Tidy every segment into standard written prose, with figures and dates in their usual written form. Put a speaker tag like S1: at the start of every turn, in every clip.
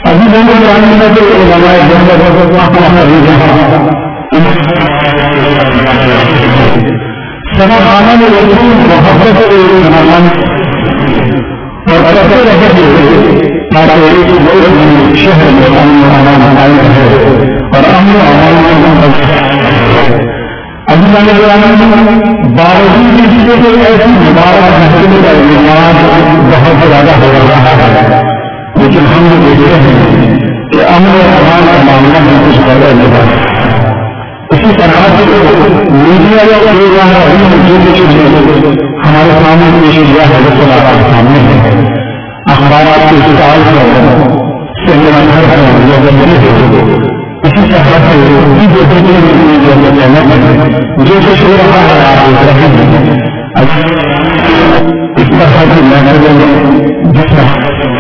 S1: ابھی میں نے جاننے میں تو علماء سناخانہ میں رسول محبت اور کرتے رہے تاکہ شہر میں ہے اور امن و امان ابھی میں نے باوجود اس سے ایسی مبارک محفل کا انعام بہت زیادہ ہو رہا ہے، لیکن ہم یہ دیکھتے ہیں کہ امن و امان کا معاملہ میں کچھ زیادہ نہیں ہے۔ اسی طرح سے میڈیا یا جو کچھ ہمارے سامنے پیش کیا ہے وہ ہمارے سامنے ہے، اخبارات کے سال اسی طرح سے جو کچھ ہو رہا ہے آپ دیکھ رہے ہیں اس طرح کی محنتوں میں جس طرح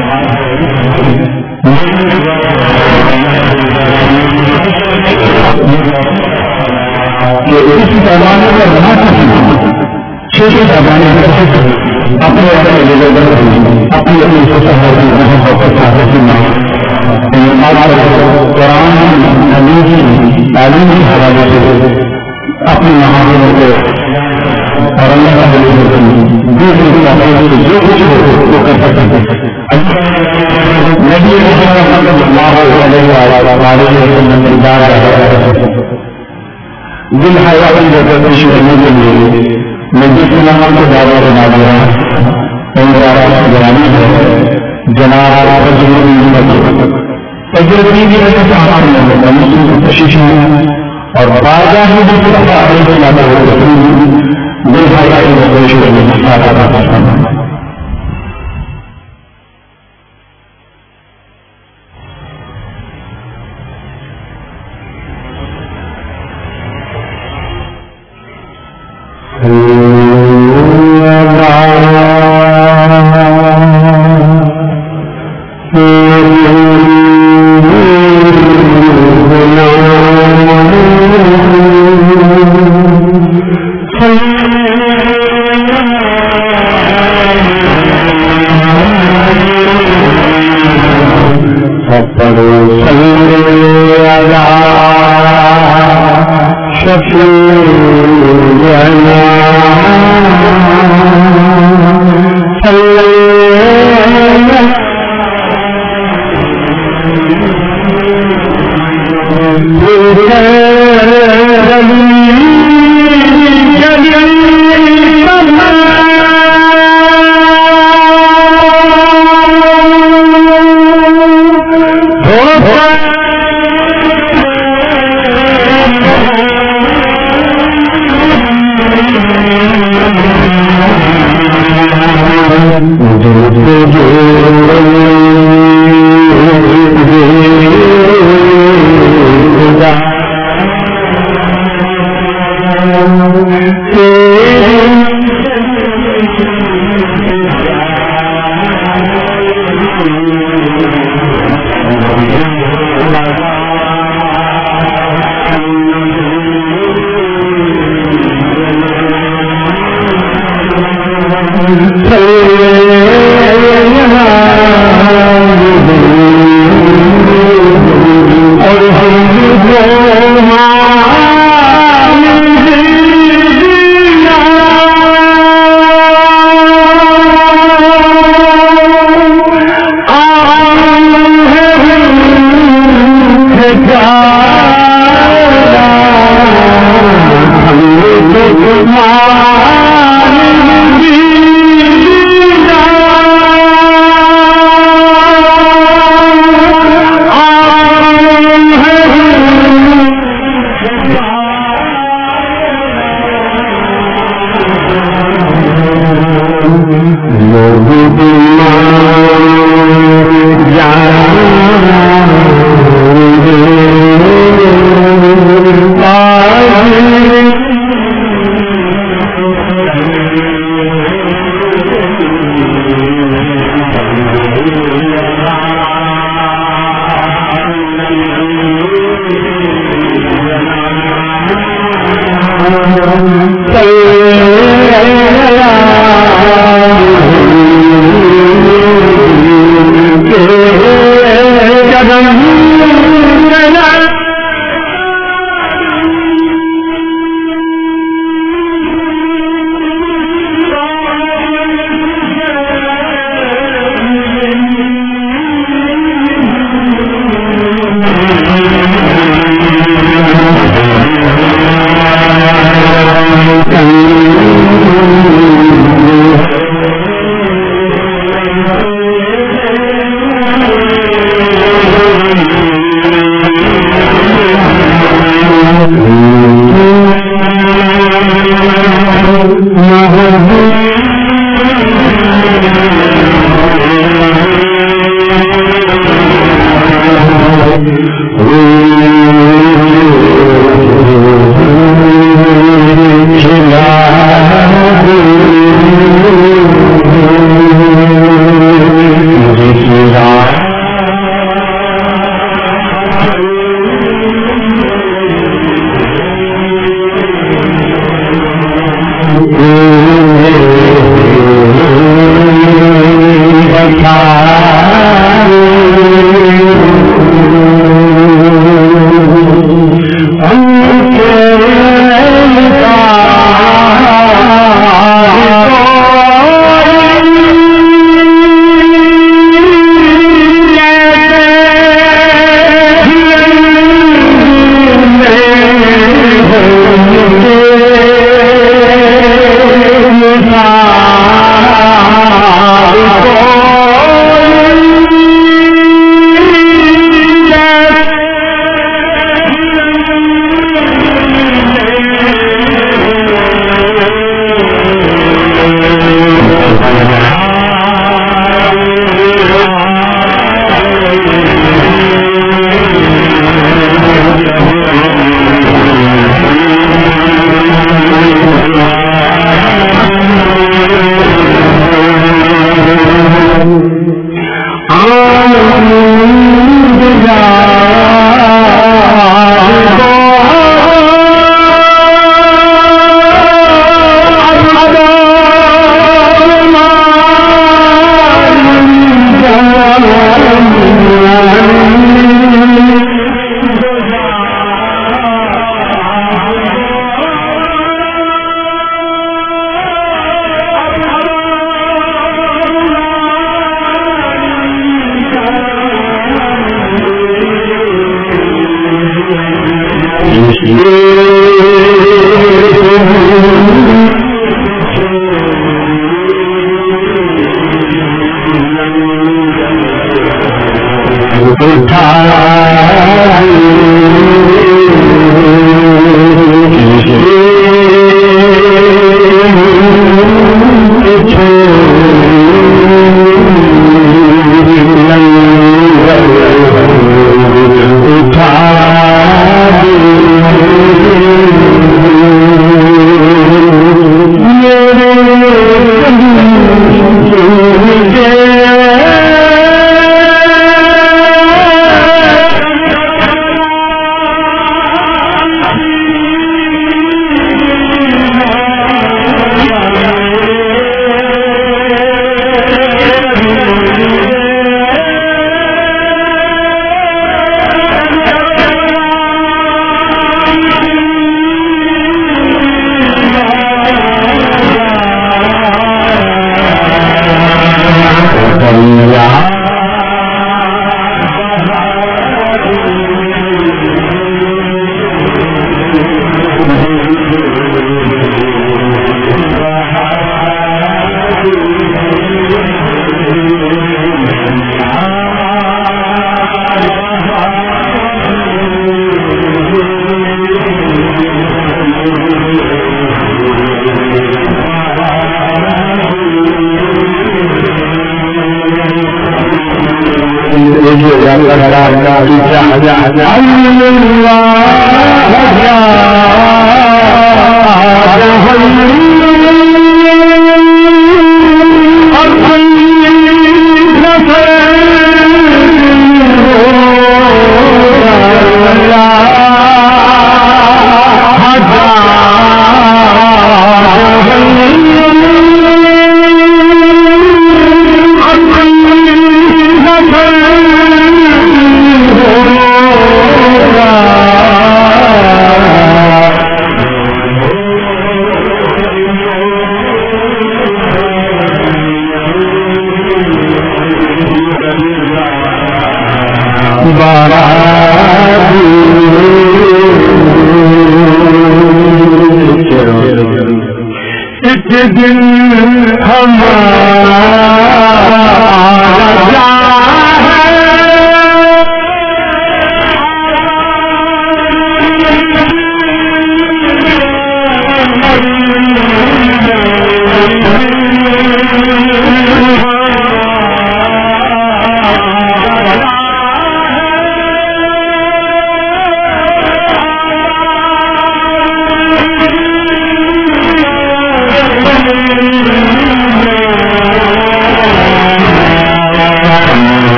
S1: کہ اس پیمانے پر بنا سکیں چھوٹے پیمانے پر اپنے اپنے لیول پر اپنی اپنی قرآن حدیث تعلیمی حوالے سے اپنی مہاجروں کو اور اللہ کا جو کچھ ہو وہ کر سکتے ہیں۔ نبی صلی اللہ علیہ وسلم دل حیات پیش کرنے کے لیے میں جس نام کو دعویٰ بنا دیا گرانی ہے جناب تجربی کی وجہ سے کوشش ہے اور بارگاہ میں جس طرح دل حیات پیش کرنے کی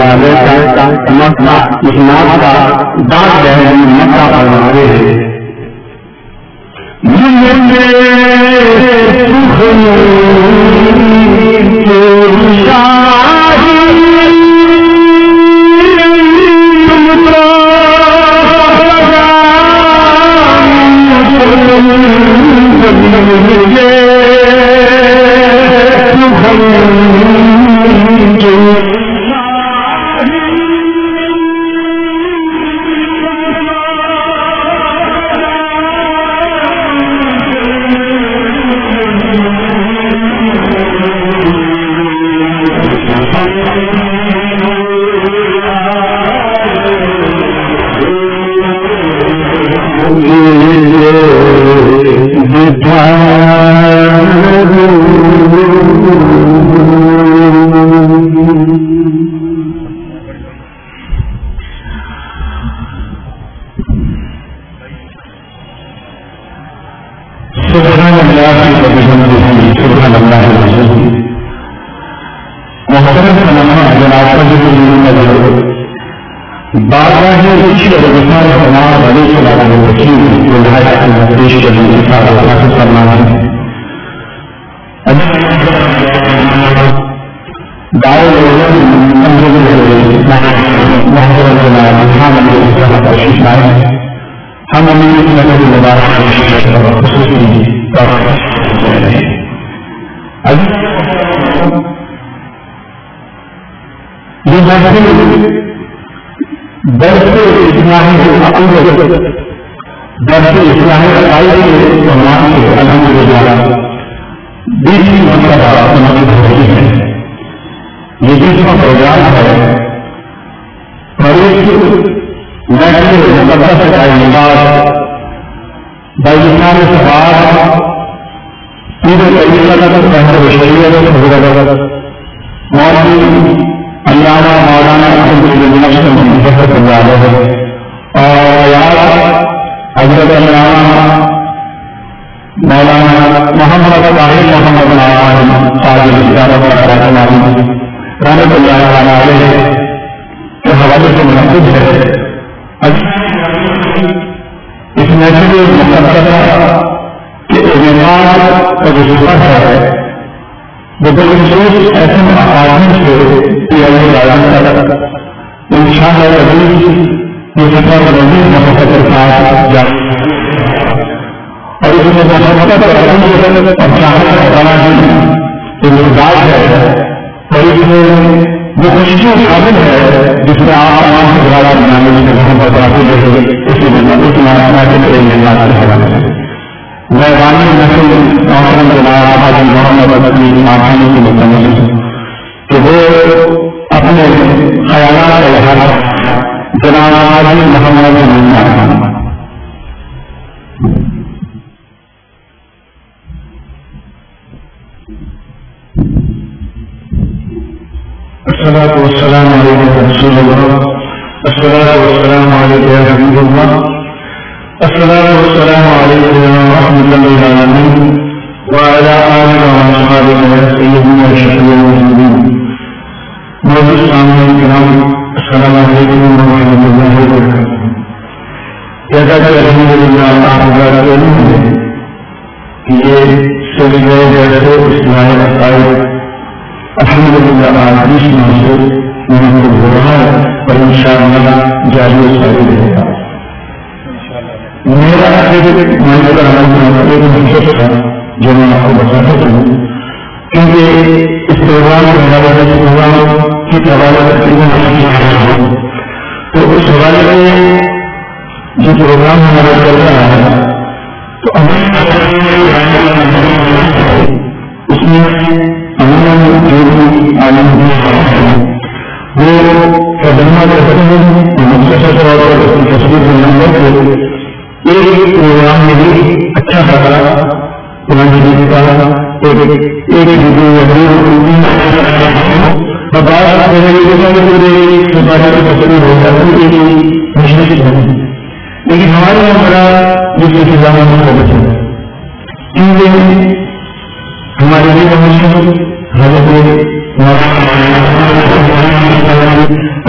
S1: اسلام کا داغ دہلی مکہ فرماتے ہیں
S2: لیکن ہمارے یہاں بڑا جس کے خلاف ہمارے لیے حضرت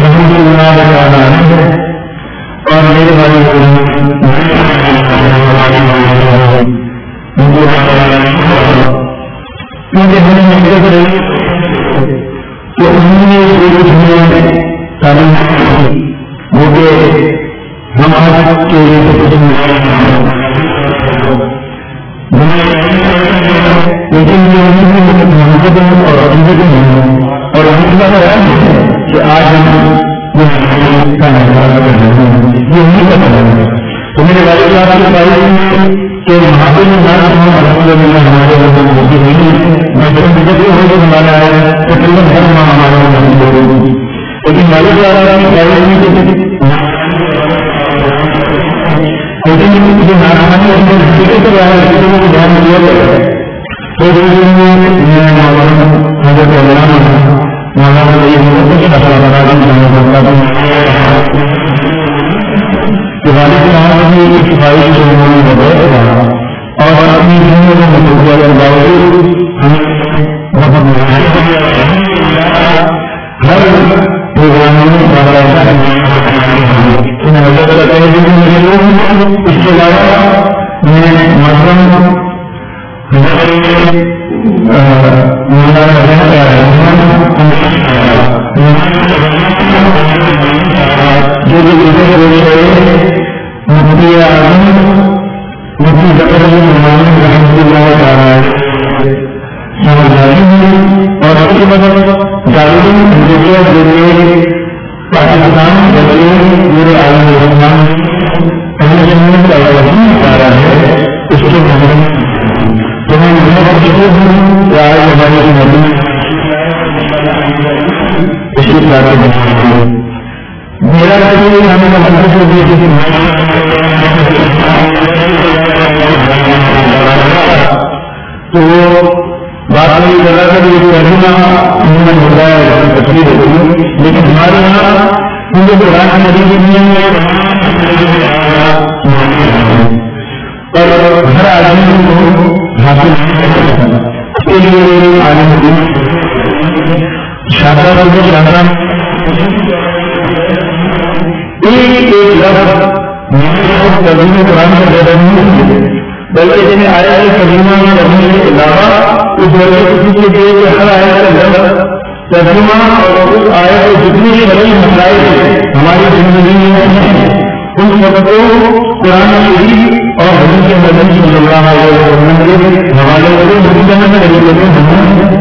S1: صفائی کے محافظ میں ہمارے وطن ہوتی نہیں میں ہو ہمارا ہے تقریباً ہر ماہ ہمارے وطن ہوگی لیکن مالک والا لیکن جو ناراضی حقیقت رہا ہے کو دھیان دیا جائے تو حضرت مولانا والد صاحب کی صفائی سے انہوں نے بتایا اور اپنی زندگی میں متوجہ کے باوجود ہر پروگراموں میں اس کے علاوہ میں مثلاً جو مفتی اعظم مفتی ظفر علی نعمانی رحمۃ اللہ تعالی اور اس کے بعد پاکستان پورے عالم ہندوستان کا رہا ہے اس کے میرا تو بات نہیں کر رہا تھا یہ پہلنا ہوتا ہے تقریر ہوتی ہے لیکن ہمارے یہاں پورے قرآن مجید اور ہر آدمی کو حاصل کے لیے عالم دین شادہ ایک لفظ ترجمہ قرآن کا زیادہ نہیں بلکہ جنہیں آیا ہے ترجمہ میں کرنے کے علاوہ اس وجہ سے کہ ہر آیا کا لفظ ترجمہ اور اس آیا کے جتنے شرعی مسائل ہماری زندگی میں ان سب کو قرآن شریف اور حدیث نبی صلی اللہ علیہ وسلم کے حوالے سے مختلف طریقے سے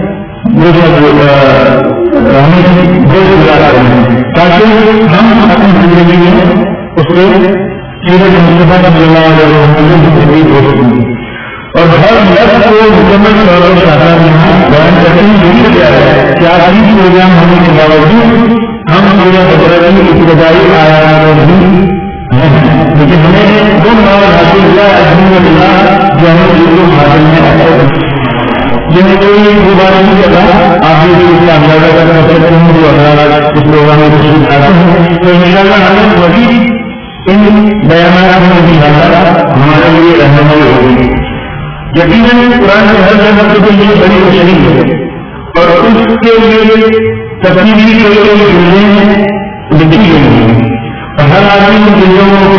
S1: تاکہ ہم اپنی زندگی میں اس کو سیرت مصطفیٰ صلی اللہ علیہ وسلم کی تحریر ہو سکیں اور ہر لفظ کو مکمل طور پر شاہراہ میں بیان کرنے کی کیا ہے کہ آج بھی پروگرام ہونے کے باوجود ہم پورے بقرہ کی ابتدائی آیات بھی لیکن ہمیں وہ مواد حاصل ہوا الحمدللہ جو ہمیں بالکل حاصل میں جن کوئی دوبارہ نہیں کرتا آپ بھی اس کا اندازہ کر سکتے ہیں جو اس پروگرام میں تشریف لاتے ہیں تو انشاءاللہ ہمیں مزید ان بیانات میں بھی ہمارے لیے رہنمائی ہوگی یقیناً قرآن کے ہر جگہ کے لیے بڑی روشنی ہے اور اس کے لیے تبدیلی کے لیے جملے لکھی گئی ہیں اور ہر آدمی ان چیزوں کو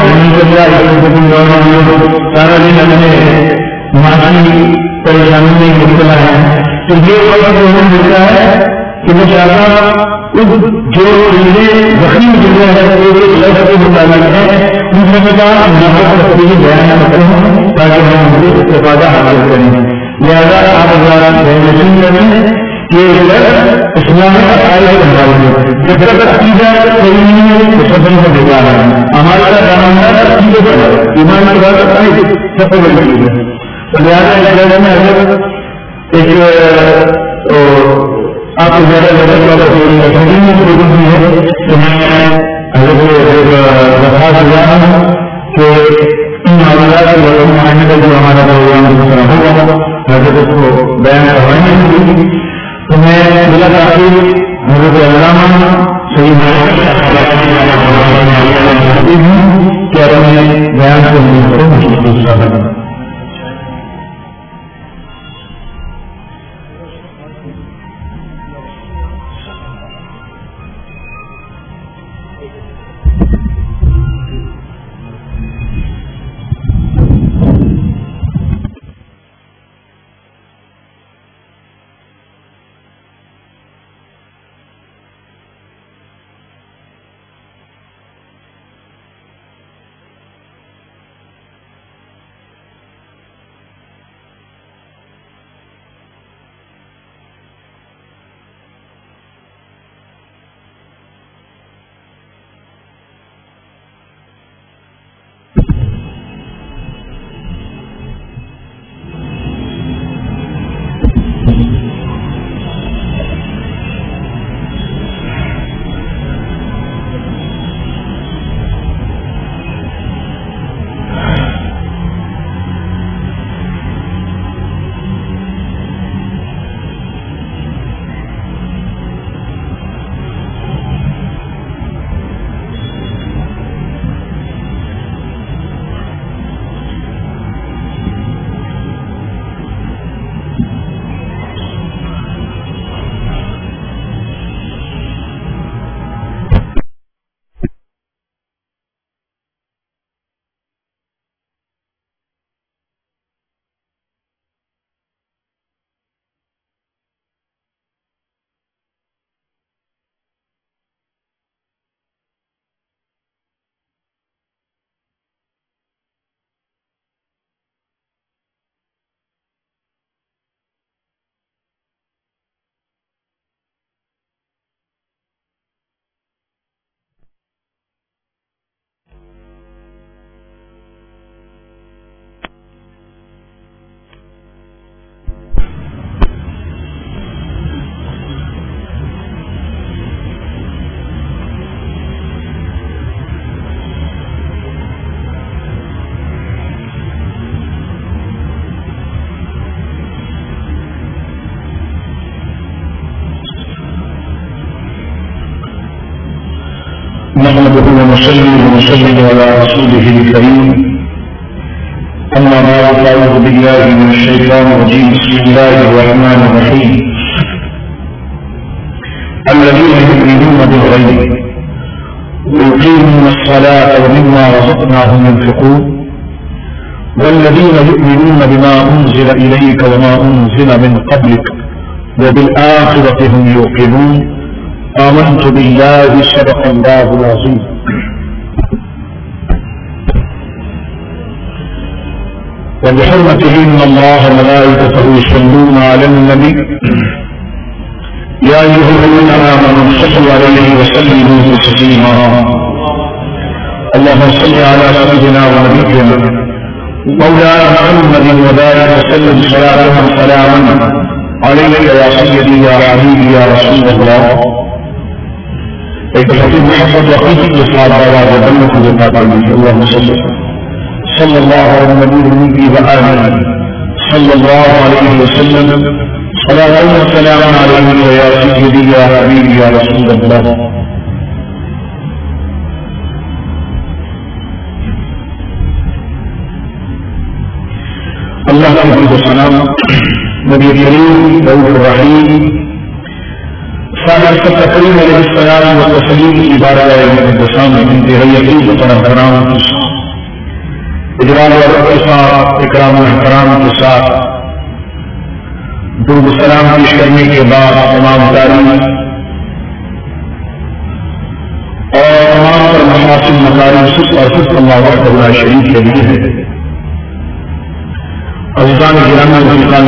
S1: سارا دن اپنے معاشی پریشانی میں مبتلا ہے تو یہ وقت انہیں ملتا ہے کہ وہ چاہتا جو چیزیں زخمی چیزیں ہیں ایک لفظ کے مطابق ہیں ان سب کا نفرت بیان کرتے ہیں تاکہ ہم ان سے استفادہ حاصل کریں لہٰذا آپ دوبارہ یقین کریں کہ اسلام عقائد کے بارے میں جب تک عقیدہ صحیح نہیں ہے تو سب سے بیکار ہے ہمارا زمانہ عقیدے پر ایمان کی بات کرتا ہے سب سے بڑی چیز ہے لہٰذا اس جگہ میں اگر ایک آپ کو زیادہ ضرورت نہیں ہے تو میں درخواست دیا ہوں کہ ان معاملات کے بارے میں آنے کا جو ہمارا پروگرام ہوگا حضرت اس کو بیان کروائیں گے تو میں بلا تاخیر حضرت علامہ سید ہوں کہ اپنے بیان کو مشکل نحمده ونصلي ونسلم على رسوله الكريم أما بعد فأعوذ بالله من الشيطان الرجيم بسم الله الرحمن الرحيم الذين يؤمنون بالغيب ويقيمون الصلاة ومما رزقناهم ينفقون والذين يؤمنون بما أنزل إليك وما أنزل من قبلك وبالآخرة هم يوقنون آمنت بالله صدق الله العظيم. وبحرمته إن الله وملائكته يصلون على النبي يا أيها الذين آمنوا صلوا عليه وسلموا تسليما. اللهم صل على سيدنا ونبينا مولانا محمد وبارك وسلم صلاة وسلاما عليك يا سيدي يا حبيبي يا رسول الله. ایک حقیق محبت وقیقی کے ساتھ آواز بلند کو دیتا کریں اللہم صلی اللہ علیہ نبی وآلہ صلی اللہ علیہ وسلم صلاة وسلام علیہ یا سیدی یا حبیبی یا رسول اللہ. اللہ کا حمد و ثنا نبی کریم رؤوف الرحیم صاحب تقریم علیہ السلام و تسلیم کی عبارت مقدسان میں انتہائی عقید و احترام اجلال و اکرام و احترام کے ساتھ درود السلام پیش کرنے کے بعد تمام تعلیم اور تمام پر محاسن مکارم صرف اور صرف اللہ وحدہ لا شریک کے لیے ہے. عزیزان گرامی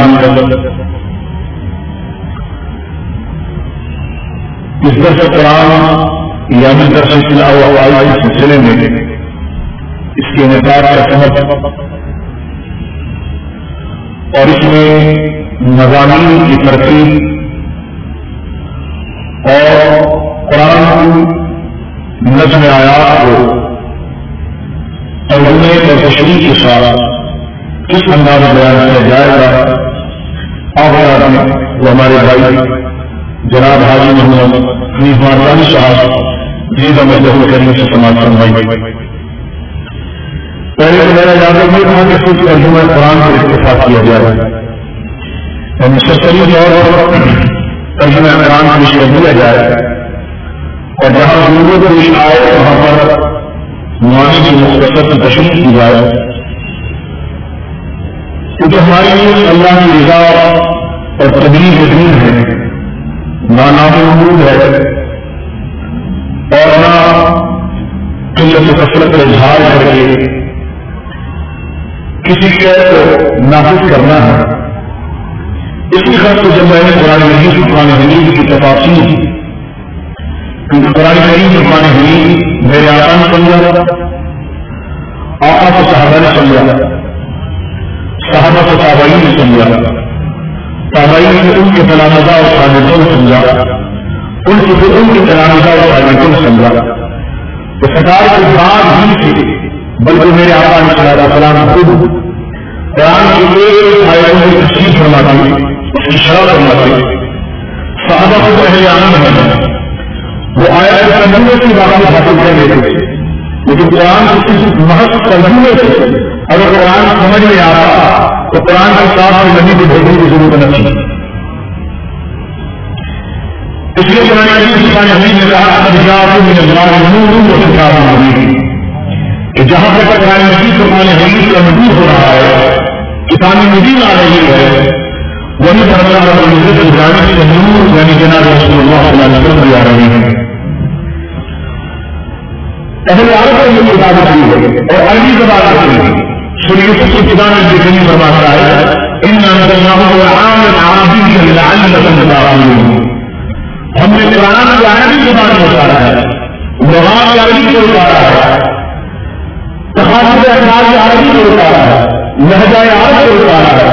S1: اس درس قرآن یعنی درس تلاوت کے سلسلے میں اس کے انعقاد کا سبب اور اس میں مضامین کی ترتیب اور قرآن نظم آیات کو ترجمے اور تشریح کے ساتھ کس انداز میں بیان کیا جائے گا آپ وہ ہمارے بھائی جناب حاجی محمد حنیف مارکانی صاحب جی مدد کرنے سے سماعت فرمائی. پہلے تو میرا یاد ہے کہ صرف ترجمہ قرآن پر اتفاق کیا گیا ہے یعنی سرسری طور پر ترجمہ قرآن پیش کر دیا جائے اور جہاں ضرورت پیش آئے وہاں پر معانی کی مختصر تشریح کی جائے کیونکہ ہمارے لیے اللہ کی رضا اور تبلیغ دین ہے نہ ناممود ہے اور نہ قلت و کثرت کا اظہار کر کے کسی شے کو نافذ کرنا ہے. اس کی خاص جب میں نے قرآن مجید قرآن حمید کی تفاصیل کیونکہ قرآن مجید قرآن حمید میرے آقا نے سمجھا آقا کو صحابہ نے سمجھا صحابہ کو تابعین نے سمجھا تابعین نے ان کے تلامذہ اور شاگردوں نے سمجھا ان کے تلامذہ اور شاگردوں نے سمجھا تو سرکار کے بعد ہی سے بلکہ میرے آقا علیہ السلام خود قرآن کی ایک آیتوں کی تفسیر فرماتے اس کی شرح فرماتے صحابہ کو پہلے آنا ہے وہ آیت ترجمے کی باتیں حاصل کر لیتے تھے لیکن قرآن کی محض ترجمے سے اگر قرآن سمجھ میں آتا تو قرآن کے ساتھ نبی کو بھیجنے کی ضرورت نہ تھی. اس لیے قرآن حمید نے کہا کہ جہاں تک قرآن مجید قرآن حمید کا مجید ہو رہا ہے کتاب مجید آ رہی ہے وہی پر اللہ رب العزت کی جانب سے نور یعنی جناب رسول اللہ صلی اللہ علیہ وسلم بھی آ رہی ہے. اہل عرب کو یہ کتاب دی ہے اور عربی زبان آتی ہے. سورہ یوسف کی کتاب میں ذکر فرماتا ہے اِنَّا أَنزَلْنَاهُ قُرْآنًا عَرَبِيًّا لَعَلَّكُمْ تَعْقِلُونَ. ہم نے قرآن کو عربی زبان میں اتارا ہے لغات عربی کو اتارا ہے تخاطب احکام عربی کو اتارا ہے لہجہ عرب کو اتارا ہے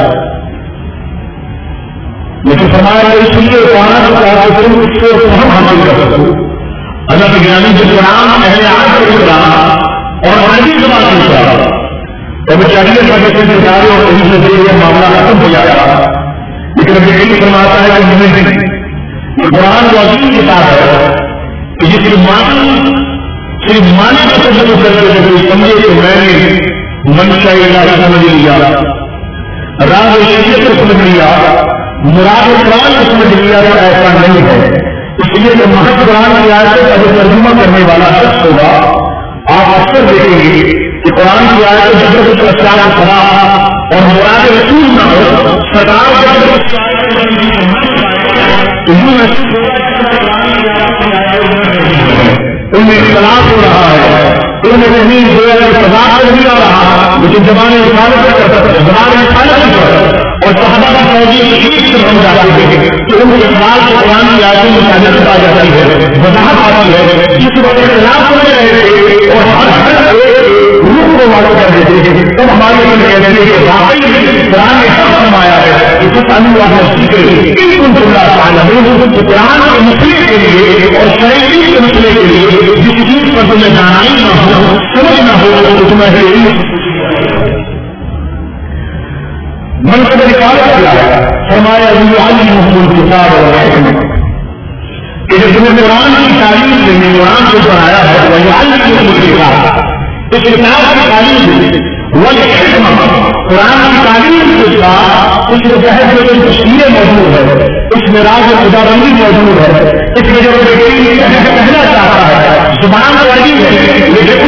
S1: لیکن فرمایا اس لیے اتارا تاکہ تم اس سے فہم حاصل کر سکو. اللہ کے گرامی جو قرآن اہل عرب کو اتارا اور عربی زبان میں اتارا اور چاہیے کہ سارے اور ان سے یہ معاملہ ختم ہو جائے گا لیکن ابھی یہی فرماتا ہے کہ ہمیں قرآن کو عظیم کتاب ہے کہ جس کی معنی لیکن معنی کو تصور کرتے ہوئے کوئی سمجھے کہ میں نے منشا الہی سمجھ لیا، راز شریعت کو سمجھ لیا، مراد قرآن کو سمجھ لیا، تو ایسا نہیں ہے۔ اس لیے جو محض قرآن کی آیتوں کا جو ترجمہ کرنے والا شخص ہوگا، آپ اکثر دیکھیں گے کہ قرآن کی آیتوں سے کچھ اسلام خراب اور مراد رسول نہ ہو، سرکار ان میں اختلاف ہو رہا ہے، ان میں نہیں جو ہے تضاد نہیں آ رہا، لیکن زبان رسالت اور صحابہ کی فوجی ایک سے بن جاتے ہیں کہ ان کے اخلاق کو قرآن کی آیتوں میں شامل آ جاتی ہے، وضاحت آتی ہے، جس وقت اختلاف ہو رہے تھے اور ہر روح کو واضح کر دیتے ہیں، تب ہمارے لیے کہتے ہیں کہ واقعی قرآن نے حق فرمایا ہے کہ کچھ اللہ بالکل قرآن کے مسئلے کے لیے اور شرعی کے مسئلے کے لیے جس چیز پر تمہیں جانائی نہ ہو، سمجھ نہ ہو، تو تمہیں منصب رسالت کیا ہے؟ فرمایا یعلمہم الکتاب والحکمۃ، کہ جب تمہیں قرآن کی تعلیم دینی، قرآن کو پڑھایا ہے ویعلمہم الکتاب، اس کتاب کی تعلیم دینی، والحکمۃ، قرآن کی تعلیم کے ساتھ اس میں بحث میں تشریح موجود ہے، اس میں راز خداوندی موجود ہے، اس میں جو کہنا چاہتا ہے زبان والی ہے، لیکن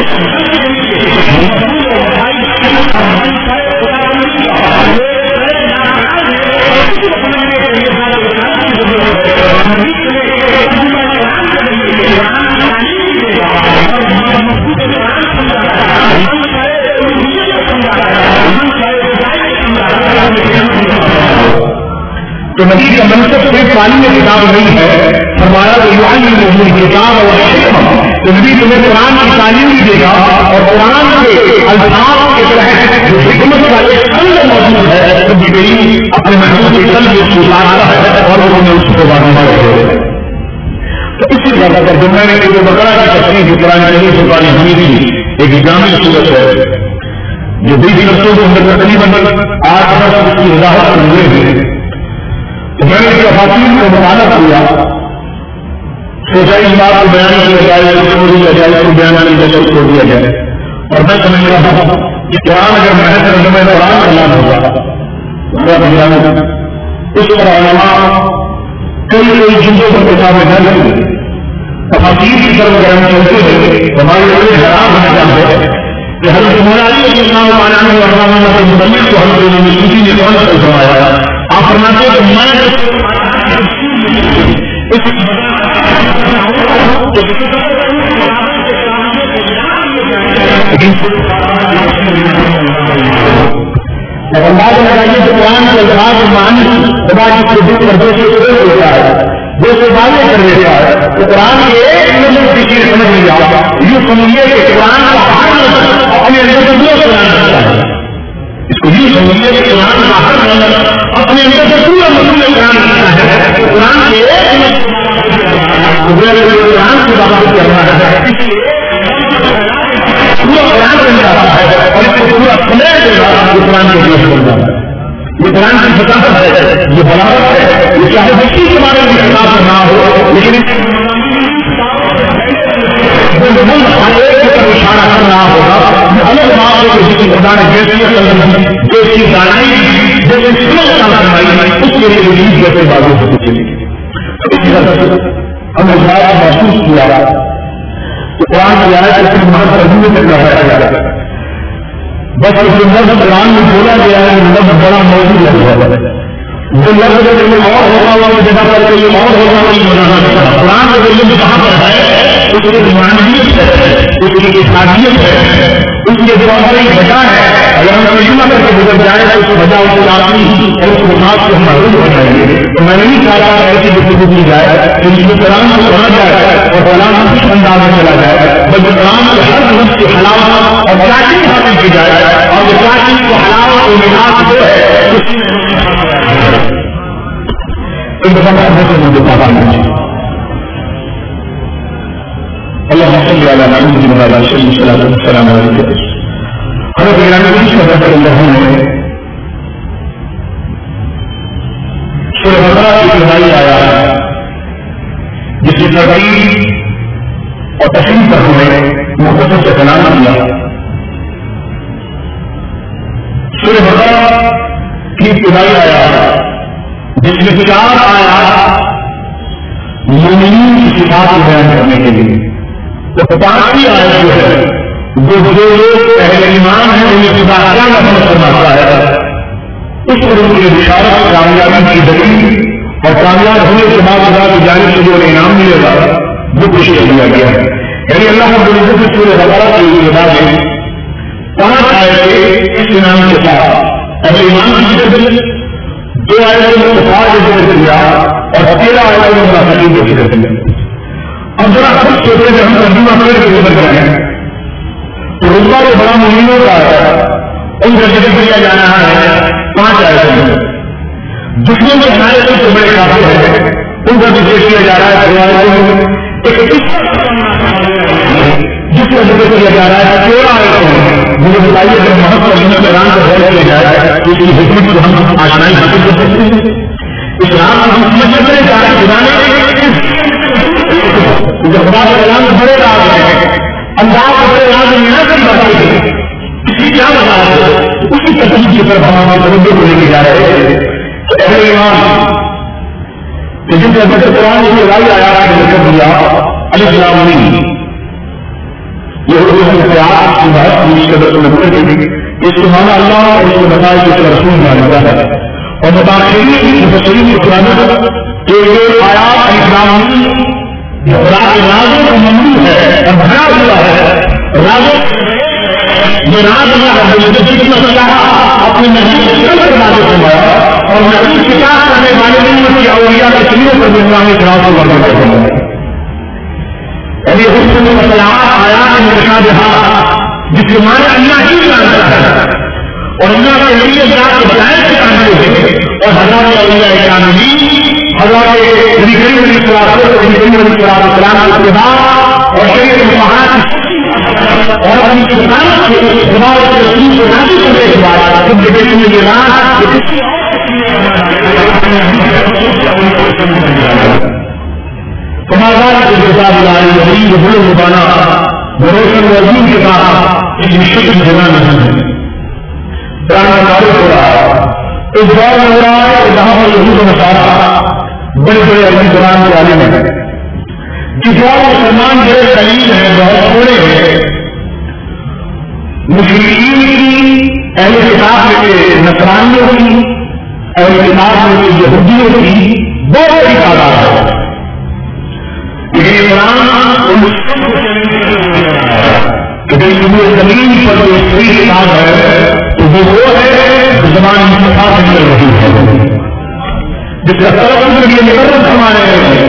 S1: تو نبی کا منصب صرف تعلیم کتاب نہیں ہے، فرمایا کہ یعلمہم الکتاب والحکمۃ، تو نبی تمہیں قرآن کی تعلیم بھی دے گا اور قرآن کے الفاظ کے تحت جو حکمت کا ایک قلب موجود ہے، نبی کریم اپنے محبوب کے قلب میں اس کو لاتا ہے اور انہوں نے اس کو بانٹا ہے۔ تو اسی جگہ پر جب میں نے جو بقرہ کی تفسیر کی قرآن کریم سے قرآن حمید کی ایک جامع صورت ہے جو 20 لفظوں کے اندر تقریباً 8 لفظ اس کی وضاحت ہوئے ہیں، تو میں نے تفاصیل کا مطالعہ کیا، سوچا اس بات کو بیان کیا جائے، چھوڑ دیا جائے، اس کو بیان کی جگہ چھوڑ دیا جائے، اور میں سمجھ رہا ہوں کہ قرآن اگر محض ترجمہ قرآن کا نام ہوگا اس پر علماء کئی چیزوں پر کتابیں نہ لگیں، تفاصیل کی طرف اگر ہم چلتے ہیں تو ہمارے لیے حیران ہونا چاہتے ہیں کہ حضرت مولانا علی رضی اللہ عنہ کو حضرت نصوصی نے کون سا فرمایا ہے؟ آپ فرماتے ہیں کہ میں انداز لگائیے کہ قرآن کے الفاظ معنی خدا کی خدمت کرنے سے ہوتا ہے، جو سے واضح کر دیتا ہے کہ قرآن کی ایک نظر کی چیز سمجھ لیا، یوں سمجھیے کہ قرآن کا ہر نظر اپنے اندر سے دو قرآن کرتا ہے، اس کو یوں سمجھیے کہ قرآن کا ہر نظر اپنے اندر سے پورا مضمون قرآن کرتا ہے، قرآن کے ایک قرآن کی بات کرنا ہے، پورا قرآن بن جاتا ہے اور اس کو پورا سمیٹ دے گا جو قرآن کے لیے بن جاتا ہے۔ یہ قرآن کی فتاحت ہے، یہ بلاغت ہے، یہ چاہے بچی کے بارے میں خلاف نہ ہو، لیکن اشارہ کر رہا ہوگا الگ بات ہے کہ جس خدا نے جیسی دانائی جیسے اس کے لیے جیسے بازو سے چلی ہم نے محسوس کیا قرآن کی آیت صرف محض ترجمے تک لگایا جا رہا ہے، بس جو لفظ قرآن میں بولا گیا ہے لفظ بڑا موجود ہے، جو لفظ اور ہوگا والی جگہ پر یہ اور ہوگا والی بنانا چاہتا قرآن کا جو لفظ کہاں پر ہے اس کی روحانیت ہے، اس کی افادیت ہے، اس کی جو ہماری وجہ ہے، اگر ہم ترجمہ کر کے گزر جائے تو اس وجہ اس آدمی اور اس بات کو ہم معلوم ہو جائیں گے۔ تو میں نہیں چاہتا ایسی گفتگو کی جائے کہ اس کو قرآن کو پڑھا جائے اور قرآن کس انداز میں چلا جائے، بلکہ قرآن کے ہر لفظ کی حلاوت اور پراچین حاصل کی جائے اور جو پراچین کو حلاوت اور مٹھاس جو ہے اللہ صلی اللہ علیہ وسلم السلام علیکم۔ حضرت گرامی صدر اللہ نے سورہ بقرہ کی ابتدائی آیات جس کی ترتیب اور تشریح پر ہمیں محبت سے کلام کیا. سورہ بقرہ کی ابتدائی آیات جس میں 4 آیات مومنین کی صفات کو بیان کرنے کے لیے، تو 5ویں آیت جو ہے جو لوگ اہل ایمان ہیں انہیں خدا کیا نصیحت فرماتا ہے، اس پر ان کی بشارت کامیابی کی دلیل اور کامیاب ہونے کے بعد خدا کی جانب سے جو انعام ملے گا وہ پیش کر دیا گیا ہے. یعنی اللہ رب العزت سورہ بقرہ کی ابتدا میں 5 آیتیں اس انعام کے ساتھ اہل ایمان کی دلیل، 2 آیتیں کفار کے ذکر کیا اور 13 آیتیں منافقین کے ذکر کیا. اب ذرا خود سوچے کہ ہم ترجمہ کر کے گزر گئے ہیں تو رتبہ تو بڑا مومنوں کا ہے، ان کا ذکر کیا جا رہا ہے 5 آیتوں میں. دشمن کے ہمارے سے بڑے کافر ہیں ان کا ذکر کیا جا رہا ہے جس کا ذکر کیا جا رہا ہے 13 آیتوں میں. مجھے بتائیے کہ محمد صلی اللہ علیہ وسلم کا غور کیا جائے تو اس کی حکمت کو ہم آشنائی حاصل کر سکتے ہیں. اسلام ہم سمجھ سکتے ہیں جا کے خدا نے جب خدا کا کلام بڑے راز ہے، اللہ کا بڑے راز میں نہ بتائیے اس کی کیا بتا اس کی تصدیق کی طرف ہمارے توجہ کو لے کے جا رہے ہیں. اہل ایمان لیکن جب قرآن کی لڑائی آیا ہے ذکر دیا الف لام میم، یہ حکم اختیار کی بات پوری قدر سے نظر کی اس کو مانا اللہ اور اس کو بتایا کہ اس کا رسول مانا ہے. اور متاثرین مفسرین کی قرآن کہ یہ آیات الف لام میم جو خدا کے رازوں کا ممنوع ہے اور بھرا ہوا ہے، رازوں یہ راز اللہ جتنا چاہا اپنے نبی پر نازل فرمایا اور نبی کے ساتھ کرنے والے نہیں کی اولیاء کے سیروں پر اسلام کے راز کو ورنہ کرنا ہے. یعنی حسن مسلحات آیات متشابہات جس کے معنی اللہ ہی جانتا ہے اور اللہ کے نبی ذات کے بتائے سے کامل ہے اور حضرات اولیاء کاملین حضرات نبی کریم علیہ السلام کے اتباع اور شریعت مفاہات اور اپنی کتاب کے خدا کے رسول کو نازل کرنے کے بعد جب دیکھیں گے یہ راز تمہارا کتاب العلی جو بلو مبانا بروشن وزیر کے ساتھ ایک مشکل جگہ نہیں ہے. قرآن کا تعارف ہو رہا ہے اس دور میں ہو رہا ہے جہاں پر یہود و نصارہ بڑے بڑے عربی زبان کے عالم ہیں، جس دور مسلمان بڑے قلیل ہیں، بہت تھوڑے ہیں. مشرکین کی، اہل کتاب میں کے نصرانیوں کی، اہل کتاب میں کے یہودیوں کی بہت بڑی تعداد ہے. لیکن قرآن زمین پر جو صحیح کتاب ہے تو وہ ہے زبان مصطفیٰ سے مل رہی ہے جس کا طرف یہ مقرر فرمانے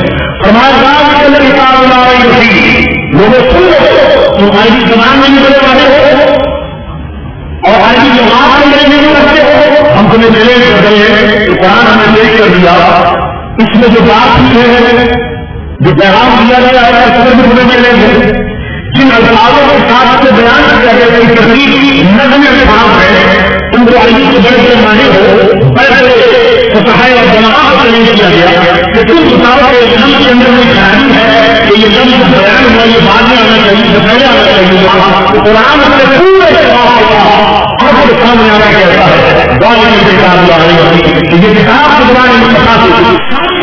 S1: لوگوں سن لو تم عربی زبان میں بھی بڑے والے ہو اور عربی جماعت میں نہیں رکھتے ہو، ہم تمہیں ملے بدلے تو قرآن ہمیں دیکھ کر دیا. اس میں جو بات ہوئی ہے جو پیغام دیا گیا ہے سب تمہیں ملے گے جن الفاظوں کے ساتھ سے بیان کیا گیا کہ تقریبی نظم الفاظ ہے ان کو عربی سے بڑھ کر مانے ہو بڑے صحائے اور جماعت سے نہیں کیا گیا کہ تم بتاؤ کہ اسلام کے اندر میں خرابی ہے کہ یہ لفظ بیان ہوا یہ بعد میں آنا چاہیے سے پہلے آنا چاہیے. قرآن اپنے پورے آپ کے سامنے آنا کہتا ہے دعا میں کتاب آ رہی ہے یہ کتاب کے زبان میں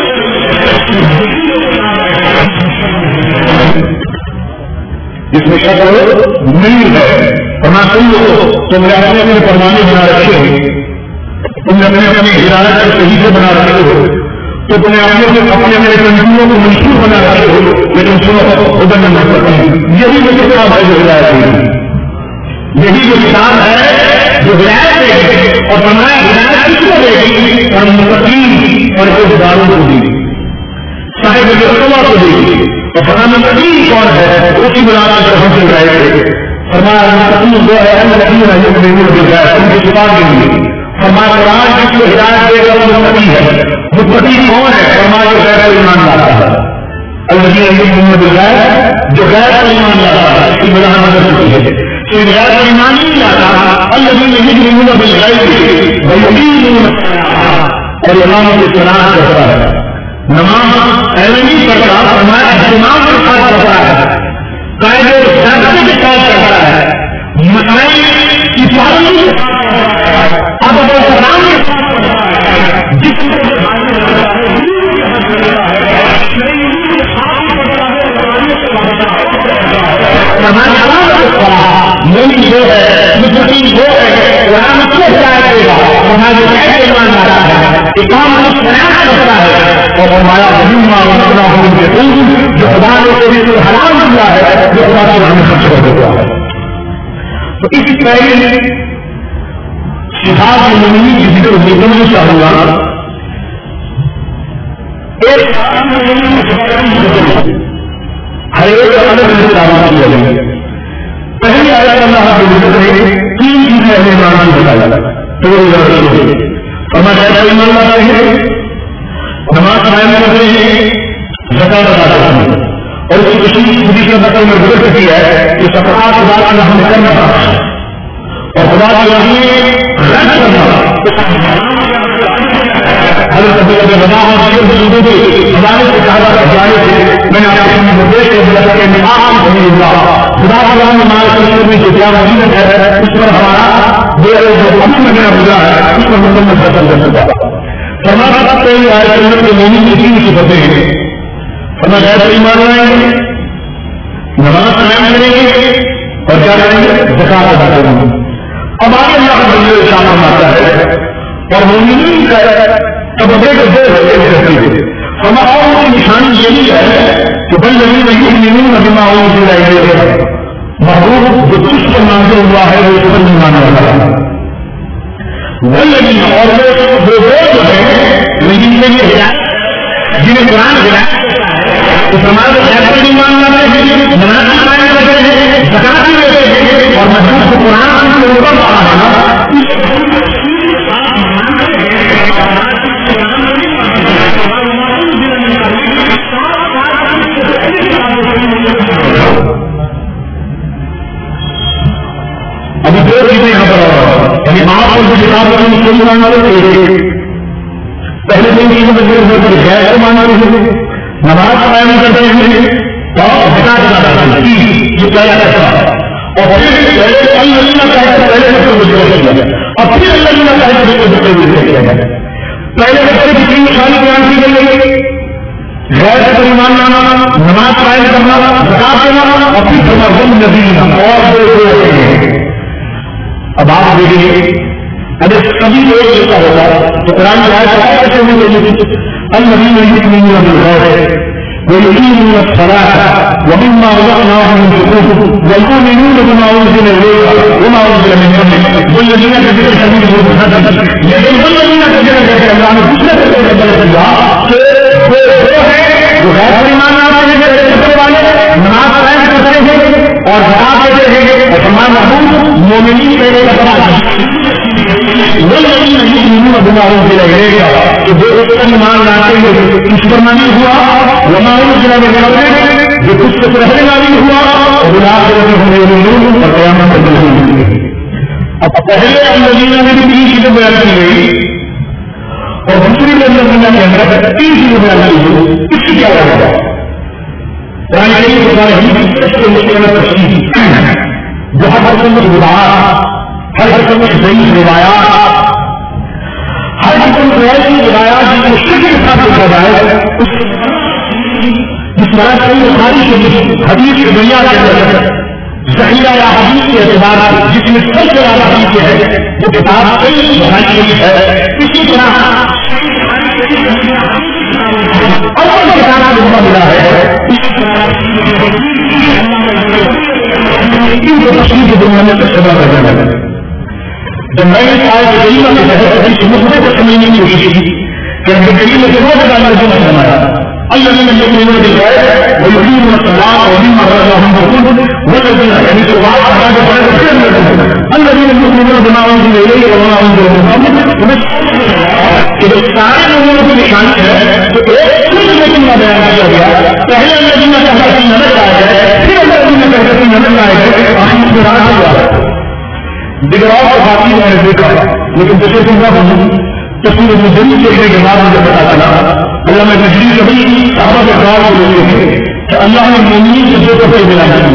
S1: جس میں شکل نہیں ہے اور تم لوگ تم نے اپنے اپنے پروانے بنا رکھے ہو، تم نے اپنے اپنے ہدایت کو صحیح سے بنا رکھے ہو، تو تم نے اپنے اپنے کنٹرولوں کو منشور بنا رکھے ہو، لیکن سنو ادھر میں کرتے ہیں یہی جو کتاب ہے جو ہدایت ہے، یہی جو کتاب ہے جو ہدایت ہے اور بنایا ہدایت کس کو دے گی اور متقین اور گزاروں کو دے گی صاحب تقویٰ کو دے گی. اور فرمایا نبی کون ہے اسی بنا کر ہم سے رہے تھے. فرمایا نبی جو ہے نبی ان کی صفات دیں گے. فرمایا قرآن جس کو ہدایت دے گا وہ نبی ہے. متقی کون ہے؟ فرمایا جو غیر ایمان لاتا ہے. الذین یؤمنون بالغیب جو غیر ایمان لاتا ہے اس کی بنا مدد ہوتی ہے. کہ غیر ایمان نہیں لاتا الذین یؤمنون بالغیب ویقیمون الصلاۃ اور امام کی صلاۃ کرتا ہے. نماز ایسے نہیں پڑھتا فرمایا اہتمام کے ساتھ پڑھتا ہے، قاعدے ضابطے کے ساتھ مومن وہ ہے متقی وہ ہے وہاں اس کو ہدایت دے گا وہاں جو ایسے ایمان لاتا ہے اقام اس بیان کرتا ہے اور فرمایا جو خدا نے کوئی حرام کیا ہے جو خدا کے نام خرچ کر دیتا ہے. تو اس پہلی صفات مومنی کی ذکر میں چاہوں گا. ہر ایک الگ الگ دعویٰ کیا گیا. پہلی آیت اللہ کے ذکر ہے تین چیزیں اپنے ایمان کی بتایا تو ہمارے ایمان لاتے ہیں نماز قائم کرتے ہیں زکات ادا کرتے ہیں اور اس کی خودی کے بطور میں گزر سکتی ہے کہ صفحات خدا کا ہم کرنا اور خدا کی رد کرنا حضرت ابو بکر رضی اللہ عنہ ہمارے سے کہا جانے سے میں نے آپ کو مدرسے کے بلکہ کے نظام بنی اللہ خدا کا نام ہمارے سلسلے میں جو کیا موجود ہے اس پر ہمارا جو امن وغیرہ گزرا ہے اس پر مکمل فصل کر سکتا ہے. ہمارا کئی آئے کے مومن کی تین صفتیں ہیں. ہم غیر ایمان لائیں گے نماز قائم کریں گے اور کیا کریں گے زکات ادا کریں گے. اب آگے اللہ کا بندے شامل فرماتا ہے اور مومنین کا طبقے کے دو حصے رہتے ہیں. ہمارا کی نشانی یہی ہے کہ بل نبی نہیں بما انزل الیک محبوب جو تجھ پر نازل ہوا ہے وہ اس پر نہیں ماننے والا ہے. والذین اور وہ جو ہیں لیکن یہ جنہیں قرآن ملا تو سماج غیر پر نہیں مان لاتے ہیں نماز قائم کرتے ہیں زکات بھی دیتے ہیں اور محبوب کو قرآن کے اوپر پڑھا ہے ابھی دو چیزیں یہاں پر یعنی آپ کو جو کتاب صحیح ماننا پہلے دن چیزوں میں غیر ماننا نماز قائم کرتے ہیں اور زکات ادا کرتے ہیں یہ پہلا ایسا اور پھر اللہ پہلے اور پھر اللہ کیا گیا. پہلے بچے کی تین نشانی بیان کی گئی غیر پر ایمان لانا نماز قائم کرنا زکات دینا اور پھر تمہارا نبی اور اب آپ دیکھیے اگر کبھی ایک جیسا ہوگا تو قرآن کی آیت کیسے ہوئی الذین یؤمنون بالغیب ويقيمون الصلاة ومما رزقناهم ينفقون ويؤمنون بما أنزل إليك وما أنزل من قبلك والذين كفروا سبيلهم مهدد لیکن والذین كفروا اللہ نے دوسرے سے دیا کہ وہ ہے جو غیر پر ایمان لاتے ہیں والے نماز قائم کرتے ہیں اور زکات دیتے ہیں اور فرمان محبوب مومنین کے لیے والذین یؤمنون بما أنزل إليك کہ جو اس پر ایمان لاتے ہیں اس پر نہیں ہوا وما أنزل من قبلك جو کچھ سے پہلے نازل ہوا اور بالآخرة هم يؤمنون اور قیامت تک نہیں. اب پہلے الذین نے بھی تین چیزیں بیان کی گئی اور دوسری الذین کے اندر تین چیزیں بیان کی گئی. اس کی کیا وجہ ہے؟ قرآن کریم کے بارے میں اس کو مشکل تفصیل جو ہر قسم کی بدعات ہر قسم کی صحیح روایات ہر قسم کی ایسی روایات جن کو شرک کے ساتھ دیکھا جائے جس طرح سے بخاری کی حدیث کی دنیا کے اندر ذخیرہ یا حدیث کے اعتبار جس میں سب سے زیادہ حدیث ہے وہ کتاب کئی بخاری کی ہے. اسی طرح اول کتاب کا ملا ہے ان کو تشریح کی دنیا میں استعمال کرنا ہے. جب میں نے آیت کریمہ میں اس مسئلے کو سمجھنے کی کوشش کی کہ آیت کریمہ سے بہت زیادہ ترجمہ فرمایا الذين يؤمنون بالغيب ويقيمون الصلاة ومما رزقناهم ينفقون والذين يعني سبحان الله الذين يؤمنون بما أنزل إليك وما أنزل من قبلك کہ جو سارے لوگوں کی نشانی ہے تو ایک کچھ لیکن نہ بیان کیا گیا. پہلے الذين كفروا نظر آئے گئے پھر الذين كفروا نظر آئے گئے آخر میں راہ ہوا دیگر اور باقی میں نے دیکھا لیکن جیسے تم نہ بنوں تصویر میں دلی دیکھنے کے بعد مجھے پتا چلا اللہ میں تجریح کبھی صحابہ کے کار کو لیتے ہیں کہ اللہ نے مومنین سے دو کپڑے دلائے ہیں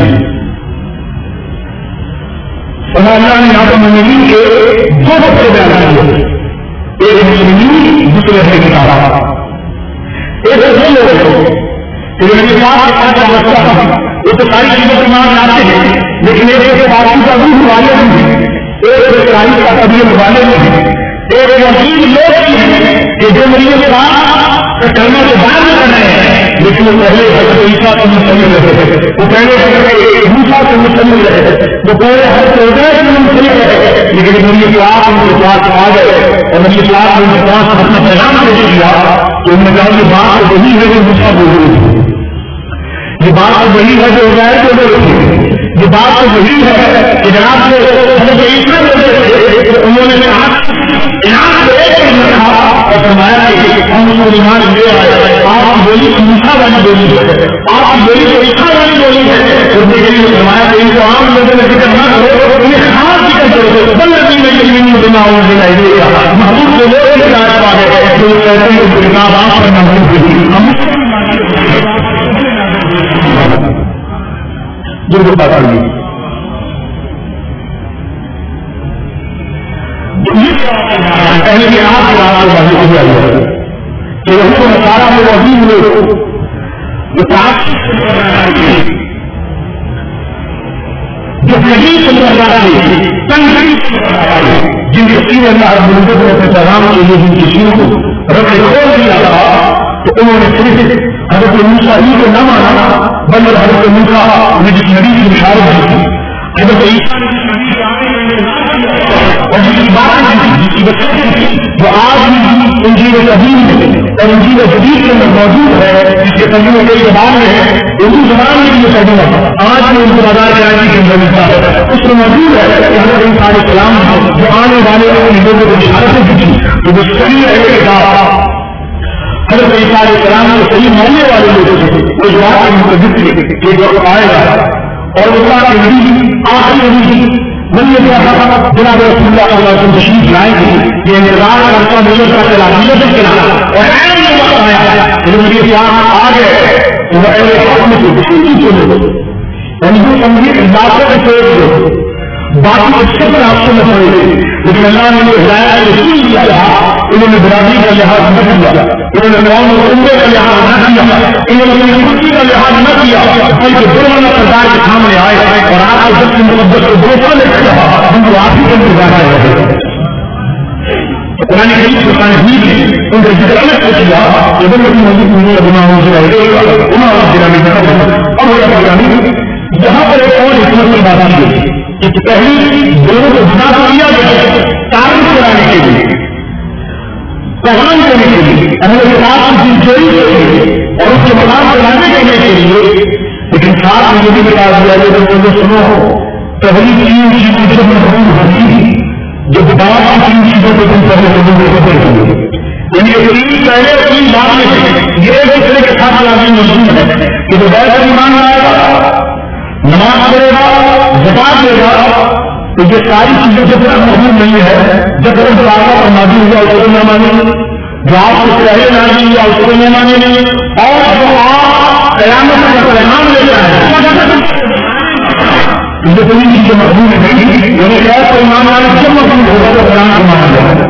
S1: اور اللہ نے یہاں پر مومنین کے دو کپڑے بیان کیے ایک مومنین دوسرے ہے کتاب ایک وہ لوگ کہ جو نبی پاک ایک تو ساری چیزوں کو مان لاتے ہیں لیکن ایک پارٹی کا روح والے نہیں، ایک اسرائیل کا طبیعت والے نہیں، ایک عجیب لوگ ہیں کہ جو مریض کرنے کے بعد میں کر رہے ہیں، لیکن وہ پہلے حضرت عیسیٰ سے مستمل رہے، وہ پہلے موسیٰ سے مستمل رہے، وہ پہلے حضرت عزیر سے مستمل رہے، لیکن نبی پاک ان کے پاس آ گئے اور نبی پاک ان کے پاس اپنا پیغام پیش کیا تو انہوں نے کہا یہ بات وہی ہے جو موسیٰ بول رہی تھی، یہ بات وہی ہے جو عزیر بول رہی تھی، یہ بات وہی ہے کہ جناب سے حضرت عیسیٰ انہوں نے اور فرمایا کہ ہم اس کو ایمان لے آئے، آپ کی بولی موسیٰ والی بولی ہے، آپ کی بولی تو عیسیٰ والی بولی ہے، اور دیکھنے کے لیے فرمایا کہ ان کو عام لوگوں نے ذکر نہ کرو، انہیں خاص ذکر کرو، بلکہ میں یقین بنا ہوں دلائی دے گا محبوب کو لوگ ہدایت پا گئے تو کہتے ہیں کہ جناب آپ پر محبوب ہوئی ہم جو بتا کر پہلے بھی آپ کے آپ کو بازی کیا گیا کہ ہم کو سارا میں عظیم لوگ جو کہیں سمجھدار تھے جن کے سینے اللہ رب العزت نے اپنے پیغام کے لیے جن کی سینوں کو رب نے کھول دیا تھا تو انہوں نے صرف حضرت موسیٰ ہی کو نہ مانا بلکہ حضرت موسیٰ نے جس نبی کی بشارت دی تھی حضرت عیسیٰ اور جس کی بات جو آج بھی انجیل قدیم اور انجیل جدید کے اندر موجود ہے، جس کے ترجمے کئی زبان میں ہے، اردو زبان میں بھی یہ ترجمہ آج بھی ان کو بازار کرائے کے اندر ملتا ہے، اس میں موجود ہے کہ حضرت عیسیٰ علیہ السلام جو آنے والے لوگوں کو بشارتیں دی تھی تو وہ صحیح رہے گا حضرت عیسیٰ علیہ السلام کو صحیح ماننے والے لوگ تھے، وہ جو آپ کے متعلق تھے کہ وقت آئے گا اور اللہ کے نبی آخری نبی بندے جناب رسول اللہ صلی اللہ علیہ وسلم تشریف لائیں گے یہ انتظار کرتا ملت کا چلا ملت چلا اور ایسا وقت آیا جب میرے یہاں آ گئے وہ ایسے سے کسی چیز کو لے یعنی جو سمجھے اضافے کے سوچ دو باقی اچھے پر آپ سے نہ پڑے گی لیکن اللہ نے ہدایت رسول کیا انہوں نے برادری کا لحاظ نہ کیا، انہوں نے قوم و عمرے کا لحاظ نہ کیا، انہوں نے اپنی کرسی کا لحاظ نہ کیا، بلکہ برمانہ سردار کے سامنے آئے اور آپ کو جب کی محبت کو دوسرا لے کر ہم کو آپ ہی کا انتظار کر رہے ہیں قرآن کریم سلطان حمید نے ان کا ذکر الگ سے کیا کہ بندے کی مسجد میں گناہوں سے رہے انہوں نے گرامی یہاں پر ایک اور حکمت کی بات کی گئی کہ پہلی دونوں کو بنا کیا گیا تعریف کرانے کے لیے پیغام کرنے کے لیے اگر کتاب کی چوری کے لیے اور اس کے مقام کو لانے کرنے کے لیے، لیکن ساتھ میں یہ بھی بتا دیا گیا کہ سنو پہلی تین چیزیں جب محبوب ہوتی جب بات کی تین چیزوں کو تم پہلے ہوتے ہیں یعنی تین پہلے تین بات میں یہ ایک دوسرے کے ساتھ لازمی موجود ہے کہ جو بیت ایمان آئے گا نماز پڑھے گا زکات دے گا تو یہ ساری چیزیں جب تک محبوب نہیں ہے جب تک آپ پر نازل ہوا اس کو نہ مانے جو آپ کو پہلے نازل ہوا اس کو نہ مانے اور جو آپ قیامت کا پیغام لیتا ہے یہ کوئی چیزیں محبوب نہیں یعنی ایسا ایمان والے جب محبوب ہوگا تو قیام کو مانا جائے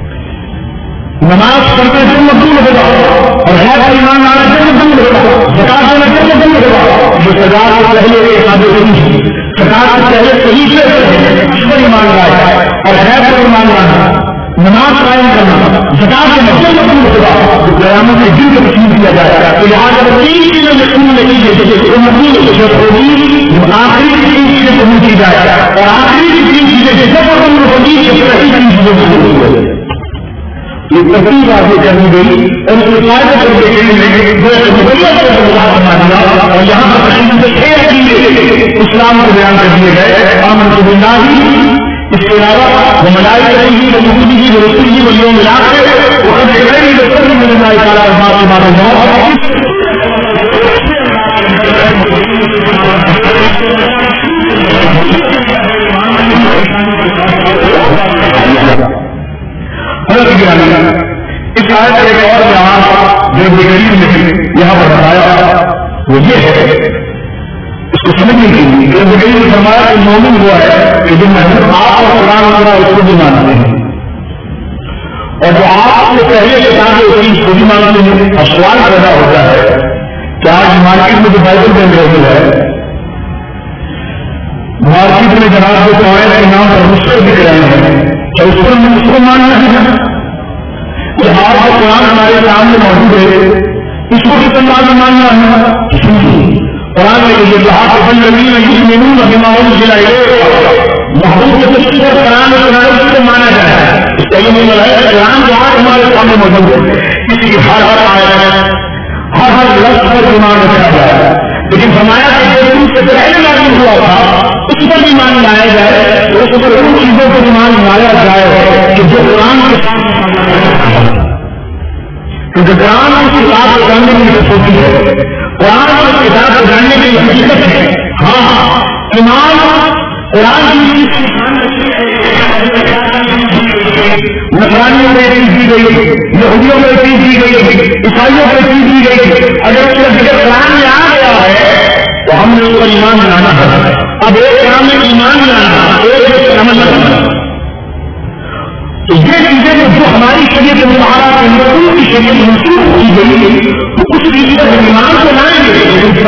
S1: نماز پڑھتے جب محبوب ہوگا اور ایسا ایمان والا جب محبوب ہوگا زکات دینا جب محبوب ہوگا جو سزا سے پہلے سزا سے پہلے صحیح سے اس پر ایمان لایا اور ہے پر ایمان لانا نماز قائم کرنا زکات کے مطلب محبوب ہوگا جو قیامت کے دن کو تسلیم کیا جائے گا تو یہاں پر تین چیزیں یقین نہیں ہے محبوب ہوگی جو آخری تین چیزیں قبول کی جائے اور آخری تین چیزیں جب قبول ہوگی جب پہلی تین چیزیں قبول ہوگی یہ تقریب واضح کرنی گئی اور اس کے فائدے کرنے کے لیے اور یہاں پر اسلام کو بیان کر دیے گئے آمنت باللہ اس کے علاوہ وہ ملائکہ ہی وہ مخلوق ہی وہ رسول ہی وہ یوم الآخر وہ ہم دیکھ رہے ہیں جو سب من اللہ تعالیٰ بات کے بارے اس آیت کا ایک اور بیان جو غریب نے یہاں پر بتایا وہ یہ ہے اس کو سمجھنے کے لیے کہ غریب نے فرمایا کہ مومن ہوا ہے کہ جو محبوب آپ اور قرآن وغیرہ اس کو بھی مانتے ہیں اور جو آپ سے پہلے کتاب ہے اس چیز کو بھی مانتے ہیں اور سوال پیدا ہوتا ہے کہ آج مارکیٹ میں جو بائبل بن رہی ہے مارکیٹ میں جناب جو قواعد کے نام پر مشکل دکھ رہے ہیں کیا اس پر اس کو ماننا ہے کہ آپ کا قرآن ہمارے سامنے موجود ہے اس کو کس انداز میں ماننا ہے؟ قرآن میں یہ کہا کہ بالذین یؤمنون بما انزل الیک محبوب کے تشریح قرآن اس کو مانا جائے اس کا یہ مطلب ہے قرآن جو آج ہمارے سامنے موجود ہے کسی کی ہر آیت ہر لفظ پر ایمان رکھا جائے لیکن فرمایا کہ جو سے پہلے لاگو ہوا تھا اس پر ایمان لایا جائے تو اس پر ان چیزوں پر ایمان لایا جائے کہ جو قرآن کے سامنے کیونکہ قرآن اس کتاب کو جاننے کی ہوتی ہے قرآن اس کتاب کو جاننے کی حقیقت ہے ہاں ایمان قرآن کی نصرانیوں میں چیز دی گئی یہودیوں میں چیز دی گئی عیسائیوں میں چیز دی گئی اگر اس کا ذکر قرآن میں آ گیا ہے تو ہم نے اس پر ایمان لانا ہے اب ایک کام میں ایمان لانا ایک عمل کرنا تو یہ چیزیں جو ہماری شریعت مطالعہ کے اندر ان کی شریعت منسوخ کی گئی تو اس چیز پر ایمان کو لائیں گے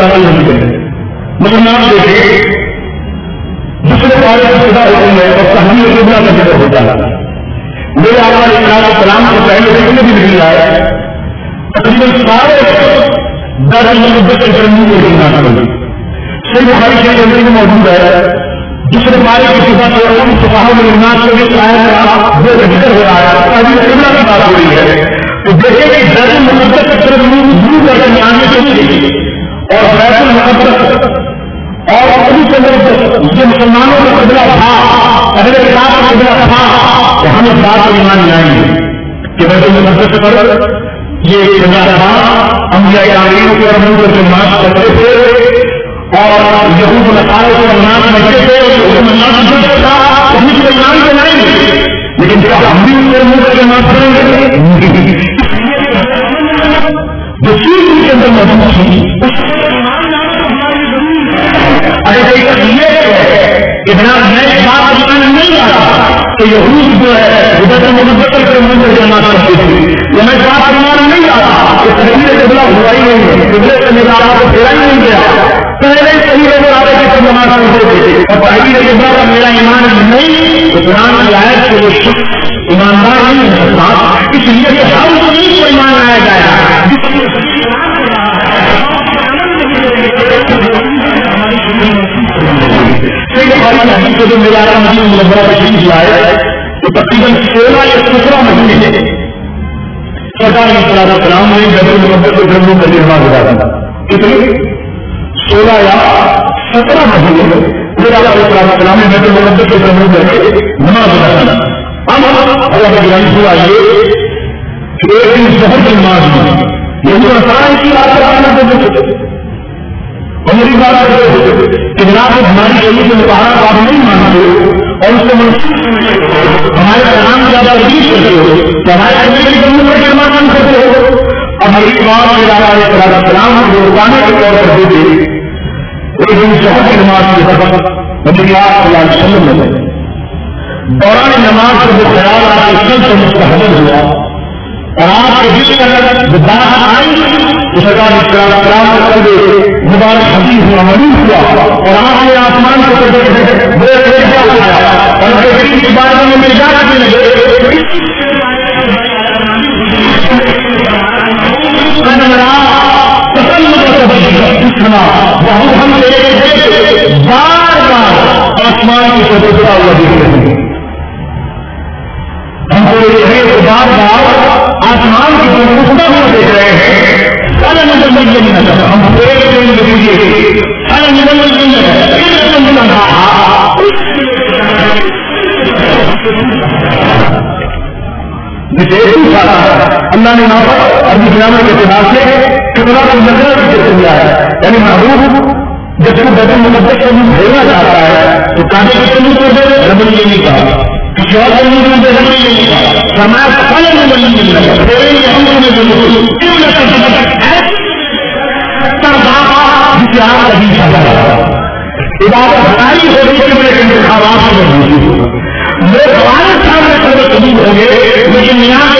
S1: مطلب آپ دیکھیں دوسرے پارے کا خدا حکم ہے اور تحمیر قبلہ کا ذکر ہوتا ہے میرے آقا علیہ السلام کو پہلے دیکھنے بھی نہیں آیا تقریباً سارے دار المقدس کے ترمیم کو دیکھنا چاہیے صحیح بخاری شریف میں موجود ہے دوسرے پارے کی صفات اور ان صحابہ میں الناس کو بھی آیا وہ ذکر ہو رہا ہے ابھی قبلہ کی بات ہو رہی ہے تو دیکھیں کہ دار المقدس کے ترمیم دور کر کے آنے کے لیے اور بیت المقدس اور ابھی کے اندر یہ مسلمانوں کا قبلہ تھا اہل کتاب کا قبلہ تھا کہ ہم اس بات کو ایمان لائیں گے کہ بیت المقدس پر یہ قبلہ تھا انبیاء کرام کے رحمت پر نماز پڑھتے تھے اور یہود و نصارہ کو نماز پڑھتے تھے تھا ہم اس کو ایمان کو لائیں گے لیکن کیا ہم بھی ان کے منہ پر نماز پڑھیں گے جو چیز ان کے اندر موجود تھی اگر یہ کہ جناب میں اس بات کو ایمان نہیں آتا کہ یہود جو ہے بیت المقدس کے منہ پر نماز پڑھتے تھے یا میں اس بات کو ایمان نہیں آتا کہ تحریر قبلہ ہوا ہی نہیں ہے قبلے سے میرا آپ کو پھیرا ہی نہیں گیا پہلے صحیح نظر آ رہے کہ نماز پڑھتے تھے اور تحریر قبلہ کا میرا ایمان نہیں تو قرآن کی آیت سے وہ شخص ایماندار نہیں ہو سکتا اس لیے کہ ہر چیز کو ایمان لایا جائے گا جو میرے آقا مدینہ منورہ تشریف لائے تو تقریباً 16 یا 17 مہینے سرکار علیہ السلام نے بیت المقدس کے گھروں کا نرمان ہوا تھا کتنے 16 یا 17 مہینے میرے آقا علیہ السلام نے بیت المقدس کے گھروں کر کے نماز ادا کرا اب اللہ کا بیان ہوا یہ کہ ایک دن ظہر کی نماز میں یہ آسان کی بات کرانا اور میری بات کہ جناب ہماری شریعت کے مطالعہ کو آپ نہیں مانتے اور اس کو منسوخ ہمارے کلام کی آپ تردید کرتے ہو تو ہمارے شریعت کے منہ پر کلمہ مان کرتے ہو اور میری بات میرا السلام کو روکانے کے طور پر دیتے ایک دن ظہر کی نماز کے سبب نبی صلی اللہ علیہ وسلم نے دوران نماز کو جو خیال آپ کے سب سے مستحضر ہوا اور آپ کے جس طرح بات آئی سرکار اسلام مبارک حدیث معمول ہوا اور آپ نے آسمان کو اور کے بارے میں میرے جانا کے لگے ہم بار بار آسمان کی سوچتا ہوا دیکھ رہے ہیں ہم کو بار بار آسمان کی سوچتا ہوا دیکھ رہے ہیں سارا نظر نہیں نظر ہم ایک دن دیجیے سارا نظر نہیں نظر اللہ نے ابھی گرامر کے اعتبار سے کتنا کو نظر دیا ہے یعنی محبوب جب وہ بیت المقدس سے بھیجنا چاہتا ہے تو کانٹے کے سلوک کو دے ربل یہ نہیں کہا کسی اور سلوک میں دے ربل یہ نہیں کہا فرمایا پہلے نظر نہیں ملنا ہم نے کیوں نہ جسے آپ ابھی عبادت ساری ہو رہی ہے میرے انتخابات میں موجود ہوگا میرے ہمارے سامنے سب قبول ہوں گے لیکن یہاں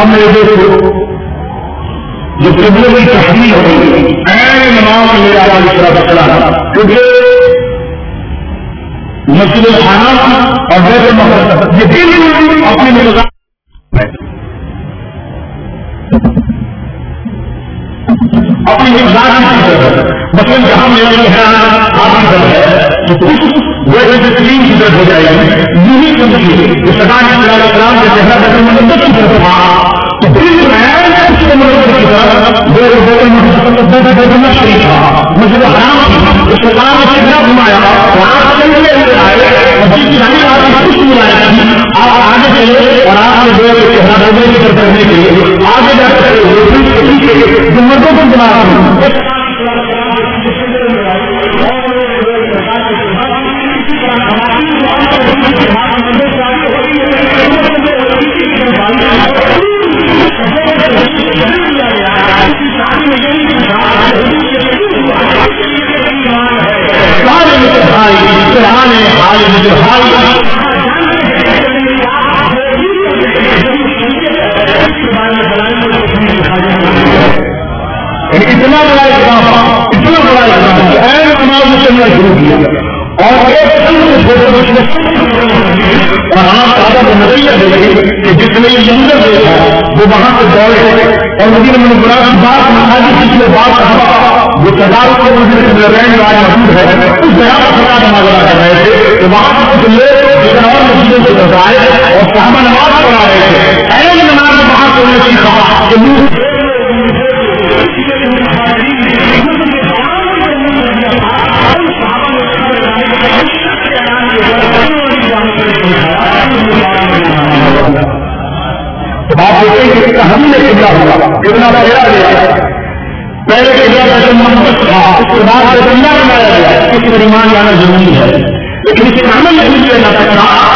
S1: اب میرے دیکھو جو قبلے کی تحریر ہو گئی این نماز میں میرا اس طرح بچلا کیونکہ مسجد الحرام اور بیت المقدس یہ بالکل اپنے مقام اپنی مقدار مثلاً جہاں میرا ہے تو کچھ ویسے تسلیم کی طرف ہو جائے گی یوں ہی سمجھیے کہ سرکار السلام کے چہرہ بیت المقدس کی طرف تھا تو بالکل شریف تھا مسجد الحرام اس سرکار نے چہرہ گھمایا اور آپ چلتے ہوئے آئے مسجد کی ساری باتیں کچھ ملایا تھی آپ آگے چلے اور آپ نے جو چہرہ کی طرف کرنے کے لیے آگے جا کر جو مردوں کو بنا اتنا بڑا اقدام چلنا شروع کیا اور نظریہ دے کہ جس نے یہ منظر دیکھا وہ وہاں سے دوڑے اور مدینہ منورہ کی بات مخالف پچھلے بات کہا وہ تدارک کے مسجد موجود ہے اس جگہ پر خطاب نمازہ کر رہے تھے کہ وہاں سے کچھ لوگ اور مسجدوں سے بتائے اور صحابہ نماز پڑھا رہے تھے ایسے نماز میں وہاں سے انہیں سیکھا کہ آپ دیکھیں کہ ہم نے قبلہ ہوا قبلہ پھیرا گیا پہلے قبلہ بیت المقدس تھا اس کے بعد بیت اللہ بنایا گیا اس پر ایمان لانا ضروری ہے لیکن اس کا عمل نہیں کیا جا سکتا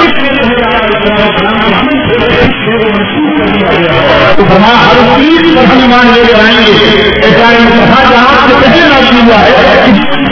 S1: تو فرمایا ہر چیز پر ہم ایمان لے کر آئیں گے ایسا جہاں سے پہلے نازل ہوا ہے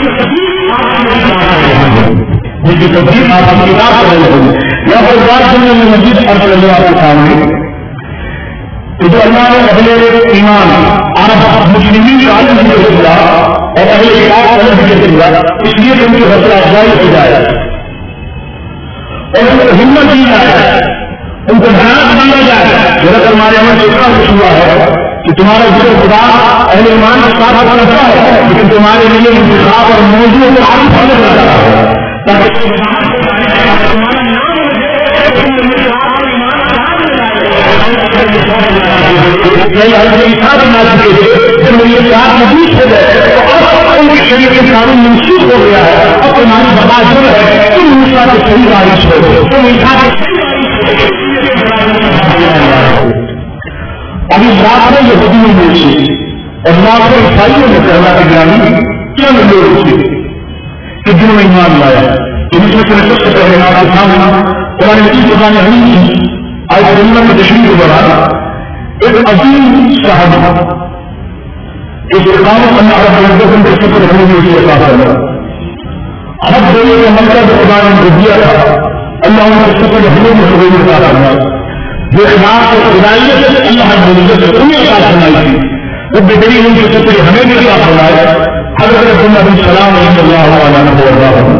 S1: جس کی تبدیل آپ اپنی کتاب پڑھ رہے ہوں یا پھر بات سننے میں مزید عرض کر آپ کے سامنے تو اللہ نے اہل ایمان عرب مسلمین کا عالم بھی ہوا اور اہل کتاب کا بھی ذکر ہوا اس لیے کہ ان کی حوصلہ افزائی ہو جائے اور ان کو ہمت دی جائے ان کو بنانا بنایا جائے ذرا ہمارے یہاں سے اتنا کچھ ہوا ہے کہ تمہارا ذکر خدا اہل ایمان کے ساتھ رکھتا ہے لیکن تمہارے لیے انتخاب اور موضوع کو عارف ہونے لگتا ہے قانون منسوخ ہو گیا ہے اب تمہاری برداشت جو ہے تم موسیٰ کو صحیح بارش ہو تم ابھی رات میں یہ بدی میں موسی اور رات کو عیسائیوں نے کہنا کہ گرانی کیا لوگ تھے کہ جنہوں نے ایمان لایا ان میں سے سب سے پہلے آپ کے سامنے قرآن مجید کی باتیں نہیں تھی آج دنیا میں تشریح کو بڑھا ایک عظیم صاحب اس اقامت میں عرب کے سفر رکھنے کی اسے احساس کرنا عرب دنیا کا مطلب قرآن نے دیا تھا اللہ نے سفر رکھنے کی سبھی میں احساس کرنا جو خلاف کو خدائیت سے اللہ نے سے انہیں احساس کرنا تھی وہ بہترین ان کے سفر ہمیں بھی کیا فرمایا حضرت محمد بن سلام رحمۃ اللہ علیہ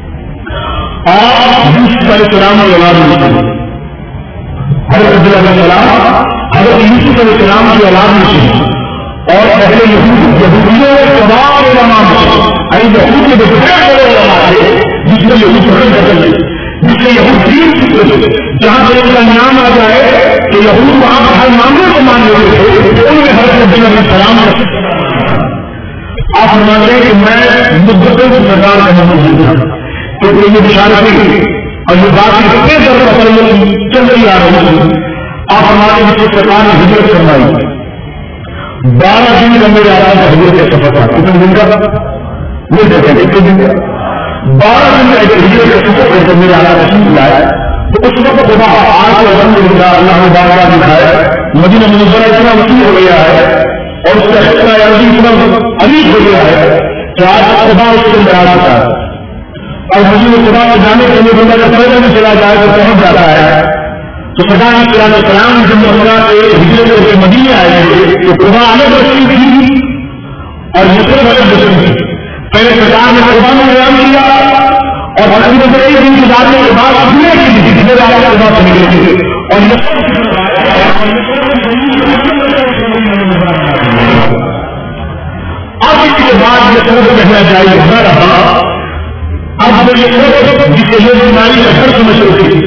S1: اور یوسف علیہ السلام کی اولاد میں سے حضرت عبداللہ علیہ السلام حضرت یوسف علیہ السلام کی اولاد میں سے اور پہلے یہودیوں تمام علماء میں یہود کے بہتر بڑے علماء تھے جس میں یہود پکڑ کرتے تھے جس سے یہود دین سیکھتے تھے جہاں سے ان کا نام آ جائے کہ یہود وہاں پر ہر معاملے کو مان لیتے تھے ان میں حضرت عبداللہ علیہ السلام آپ فرماتے ہیں کہ میں مدتوں سے سرکار کا موجود تھا کیونکہ یہ بشارت نہیں اور یہ بات کتنے درجہ پر چل رہی آ رہی ہے آپ ہمارے بچے سرکار نے ہجرت فرمائی 12 دن کا میرے آرام کا ہجرت کا سفر تھا کتنے دن کا وہ دیکھیں کتنے دن کا 12 دن کا ایک ہجرت کا سفر کر میرے آرام کا سن لایا تو اس وقت خدا آج کے الحمدللہ اللہ نے بار دکھایا مدینہ منورہ اتنا وسیع ہو گیا ہے اور اس کا حصہ عربی اتنا عمیق ہو گیا ہے کہ آج خدا اس کے اندر آ چکا ہے اور مجھے خدا کو جانے کے لیے بندہ جب پیدل میں چلا جائے تو پہنچ جاتا ہے تو سرکار علیہ السلام جب مسئلہ سے ہجرت کر کے مدینے آئے تو قبا الگ رسول تھی اور مصرف الگ رسول تھی. پہلے سرکار نے قبا میں اعلان کیا اور حضرت بکر دن گزارنے کے بعد اپنے جتنے والے قبا سے نکلے تھے اور اب اس کے بعد یہ سبب کہنا چاہیے نہ رہا. اب جو یہ جسے یہ بیماری کا گھر سمجھ رہی تھی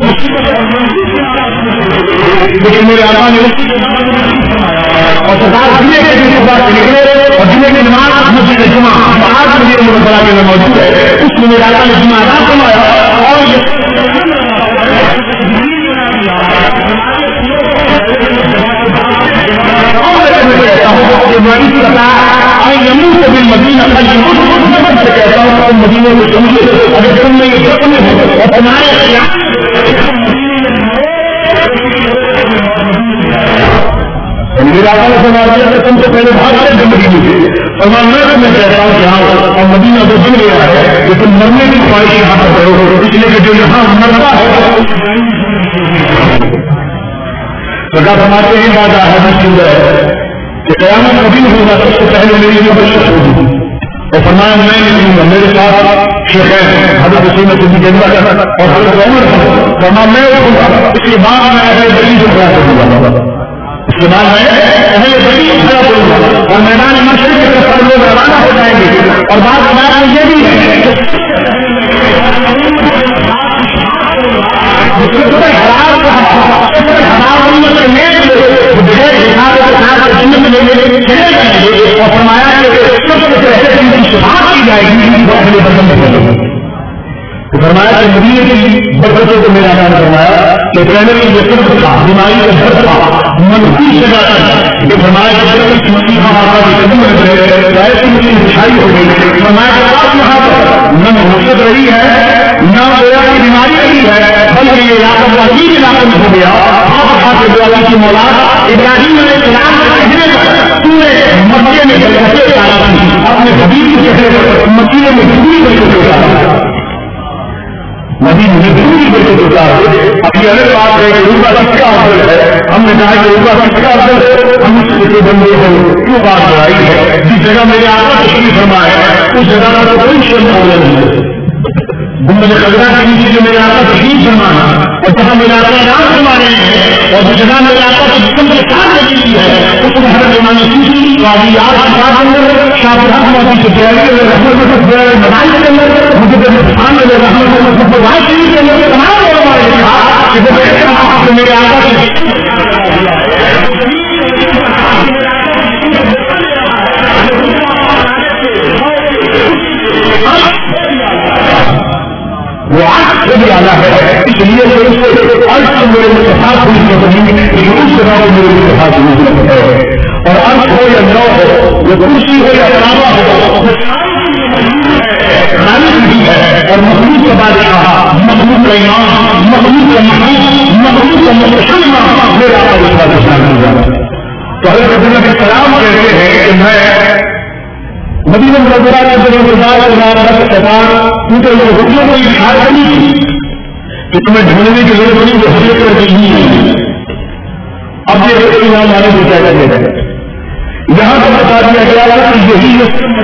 S1: لیکن میرے آقا نے اور سرکار جمعے کے دن کے بعد نکلے اور جمعے کی نماز مسجد جمعہ آج مجھے مسئلہ کے میں موجود ہے اس میں میرے آقا نے جمعہ ادا فرمایا اور مدینہ کہتا ہوں مدینے کو سمجھے اگر تم میں یہ اور تمہارے میرا تم سے پہلے بھاگ سے زندگی مجھے اور میں کہتا ہوں کہ ہاں اور مدینہ تو بن گیا ہے لیکن مرنے کی خواہش یہاں پر کرو اس لیے کہ جو یہاں مرتا ہے سرکار ہمارے یہ بات ہے کہ قیامت کبھی ہوگا سب سے پہلے میری مبشر ہوگی اور فرمایا میں نہیں ہوں گا میرے ساتھ شیخین حضرت سیمت جنگا اور حضرت عمر فرمایا میں ہوں گا اس کے بعد میں اہل بلی سے کھڑا کروں گا اس کے بعد میں اہل بلی کھڑا کروں گا اور میدان مشرق کی طرف لوگ روانہ ہو جائیں گے اور بات میں یہ بھی ہے اور فرمایا کی جائے گی اپنے بدن میں فرمایا کہ مدینے کی برکتوں کو میرا نام فرمایا کہ پہلے میں یہ سب تھا بیماری کا گھر تھا منفی جگہ یہ فرمایا کہ مسیحا ایسی مجھے مٹھائی ہو گئی فرمایا کہ آپ یہاں پر نہ محبت رہی ہے نہ بیماری رہی ہے بلکہ یہ علاقہ عجیب علاقہ میں ہو گیا آپ کی مولاد ابراہیم علیہ السلام کے کہنے پر پورے مکے میں اپنے حبیب کے چہرے پر مکے میں پوری برکت ہوتا مدینے میں پوری برکت ہوتا ہے. ابھی الگ بات ہے کہ روپا کس کا افضل ہے ہم نے کہا کہ روپا کس کا افضل ہے ہم اس کے بندے کو کیوں بات بڑھائی ہے جس جگہ میرے آقا تشریف فرما ہے اس جگہ کا کوئی شرم نہیں ہے گنبد خضرا کے نیچے جو میرے آقا تشریف فرمانا اور جہاں میرے آقا نام فرما رہے ہیں اور جس جگہ میرے آقا کی جسم کے ساتھ لگی ہے اس میں ہر زمانے کی واقعات کے ساتھ اندر شاہجہاں موتی سے تیاری رحمت مدائن کے اندر مجھے خان میں رحمت کے اندر تمام لوگ کہ میرے آقا کی وہ آج سے بھی آنا ہے اس لیے عرض تو میرے متفاق ہوئی لیکن اس جگہ کو میرے متفاق ہوئی ہے اور عرض ہو یا نو ہو یا کرسی ہو یا کعبہ ہو خالق بھی ہے اور مخلوق کا بادشاہ مخلوق کا امام مخلوق کا محبوب مخلوق کا متشمع میرا بادشاہ تو حضرت نبی السلام کہتے ہیں کہ میں مدینہ منورہ کے اندر کیونکہ یہ حکموں کو اشار کرنی تھی کہ تمہیں ڈھونڈنے کی ضرورت نہیں جو حضرت کر کے نہیں ہے. اب یہ دیکھتے یہاں لانے کو کیا کرنے لگے یہاں پر بتا دیا گیا کہ یہی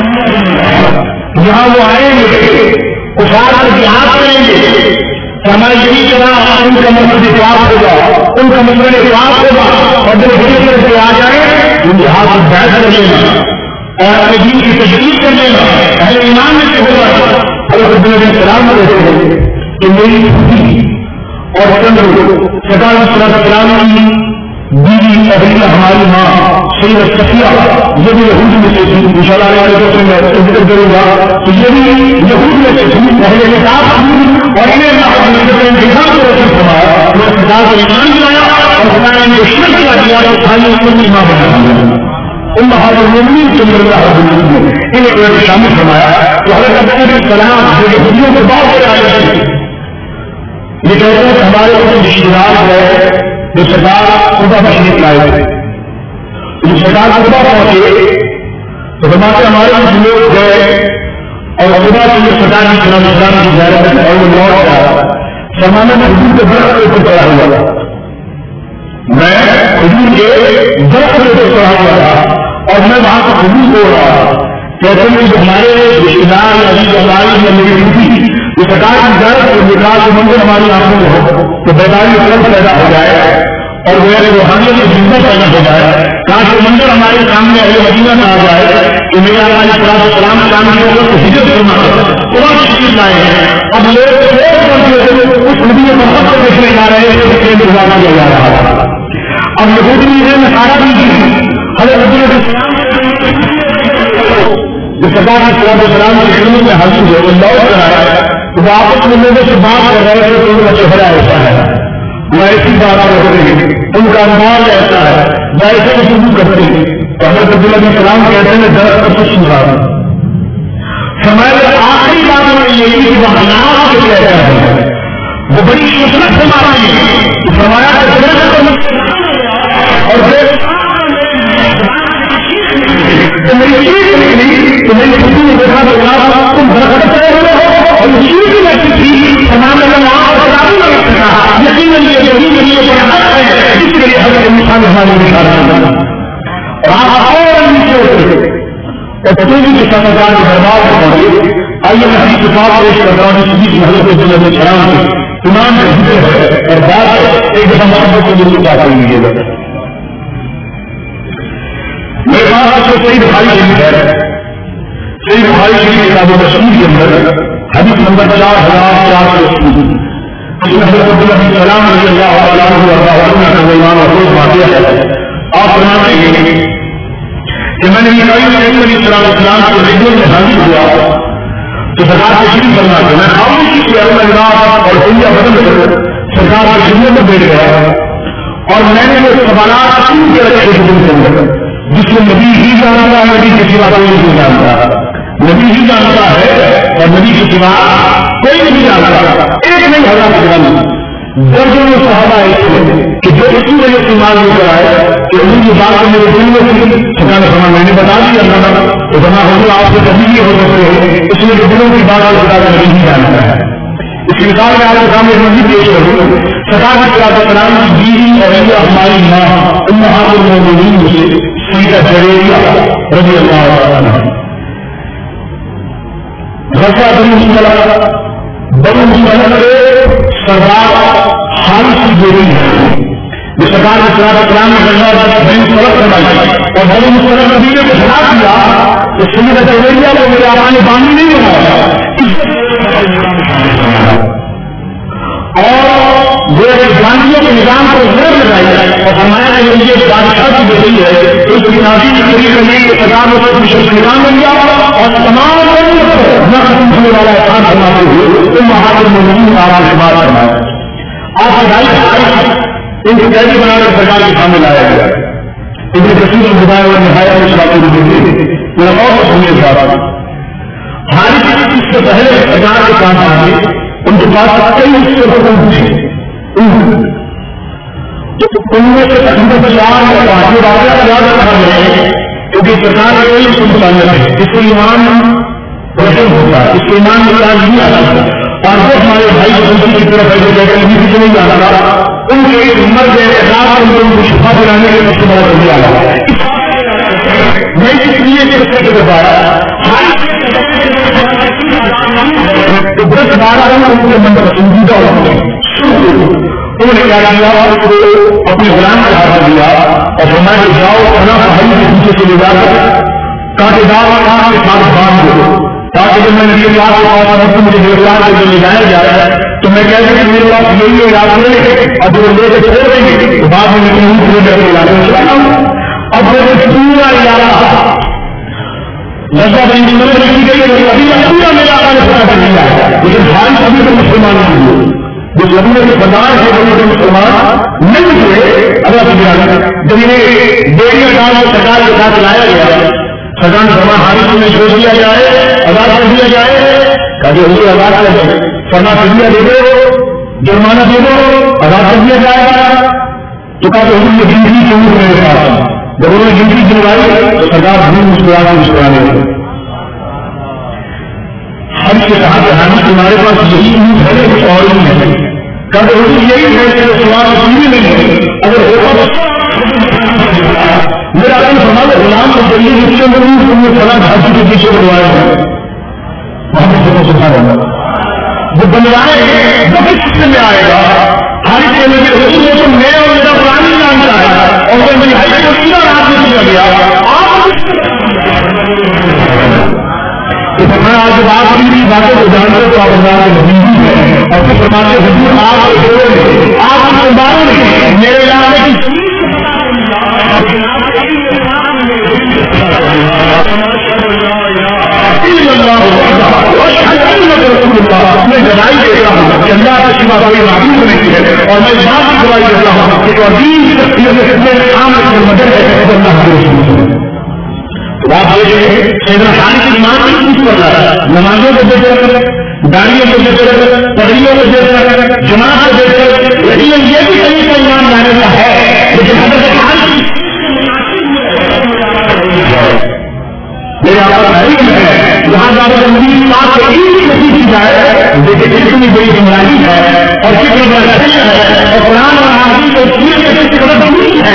S1: یہاں وہ آئیں گے اشار کر کے ہاتھ کریں گے کہ ہمارے یہی طرح ان کا مطلب اتفاق ہوگا ان کا مطلب اتفاق ہوگا اور جب حضرت کر کے آ جائیں ان کے ہاتھ کو بیٹھ کر لینا اور اپنے دین کی تجدید کر لینا اہل ایمان میں سے ہوگا. حضرت نبی السلام کہتے ہیں کہ میری خوشی اور چند سرکار السلام کی بیوی ابھی ہماری ماں سید صفیہ یہ بھی یہود میں سے تھی انشاءاللہ میں ذکر کروں گا تو یہ بھی یہود میں سے تھی پہلے کتاب اور انہیں انتخاب کو رسول فرمایا انہیں خدا کو ایمان دلایا اور خدا نے انہیں شرک کیا دیا تو خالی ان کی ماں بنا انہیں شامل فرمایا تو حضرت نبی السلام جو یہودیوں کے بعد سے آئے تھے یہ کہتے ہیں ہمارے رشتے دار گئے جو سرکار خدا تشریف لائے تھے جو سرکار خدا پہنچے تو ہمارے کچھ لوگ گئے اور خدا کی سرکار کی اسلام کی زیارت اور وہ لوٹ آیا سرمانہ میں حضور کے برف کے اوپر چڑھا ہوا کھجور کے درخت پہ چڑھا ہوا تھا اور میں وہاں سے کھجور توڑ رہا تھا. کہتے ہیں کہ ہمارے رشتے دار یا میری بیٹی یہ سرکار کی زیادہ نکال کے منظر ہماری آنکھوں میں ہو تو بیداری قلب پیدا ہو جائے اور میرے روحانیت کی زندہ پیدا ہو جائے. کہاں سے منظر ہمارے سامنے اہل مدینہ میں آ جائے کہ میرے ہمارے سلام کام کی وقت ہجرت فرما کر قرآن شریف لائے ہیں. اب لوگ اس نبی محمد کو دیکھنے جا رہے ہیں گزارا کیا جا رہا تھا. اب یہودی ہے نصارہ بھی حضرت جو سرکار کی صلاۃ والسلام کی خدمت میں حاضر ہوئے وہ لوٹ کر آیا تو وہ آپس میں لوگوں سے بات کر رہے تھے تو ان کا چہرہ ایسا ہے وہ ایسی بات کرتے ہیں ان کا انداز ایسا ہے وہ ایسے گفتگو کرتے ہیں. تو حضرت عبداللہ بن سلام کہتے ہیں درخت پر کچھ سنا رہا ہمارے آخری بات میں یہی کہ وہ حالات کے کہتا ہے وہ بڑی شفقت سے مارتی ہے فرمایا اور میری چیز نکلی تو میری چھٹی نے دیکھا تو تم درخت چلے ہوئے ہو اور چیز بھی ایسی تھی تمام یقین جس کے لیے حضرت انسان ہمارے نکالا اور آپ اور نیچے ہوتے تبدیلی کے سمجھدار کے دربار کو پہنچے. آئیے میں اپنی کتاب پیش کرتا ہوں جس کی حضرت عبداللہ بن سلام کی امام کے ذکر ہے اور بات ایک دفعہ محبت کو ضرور بات کریں گے. میرے پاس آپ کو صحیح بخاری شریف ہے. صحیح بخاری شریف کتاب تشریف کے اندر حدیث نمبر 4480 اس میں حضرت عبداللہ بن سلام رضی اللہ تعالیٰ عنہ کا ایمان اور روز واقعہ ہے. آپ فرماتے ہیں کہ میں نے علیہ السلام کو ریڈیو میں حاضر ہوا تو سرکار کے شریف کرنا تھا. میں خاموشی کی اور دنیا بدل کر سرکار کے خدمت میں بیٹھ گیا اور میں نے وہ سوالات سن کے رکھے کے اندر جس کو نبی ہی جانتا ہے نبی کے سوا کوئی نہیں جانتا. نبی ہی جانتا ہے اور نبی کے سوا کوئی نہیں جانتا. ایک نہیں ہزار درجنوں صحابہ ایسے کہ جو اسی وجہ سے مان لے کر آئے کہ ان کی بات میرے دل میں تھی سرکار نے میں نے بتا دیا تو بنا حضور آپ سے کبھی نہیں ہو سکتے ہو اس لیے دلوں کی بات خدا کا نہیں جانتا ہے. اس مثال میں آپ کے سامنے مزید پیش کروں سرکار کی صلاۃ والسلام کی بیوی اور ہماری ماں امہات المومنین سے سیدہ جویریہ رضی اللہ عنہا غزوہ بنو مصطلق کے سردار حارث کی بیوی ہے جو سرکار کی صلاۃ والسلام نے غزوہ بنو مصطلق کروائی اور بنو مصطلق قبیلے کو خلاف کیا تو سیدہ جویریہ کو میرے آقا نے بانی نہیں بنایا اور وہ گاندھیوں کے نظام کو زور لگائی اور ہمارا یہ بادشاہ کی بیٹی ہے اس کی نازی کی قریب کرنے کے سرکار نے نظام بن گیا اور تمام نہ ختم ہونے والا احسان فرماتے ہوئے تو مہاجر مومنین آرام سے بات فرمایا. آپ ہدایت ان کو قیدی بنا کر سرکار کے سامنے لایا گیا. ابن کثیر البدایہ والنہایہ میں شاطر دیکھتے میرا بہت سنیے بات حارث اس سے پہلے سرکار کے پاس آئے ان کے پاس کئی اس سے حکم پوچھے ان میں سے تقریباً 4 یا 5 واقعہ یاد رکھا گیا کیونکہ سرکار کوئی سنتا ہے اس کو ایمان روشن ہوتا ہے اس کو ایمان میں راج نہیں آتا اور وہ ہمارے بھائی بہن کی طرف ایسے کہتے ہیں کسی نہیں جانا ان کے مرد اعتراض ان کو شفا دلانے کے سب سے بڑا ذریعہ آ میں اس لیے چرچا کے بتایا 10-12 ان کے من پسندیدہ ہوتے ہیں انہوں نے کیا کیا اپنے غلام کا ہاتھ دیا اور فرمایا کہ جاؤ اپنا بھائی کے پیچھے سے لے جا کر کاٹے دار کام کے ساتھ باندھ دو تاکہ جب میں نے یہ بات مجھے گرفتار کر کے لے جایا جائے تو میں کہتے کہ میرے پاس یہی علاج لے اور جو لے کے چھوڑ دیں گے تو بعد میں پورے کر کے علاج میں چلاتا ہوں. اب جیسے پورا علاقہ لذا بین میں لکھی گئی ہے ابھی پورا میرا علاقہ نے پتا کر دیا ہے لیکن بھائی ابھی تو مسلمان نہیں ہوئے جو لبنے کے بازار ہے وہ مسلمان نہیں ہوئے. اللہ جب انہیں بیڑیاں ڈال کر سرکار کے ساتھ لایا گیا سرکار فرمان حارث میں چھوڑ دیا جائے آزاد کر دیا جائے کہ حضور آزاد کر دیں فرما فدیہ دے دو جرمانہ دے دو آزاد کر دیا جائے گا تو کہا کہ حضور یہ گنتی کیوں میرے پاس جب انہوں نے گنتی دلوائی تو سرکار بھی مسکرانے لگے. ہم سے کہا کہ حامد تمہارے پاس یہی امید ہے کچھ اور ہی ہے کہا کہ حضور یہی ہے کہ سوال نہیں ہے اگر ہوگا حضور کو میں اور میرا پرانی جانتا ہے اور وہ میری حج کو سیدھا رات میں کیا گیا آپ آج جب آپ کی باتوں کو جانتے تو آپ اللہ کے نبی ہے اور پھر فرماتے حضور آپ کی قربانوں نے میرے علاقے کی میں گواہی دیتا ہوں کہ اللہ کا سوا کوئی معبود نہیں ہے اور میں اس بات کی گواہی دیتا ہوں کہ جو دین عام مدد ہے وہ اللہ کے رسول ہے. آپ دیکھیں سیدنا خالد کی ایمان کی کچھ کر رہا ہے نمازوں کو دیکھ کر داڑیوں کو دیکھ کر پگڑیوں کو دیکھ کر جماعت کو دیکھ کر لیکن یہ بھی کہیں کا ایمان لانے کا ہے لیکن حضرت خالد میرے آپ ہے جہاں جا کر مزید بات کو نہیں کی جائے لیکن کتنی بڑی گمراہی ہے اور کتنی بڑا ہے اور قرآن اور حدیث کو سیرت کے کتنی بڑا نہیں ہے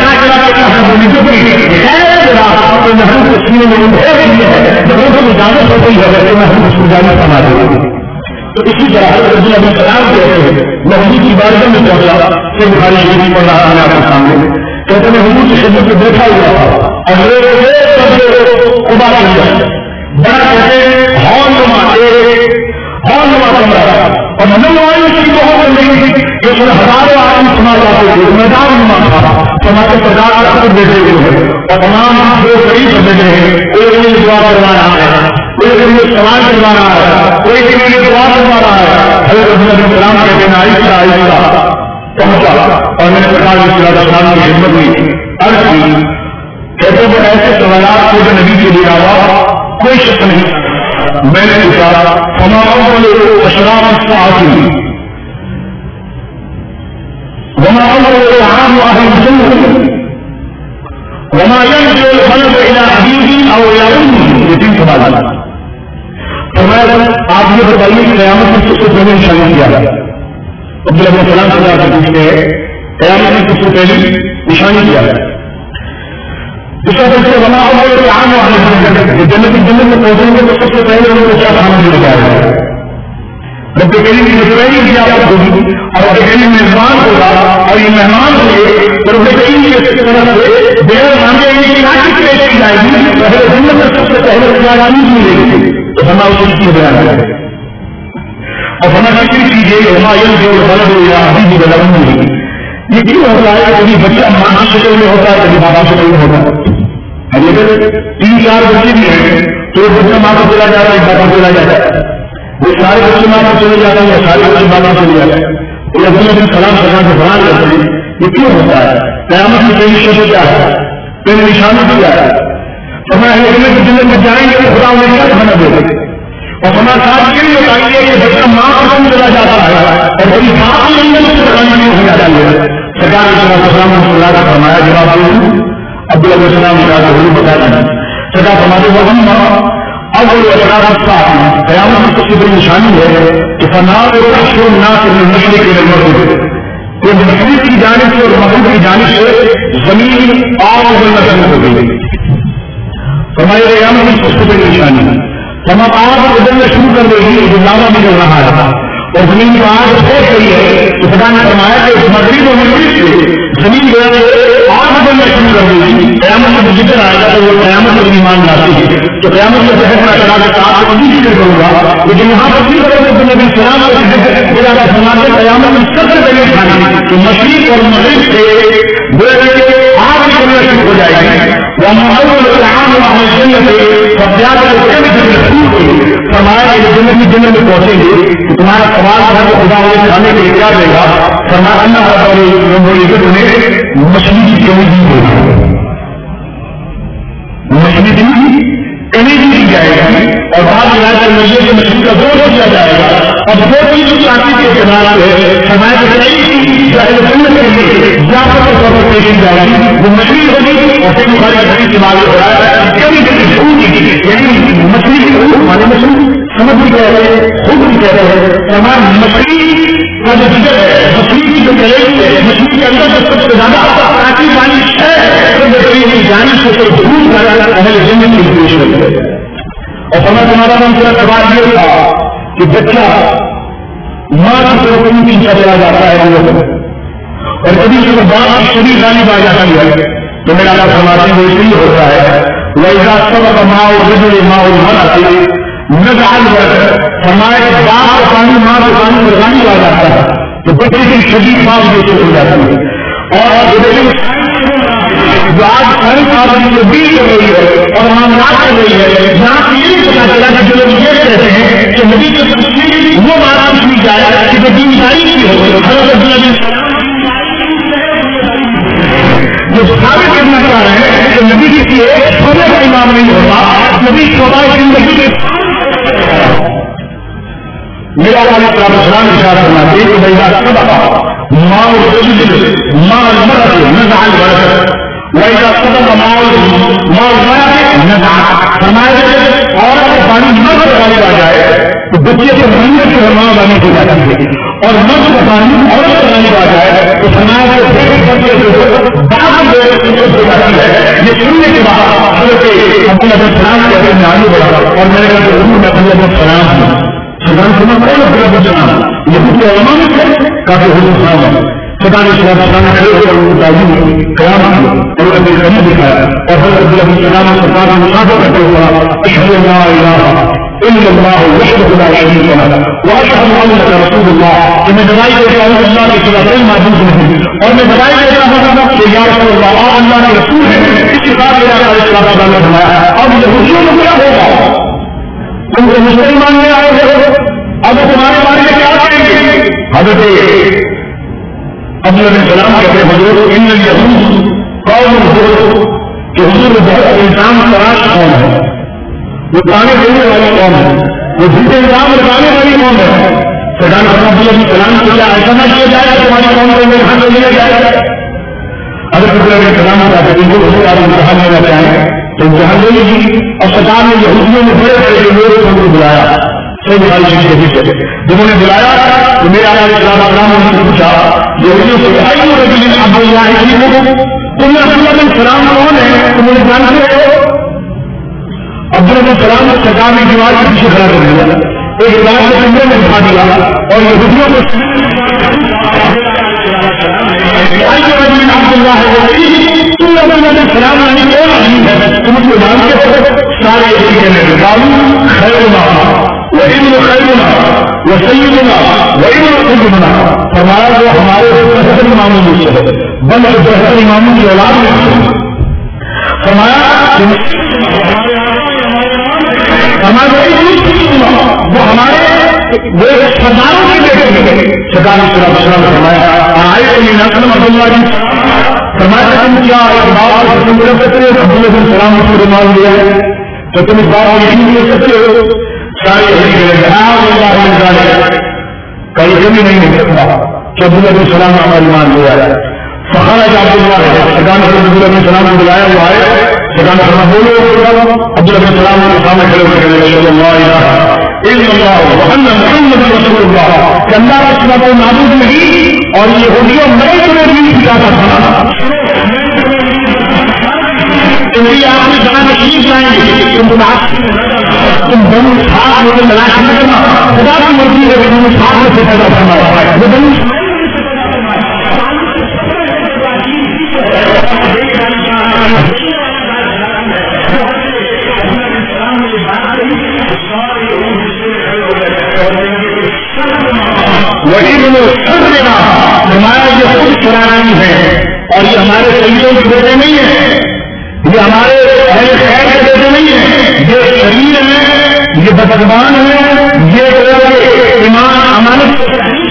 S1: اجازت ہو گئی ہے میں ہم اس کو جانا سما دوں تو اسی طرح رضی اللہ سلام کہتے ہیں میں حضور کی بارگاہ میں پہنچا پھر بخاری شریف پڑھ رہا ہے آپ کے سامنے کہتے ہیں حضور کی خدمت میں بیٹھا ہوا تھا اور بڑا کہتے ہارن نما کمرہ اور نمائش کی بہت نہیں کہ اس میں ہزاروں آدمی سنا جاتے تھے میدان نما تھا سماج سرکار کا خود بیٹھے ہوئے ہیں اور تمام جو قریب بیٹھے ہیں کوئی کوئی دعا کروا رہا ہے کوئی کوئی سوال کروا رہا ہے کوئی کوئی دعا کروا رہا ہے حضرت علیہ السلام کہتے ہیں آہستہ پہنچا اور میں نے سرکار کی السلام کی خدمت میں عرض کی کہتے ہیں ایسے سوالات کو جو نبی کے لیے آوا کوئی شک نہیں میں نے پوچھا اشراف الساعة وما أول العام أهل الجنة وما يرجع الخلق إلى أبيه أو إلى أمه يتم سوالات فرمایا آپ یہ بتائیے کہ قیامت میں سب سے پہلے نشانی کیا ہے عبد اللہ السلام صلی اللہ علیہ وسلم ہے قیامت میں سب سے پہلی نشانی کیا ہے دوسرا سے بنا ہوا ہے کہ عام اہل جنت میں پہنچیں گے تو سب سے پہلے ان کو کیا کھانا مل جائے گا رب کریم کی مشورے کی آپ ہوگی اور رب کریم میزبان ہوگا اور یہ مہمان ہوئے تو رب کریم کی طرف سے بغیر مانگے کی راحت پیش کی جائے گی پہلے جنت میں سب سے پہلے چیز ملے گی تو ہم اس چیز کو بیان کریں اور ہمیں فکر کیجیے کہ ہمارے جو غلط ہو یا ابھی بھی غلط نہیں یہ کیوں ہوتا ہے کبھی بچہ ماں کی شکل میں ہوتا ہے کبھی بابا شکل میں ہوتا ہے 3-4 بچے بھی ہیں تو بچہ ماں کو چلا جاتا ہے بابا چلا جاتا ہے وہ سارے بچے ماں کو چلے جاتے ہیں سارے بچے بابا چلے جاتے ہیں یہ اپنے سلام سلام سے فران کرتے ہیں یہ کیوں ہوتا ہے قیامت کی پہلی شکل کیا ہے پہلی نشانی کیا ہے ہمیں جنت میں جائیں گے خدا انہیں کیا کھانا دے دے اور ہمارا ساتھ یہ بھی بتائیے کہ بچہ ماں کو کم چلا جاتا ہے اور بڑی باپ کی اندر سے پکڑنا نہیں ہو جاتا ہے سرکار نے السلام اللہ کا فرمایا جواب عبد اللہ السلام نے کہا کہ بتایا سرکار فرماتے وہ ہم اب وہ اشرار قیامت کی سب سے بڑی نشانی ہے کہ فنار اشور ناس من المشرق الى المغرب یہ مشرق کی جانب سے اور مغرب کی جانب سے زمین آگ ابلنا شروع ہو گئی فرمایا قیامت کی سب سے بڑی نشانی ہے تمام آگ ابلنا شروع کر دے گی جو لاوا نکل رہا ہے اور زمین جو آگ پھینک رہی ہے تو خدا نے فرمایا کہ مغرب اور مشرق سے زمین جو ہے آگ ابلنا شروع کر دے گی قیامت میں ذکر آئے گا تو وہ قیامت پر ایمان لاتی ہے تو قیامت میں فیصلہ کرا کے آپ کو نہیں ذکر کروں گا لیکن یہاں پر بھی نبی السلام فرماتے قیامت میں سب سے پہلے کھانا تو مشرق اور مغرب سے آگ نکلنا شروع ہو جائے گی فرمایا جنت میں پہنچیں گے تو تمہارا سوال تھا کہ خدا انہیں کھانے کے لیے کیا دے گا فرمایا اللہ تمہیں مچھلی کی کمی دی ہوگی مچھلی کمی دی جائے گی اور بعد مچھلی کا گوشت کیا جائے گا اور دو چیز چاہتی کے اعتبار سے فرمایا کہ پیش کی جائے گی وہ مچھلی ہوگی اور پھر استعمال ہو رہا ہے مچھلی ہمارے مچھلی سمجھ بھی کہہ رہے ہیں خود بھی کہہ رہے ہیں تمام مچھلی کا جو ذکر ہے مچھلی کی جو گہرائی ہے مچھلی کے اندر سب سے زیادہ پراتی بارش ہے جانب سے دور اہل جنت کی پیش کرتے ہیں اور سمجھ ہمارا من پورا سوال یہ تھا کہ بچہ ماں کی طرف چلا جاتا ہے کبھی کبھی بات شدید غالب آ جاتی ہے تو میرا اللہ فرماتے ہیں اس لیے ہوتا ہے وَإِذَا سَبَقَ مَاءُ الرَّجُلِ مَاءُ الْمَرْأَةِ نَزَعَ الْوَلَدَ فرمایا کہ باپ کا پانی ماں کے پانی پر غالب آ جاتا ہے تو بچے کی شدید بات یہ ہو جاتی ہے. اور جو آج سائنس آبادی جو بھی کر رہی ہے اور معاملات کر رہی ہے جہاں سے یہ پتا چلا کہ جو لوگ یہ کہتے ہیں کہ نبی کے تفصیل وہ بات پوچھی جائے کہ جو دینداری کی ہو جو ثابت کرنا چاہ رہے ہیں کہ نبی کسی ایک سونے کا امام نہیں ہوتا نبی شعبہ زندگی کے میرا السلام اشارہ کرنا چاہیے کہ بھائی ماں ماں نزع الولد وَإِذَا صَدَقَ مَاءُ فرمایا عورت کا پانی مرد پر غالب آ جائے تو بچے کے بننے سے ماں بنی ہو جاتی ہے اور مرد کا پانی عورت پر غالب آ جائے تو فرمایا یہ سننے کے بعد حضرت عبداللہ بن سلام کے حضرت میں آگے بڑھا اور میں نے کہا کہ میں عبداللہ بن سلام ہوں سلام سنا پڑے عبداللہ بن سلام یہ کچھ علماء میں تھے کافی حضرت سلام خدا نے سلام قیام اور ابھی کمی دکھایا اور حضرت عبداللہ بن سلام سرکار نے مصافہ کرتے ہوا اشہد ان لا الہ الا اللہ وحدہ لا شریک لہ واشہد انک رسول اللہ کہ میں گواہی دیتا ہوں اللہ کے سوا کوئی معبود نہیں اور میں گواہی دیتا ہوں کہ یا رسول اللہ آپ اللہ کے رسول ہیں. اس کے بعد میرا السلام نے فرمایا اب یہودیوں کو کیا ہوگا تم کو مسلم ماننے آئے ہو اب تمہارے بارے میں کیا کہیں گے. حضرت عبداللہ بن سلام کہتے ہیں حضور ان الیہود قوم ہو کہ حضور بہت الزام تراش قوم ہے وہ تانے دینے والی قوم ہے وہ جتنے الزام لگانے والی قوم ہے. سردار عبداللہ بن سلام کو کیا ایسا نہ کیا جائے تمہاری قوم کو میرے ہاتھ میں لیا جائے. اگر عبداللہ بن سلام چاہتے ہیں کہ حضور آپ امتحان لینا چاہیں تو امتحان لے لیجیے اور سردار نے یہودیوں نے بڑے بڑے لوگوں کو بلایا جنہوں نے بلایا تو میرا نے پوچھا تم نے عبداللہ بن سلام کون ہے تم نے جانتے ہو. عبداللہ بن سلام نے سرکار نے دیوار کے پیچھے کھڑا کر دیا ایک دیوار کے کمرے میں بٹھا دیا اور یہودیوں کو تم نے عبداللہ بن سلام نہیں کون ہے تم اس کو جانتے ہو. سارے خیرنا وَإِنُّ خَيْرُنَا وَسَيِّدُنَا وَإِنُّ قُلُّنَا فرمایا وہ ہمارے بہتر اماموں میں سے ہے بل بہتر اماموں کی اولاد میں فرمایا وہ ہمارے وہ سرداروں کے بیٹے ہیں. سرکار نے فرمایا آئے تو یہ نسل عبداللہ جی فرمایا تم کیا ایک بات تم کر سکتے ہو عبداللہ بن سلام کو رومال دیا ہے تو تم اس بات کو یقین کر سکتے ہو. کئی کبھی نہیں ہو سکتا کہ عبداللہ بن سلام کا ایمان لیا ہے. فخرج عبداللہ سرکار نے عبداللہ بن سلام کو بلایا وہ آئے سرکار نے فرمایا بولو عبداللہ بن سلام کے سامنے کھڑے ہو کر اشہد ان لا الہ الا اللہ وان محمد رسول اللہ کہ اللہ کے سوا کوئی معبود نہیں اور یہودیوں میں تمہیں دین سکھاتا تھا. آپ نے جہاں تشریف لائیں گے تم بنو اسحاق میں تلاش نہ کرنا خدا کی مرضی ہے بنو اسحاق میں سے پیدا کرنا وہ بنو وہی بنو سرنا ہمارا یہ خود چرانی ہے اور یہ ہمارے سیدوں کے بیٹے نہیں ہے یہ ہمارے اہل خیر کے بیٹے نہیں ہے یہ شریر ہے یہ بدگمان ہے یہ ایمان امانت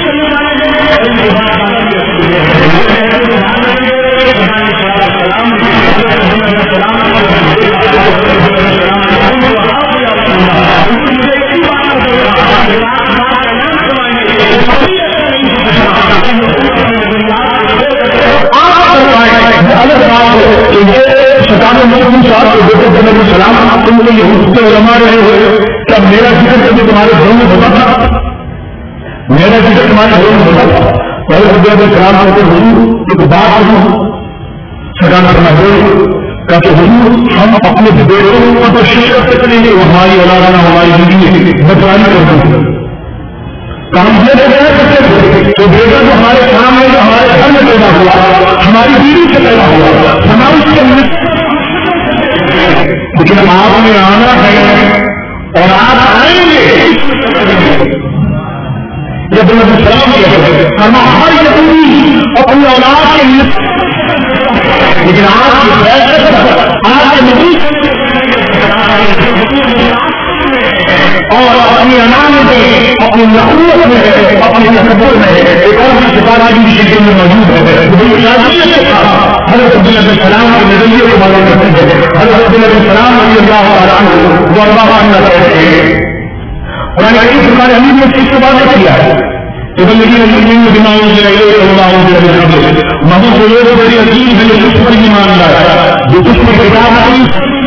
S1: سلام تم کو یہ علماء رہے ہوئے تب میرا ذکر کبھی تمہارے گھروں میں ہوتا تھا میرا ذکر تمہارے گھروں میں ہوتا تھا پہلے سلام کرتے حضور ایک بات سلام کرنا ہو کہ حضور ہم اپنے بیٹوں پر شکر کریں گے ہماری اولاد ہماری زندگی بچائی کرتے ہیں کام یہ کرتے تو بیٹا تو ہمارے کام ہے جو ہمارے گھر میں پیدا ہوا, ہماری بیوی سے پیدا ہوا, ہماری سے لیکن آپ نے آنا ہے اور آپ آئیں گے. جب نبی سلام کیا ہم ہر یہودی اپنی اولاد کے لیے, لیکن آپ کے نبی اور اپنی انانت میں, اپنی نقوت میں, اپنی تکبر میں ایک اور سپارہ کی شکل میں موجود ہے. حضرت عبداللہ بن سلام کے نظریے کو معلوم کرتے ہیں. حضرت عبداللہ بن سلام رضی اللہ عنہ وہ اللہ عنہ کہتے ہیں قرآن کریم سرکار حمید نے اس کو واضح کیا ہے کہ بندگی میں دماغ سے محمود وہ لوگ بڑی عظیم ہے جو کچھ پر ایمان لایا, جو کچھ پر کتاب نہیں.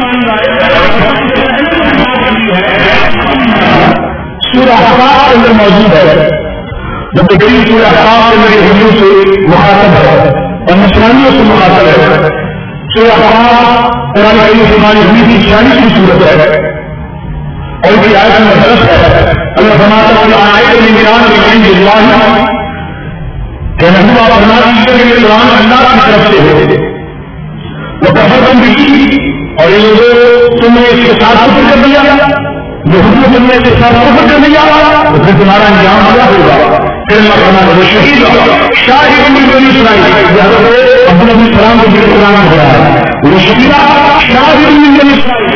S1: سورہ احقاف کے اندر موجود ہے, جب تقریب سورہ احقاف کے اندر ہندو سے مخاطب ہے اور نصرانیوں سے مخاطب ہے. سورہ احقاف قرآن کریم سرکار حمید کی 46ویں سورت ہے اور کی آیت میں درست ہے. اللہ فرماتا ہے آیت میں قرآن کے عند اللہ کہ محبوب آپ فرما دیجیے کہ قرآن اللہ کی طرف سے ہے وہ کفرتم بھی, اور یہ لوگوں تم نے اس کے ساتھ کفر کر دیا, جو حکم تم نے اس کے ساتھ کفر کر دیا تو پھر تمہارا انجام کیا ہوگا. پھر اللہ فرماتا ہے شہید شاہد من بنی اسرائیل, حضرت عبد النبی السلام کو ذکر قرآن ہو رہا ہے. وہ شہید شاہد من بنی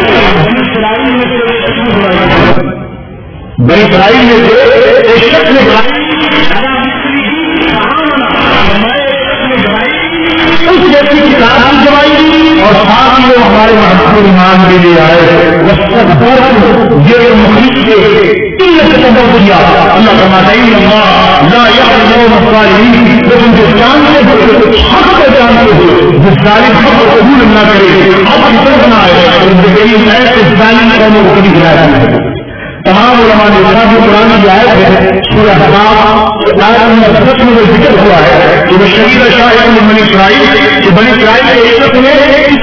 S1: بنی اسرائیل میں سے ایک شخص نے اس جیسی کتاب کی گواہی اور ساتھ ہی وہ ہمارے محبوب ایمان کے لیے آئے. یہ مخلص کے اللہ فرماتا ہے اللہ لا يحرم الظالمین, لیکن جو جانتے ہو حق کو جانتے ہو جس ظالم حق کو قبول نہ کرے حق کی طرف نہ آئے تو ایسے ظالم قوموں کو کبھی گرایا نہیں. تمام علماء نے کہا کہ قرآن کی آیت ہے سورہ احقاف آیت نمبر 10 میں ذکر ہوا ہے کہ وہ شہید شاہد من بنی اسرائیل کہ بنی اسرائیل کے ایک شخص نے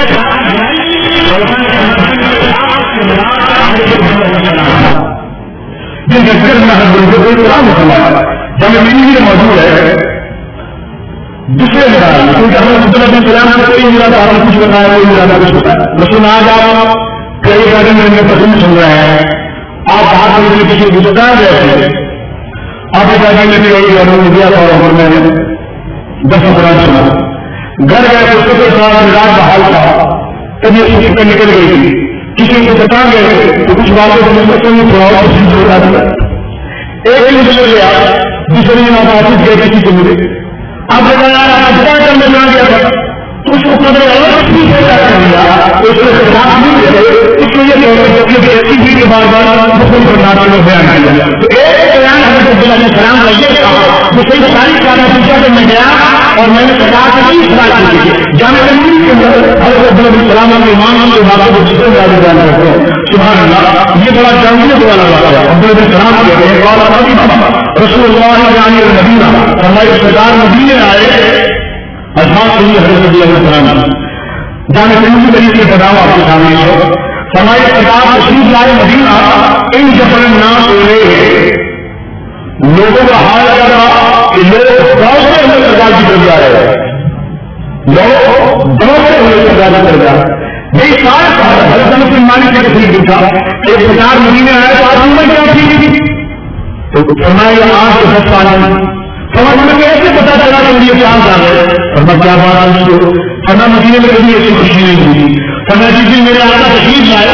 S1: جن کا ذکر نہ ہے قرآن میں جامع ملی میں موجود ہے. دوسرے مراد کیونکہ ہم عبداللہ بن سلام نے کوئی مراد آپ نے کچھ بتایا, کوئی مراد کچھ بتایا. مثلاً آج آپ کئی گاڑی میں پسند سن رہے ہیں, آپ ہاتھ میں کسی کو بتا رہے تھے, آپ ایک آدمی نے بھی دیا تھا اور میں نے 10 قرآن سنا, گھر گئے تو اس کے ساتھ مزاج بحال تھا, تب یہ سوچ کر نکل گئی تھی, کسی کو بتا گئے تو کچھ باتوں کو مستقبل تھوڑا اور چیز بتا دیا. ایک دن چل گیا, دوسرے دن آپ آفس گئے کسی کو ملے, آپ بتایا بتا کر میں جا گیا تھا تو اس کو قدر الگ چیز پیدا کر دیا, اس کو خلاف نہیں دے اس لیے ایسی بھی کے بار بار مسلم کرنا میں بیان کیا. تو ایک بیان حضرت عبداللہ علیہ السلام کا یہ تھا جو صحیح بخاری کا پوچھا کہ میں گیا اور میں نے کہا کہ نہیں اصلاح کی جامع تنویر کے اندر حضرت عبداللہ علیہ السلام کے ایمان کے باتوں کو جتنے زیادہ بیان کرتے ہیں. سبحان اللہ, یہ بڑا جاننے والا بات ہے. عبداللہ علیہ السلام کہتے ہیں رسول اللہ یعنی المدینہ ہمارے سرکار مدینے آئے اصحاب سنی حضرت عبداللہ علیہ السلام جامع تنویر طریقے سے بتاؤ آپ کے سامنے ہمارے سرکار تشریف لائے مدینہ ان جفر الناس ہوئے لوگوں کا حال کیا کہ لوگ گاؤں سے ہمیں سرکار کی طرف جا رہے ہیں, لوگ گاؤں سے ہمیں سرکار کی طرف جا رہے ہیں. یہی سارے حضرت مسلم مالک سے تشریف تھا ایک سرکار مدینے آئے تو آپ میں کیا تھی تو فرمایا آج کے 10 سال سمجھ میں کیسے پتا چلا کہ مجھے کیا جا رہے ہیں اور میں کیا بات فرما مدینے میں کبھی ایسی خوشی نہیں ہوئی. فرمایا جس دن میرے آقا تشریف لائے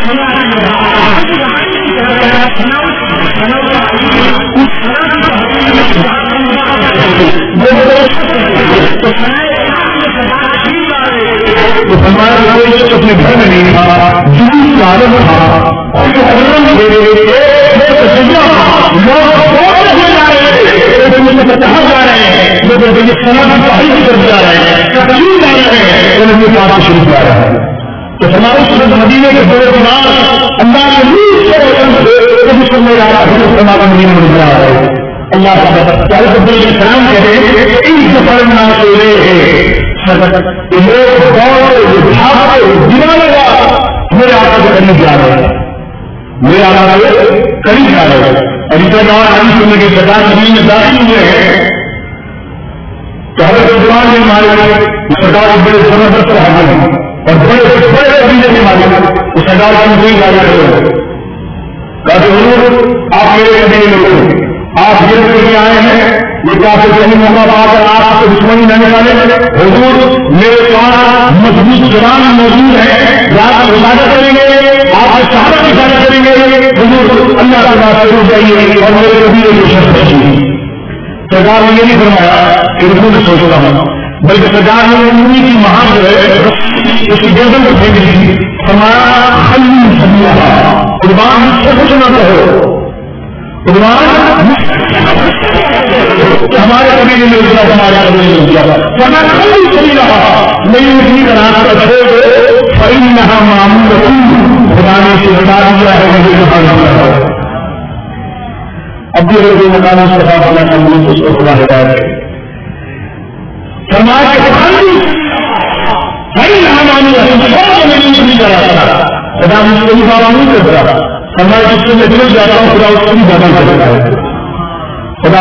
S1: تو فرمایا کوئی شخص اپنے گھر میں نہیں تھا, جلوس کا عالم تھا اور جو حضرت میرے کہاں جا رہے ہیں لوگ سلام پہاڑی کی طرف جا رہے ہیں کیوں جا رہے ہیں انہوں نے بات شروع کیا رہا ہے. تو ہمارے سورت مدینے کے دور کے بعد اللہ کے نور سے مسلم آ رہا ہے ہمارا مدینے میں نظر آ رہا ہے. اللہ تعالیٰ السلام کہتے ہیں ان سفر نہ سوئے لوگ میرے آقا کو قریب جا رہے ہیں, میرے آقا کو قریب جا رہے ہیں. اور اس طرح آدمی سننے کے سرکار زمین میں داخل ہوئے ہیں تو حضرت سلمان بن مالک سرکار کے بڑے زبردست صحابی ہیں اور بڑے بڑے قبیلے کے مالک وہ سرکار کی کوئی گاڑی کرے کہتے حضور آپ میرے قبیلے میں لوگ آپ یہ کے آئے ہیں یہ کافی صحیح موقع پا کر آپ سے دشمنی نہ نکالے حضور میرے پاس مضبوط زبان موجود ہے آپ عبادت کریں گے آپ صحابہ کی عبادت کریں گے حضور اللہ کے بات ضرور جائیے اور میرے قبیلے کو شرط رکھیے سرکار نے یہ نہیں فرمایا کہ حضور نے سوچتا ہوں بلکہ سرکار نے انہیں کی مہان جو ہے اس کی گردن کو پھینک دی فرمایا خلی سمیہ قربان سے کچھ نہ کہو قربان ہمارے قبیلے میں اتنا ہمارے قبیلے میں کیا ورنہ خلی سمیہ نہیں اتنی کا نام رکھو فإنها معمولة خدا نے اسے بتا دیا ہے مجھے جہاں اب بھی اگر کوئی مقام استفاق کرنا چاہیے تو اس کو خدا ہدایت ہے فرمایا کہ خدا مجھ کو بھی بابا نہیں کرتا فرمایا جس سے میں دل جاتا ہوں خدا اس کو بھی زیادہ کرتا ہے خدا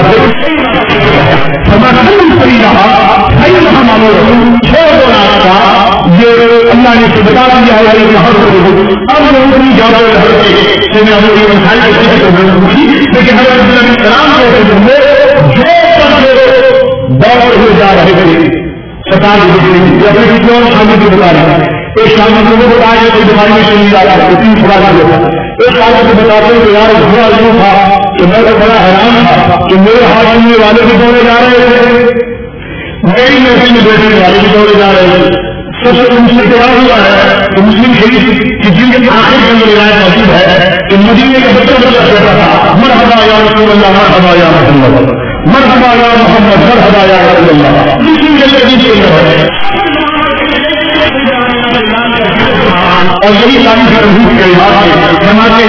S1: صحیح رہا صحیح رہا مانو چھوڑ دو راستہ یہ اللہ نے اسے بتا دیا ہے اب میں اتنی زیادہ کہ میں اپنی منصائل کو ذکر کروں گی لیکن حضرت علیہ السلام کے جو بندے دوڑ ہوئے جا رہے تھے سرکار کی اپنے کسی اور شامل کو بتا رہے ہیں ایک شامل کو بتایا کہ کوئی بیماری میں چلی جا رہا ہے تین خدا نہیں ہوتا ایک شامل کو بتاتے ہیں کہ یار گھوڑا یوں تھا کہ میں تو بڑا حیران تھا کہ میرے ہاتھ میں والے بھی دوڑے جا رہے تھے میری محفل میں بیٹھنے والے بھی دوڑے جا رہے تھے سب سے مسلم تیار ہوا ہے تو مسلم شریف کی جن کے آخر کے اندر روایت موجود ہے کہ مدینے کا بچہ بچہ بیٹھا تھا مرحبا یا رسول اللہ مرحبا یا رسول اللہ مرحبا یا محمد مرحبا یا رسول اللہ مسلم کے قریب سے ہے اور یہی ساری حضور کے روایت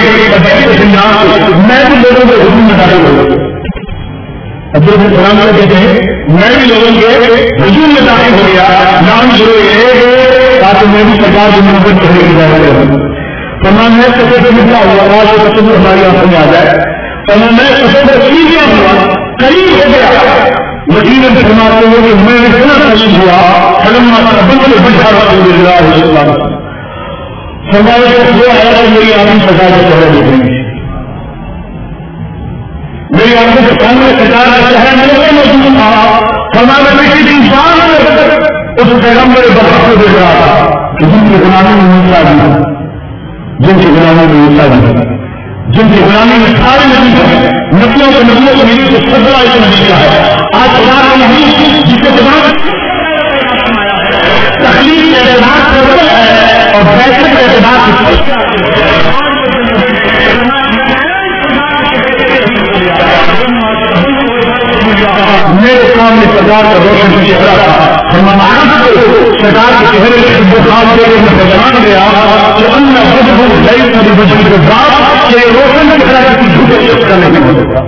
S1: میں بھی لوگوں کو حضور میں داخل ہوں عبد السلام کا کہتے ہیں میں بھی لوگوں کے حضور میں داخل ہو گیا نام شروع ہے تاکہ میں بھی سرکار کی محبت کرنے کی ضرورت ہے تمام میں سفر سے نکلا ہوا آواز کا تصور ہماری آنکھوں میں آ جائے تمام میں سفر سے سیدھا ہوا قریب ہو گیا مدینہ سے فرماتے ہوئے کہ میں اتنا قریب ہوا فلما تقبل بجھا رسول اللہ صلی اللہ علیہ وسلم فرمایا کہ وہ ہے میری آنکھیں سرکار کا چہرہ دیکھ رہی ہیں میری آنکھوں کے سامنے سرکار کا چہرہ میرے موجود تھا فرمایا میں کسی انسان اس پیغمبر برحق کو دیکھ رہا تھا کہ جن کی غلامی میں موسیٰ بھی جن کی غلامی میں موسیٰ بھی جن کی غلامی میں سارے نبی ہیں نبیوں کے نبی کو سبلا ایک نبی کا ہے آج خدا کا نبی جس کے دماغ تخلیق کے اعتبار سے ہے اور فیصلے کے اعتبار سے میرے سامنے سرکار کا روشن چہرہ تھا سرکار کے چہرے سے بخار کے میں پہچان گیا کہ اللہ حضب لئی کبھی بجن کے بعد کہ روشن چہرہ کسی جھوٹے شخص کا نہیں ہو سکتا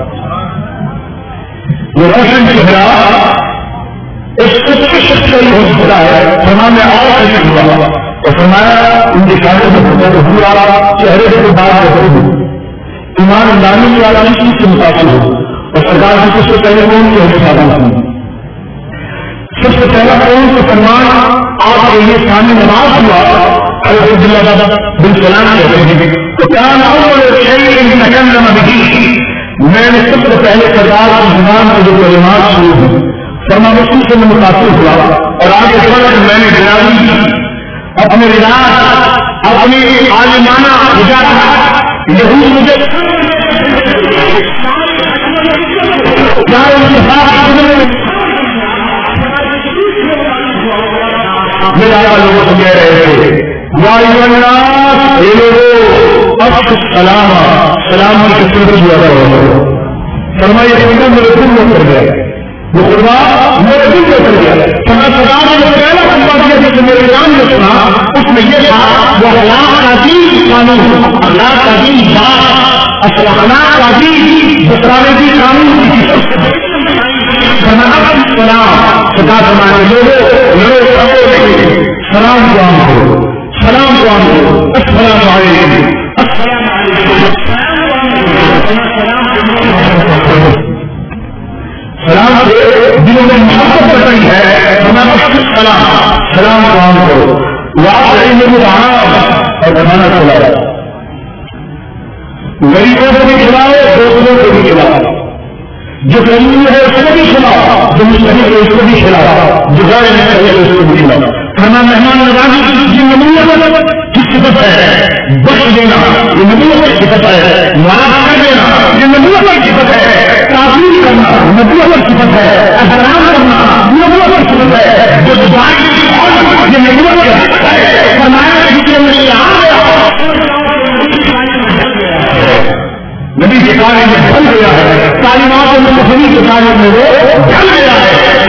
S1: یہ روشن چہرہ اس سچے شخص کا ہی ہو سکتا ہے فرمان میں اور ایسے ہوا اور فرمایا ان کے شاعر میں حضور والا چہرے سے بات ہو ایمان دانی والا چیز سے متاثر ہو اور سرکار کی سب سے پہلے کون کے حساب سب سے پہلا کون کو فرمان آپ کے لیے سامنے نماز ہوا حضرت عبداللہ بن سلام کہتے ہیں تو کیا اول شیء تکلم به میں نے سب سے پہلے سرکار کی زبان سے جو کلمات شروع ہوئی فرما مسلم سے میں متاثر ہوا اور آگے بڑھ میں نے جنابی اپنے رجاعت اپنی عالمانہ رجاعت یہود مجھے میرا لوگوں کو کہہ رہے تھے سلام سلام کی قسمت فرمایا میرے دل میں اتر گیا وہ خدا میرے دل میں اتر گیا سلام نے پہلا خطبہ دیا جس میرے کام نے سنا اس میں یہ تھا وہ اللہ کا دین قانون اللہ کا دین بات اخلاق کا دین بسرانے کی قانون سلام خدا فرمانے لوگوں سلام کو عام کرو سلام کو عام کرو السلام علیکم سلام سے دلوں میں محبت بڑھ رہی ہے سلام کام کرو اور کھانا کھلاؤ، غریبوں کو بھی کھلاؤ، دوستوں کو بھی کھلاؤ، جو غریب ہے اس کو بھی کھلاؤ، جو مستحق ہے اس کو بھی کھلاؤ، جو غیر مستحق ہے اس کو بھی کھلاؤ. کھانا مہمان نوازی کی نبوت کی صفت ہے، بخش دینا یہ نبوت کی صفت ہے، معاف کر دینا یہ نبوت کی صفت ہے، تعظیم کرنا نبوت کی صفت ہے، احترام کرنا نبوت کی صفت ہے، جو یہ نبوت کی صفت ہے. فرمایا کہ نبی کے کارے میں ڈھل گیا ہے، تعلیمات مصطفی کے کارے میں وہ ڈھل گیا ہے.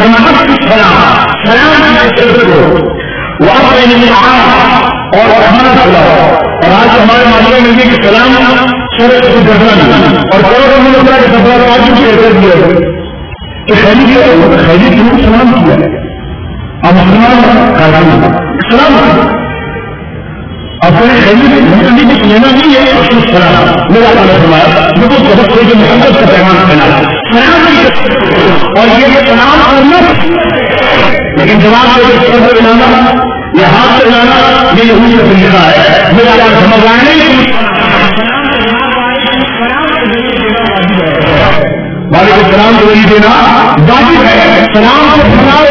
S1: اور کھانا کھلاؤ. اور آج ہمارے معاشرے میں بھی کہ سلام شرط کی گردن اور کروڑوں کے سفر آج بھی کر دیا کہ خیری کیوں سلام کیا ہے. اب مسلمان سلام اپنے خیری کچھ لینا نہیں ہے. سلام میرا فرمایا مجھے سبق سے جو محبت کا پیغام پہنا سلام اور یہ سلام کرنا، لیکن جواب سے لانا یہ ہاتھ سے لانا یہ یہودی کا طریقہ ہے. میرا سمجھ آئے والے کو سلام کو نہیں دینا واجب ہے. سلام کو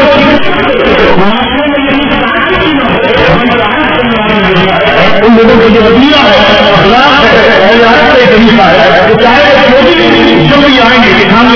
S1: ان لوگوں کا جو وسیلہ ہے اخلاق ہے طریقہ ہے تو چاہے جو بھی آئیں گے سامنے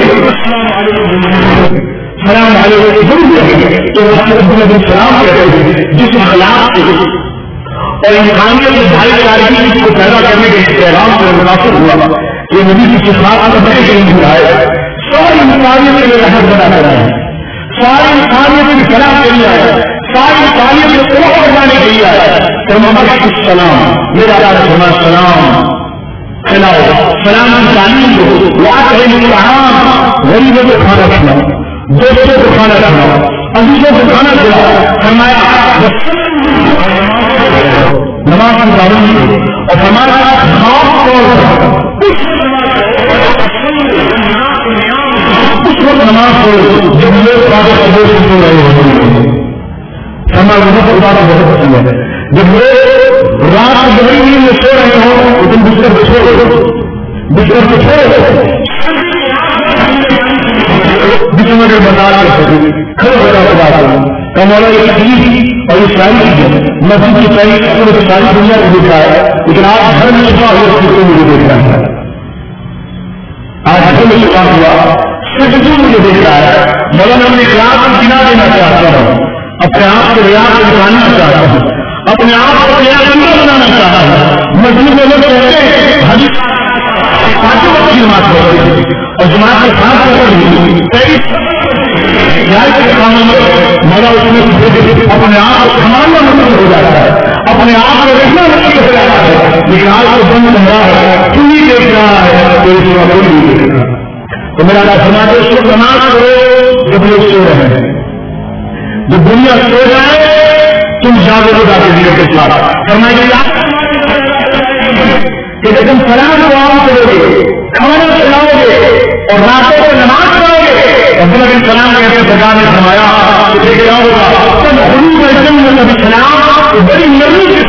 S1: سلام علیکم ضرور کہیں گے تو سلام کہتے ہیں جس اخلاق سے اور انسانیت کے بھائی چارگی کو پیدا کرنے کے احترام سے مناسب ہوا یہ نبی کی شفاعت بڑے کہیں ہوا ہے. ساری انسانیت کے لیے رحمت بنا کر آئے ہیں، ساری انسانیت کی سلام کے لیے آئے، ساری انسانیت کو بنانے کے لیے آئے. سلام میرا سلام کھلاؤ، سلام کی تعلیم دو، غریبوں کو کھانا کھلاؤ، دوستوں کو کھانا کھلاؤ، عزیزوں کو کھانا کھلاؤ. فرمایا نماز کی تعلیم اور ہمارا خاص طور پر اس وقت نماز پڑھو جب لوگ سو رہے ہوتے ہمارا بہت پسند ہے. جب لوگ رات گہری نیند میں سو رہے ہوں تو تم بستر کو چھوڑو، بستر کو چھوڑو بسم کے بتا رہے کھڑے ہو جاؤ کمولا یہ تکلیف اور یہ ساری چیزیں مسجد کی ساری ساری دنیا کو دیکھا ہے، لیکن آج گھر میں چھپا ہوا اس کو مجھے دیکھ رہا ہے. آج گھر میں چھپا ہوا سب مجھے دیکھ رہا ہے. مولانا اپنے کلاس کو گنا دینا چاہتا ہوں، اپنے آپ کو ریاض کو بنانا چاہتا ہوں، اپنے آپ کو ریاض بنانا چاہتا ہوں. مسجد میں لوگ کہتے ہیں حدیث پانچوں وقت کی نماز پڑھو اور جماعت کے ساتھ مولا اس میں اپنے آپ کو سنبھالنا مشکل ہو جاتا ہے، اپنے آپ کو رکھنا مشکل ہو جاتا ہے. لیکن آج کو بند ہو رہا ہے، تو نہیں دیکھ رہا ہے تو اس کا کوئی نہیں دیکھ رہا. تو میرا سماج اس کو نماز کرو جب لوگ سو رہے ہیں، جب دنیا سو جائے تم جاگو خدا کے دل کے ساتھ فرمائیے کہ جب تم سلام کو عام کرو گے، کھانا کھلاؤ گے اور راتوں کو نماز پڑھو گے. عبداللہ بن سلام کہتے ہیں سرکار نے فرمایا کہ کیا ہوگا سلام بڑی نرمی کے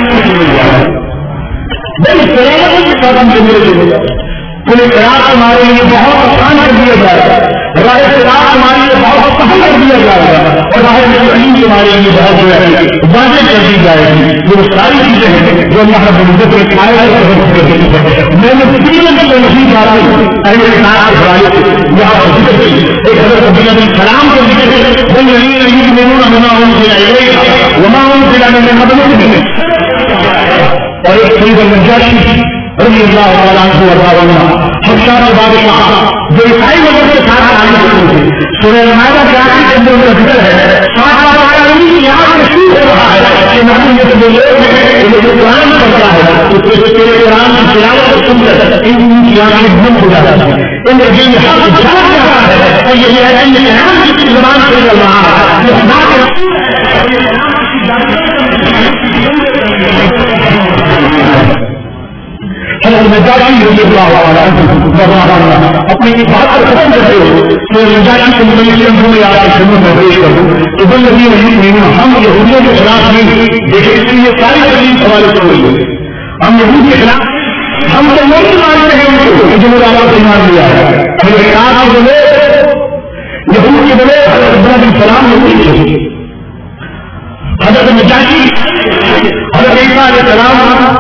S1: بڑی سلامتی کے ساتھ ہم زندگی پورے قرار ہمارے لیے بہت آسان کر دیا جائے گا، راہ قرار ہمارے لیے بہت سہل کر دیا جائے گا اور راہ مستقیم ہمارے لیے بہت جو ہے واضح کر دی جائے گی. وہ ساری چیزیں ہیں جو اللہ رب العزت نے کھائے میں نے نہیں پا رہی یہاں ایک حضرت عبداللہ بن سلام کو اور ایک سید النجاشی رضی اللہ تعالیٰ عنہ حبشہ کے بادشاہ جو عیسائی مذہب کے ساتھ تعلق ہوتے تھے. سورہ المائدہ کے آخری کے اندر ان کا ذکر ہے. یہاں مشہور ہو رہا ہے کہ محمد جو لوگ ہیں جو قرآن پڑھتا ہے تو قرآن کی تلاوت سن کر ان کی آنکھیں بند ہو جاتی ہیں، ان کے دل میں حق جھانک جاتا ہے اور یہ ہے کہ قرآن کی زبان سے چل رہا ہے. حضرت نجاشی رضی اللہ عنہ اپنی بات کو ختم کرتے ہو تو نجاشی کو میں آپ کی خدمت میں پیش کر دوں تو بلدی ہم یہودیوں کے خلاف نہیں دیکھیں اس لیے ساری تکلیف حوالے سے ہوئی ہے. ہم یہود کے خلاف ہم تو نہیں مانتے ہیں ان کو جو میرا آپ سے مان لیا ہے. ہم بولے یہود کے بولے حضرت ابراہیم السلام نے پوچھے حضرت نجاشی حضرت عیسیٰ علیہ السلام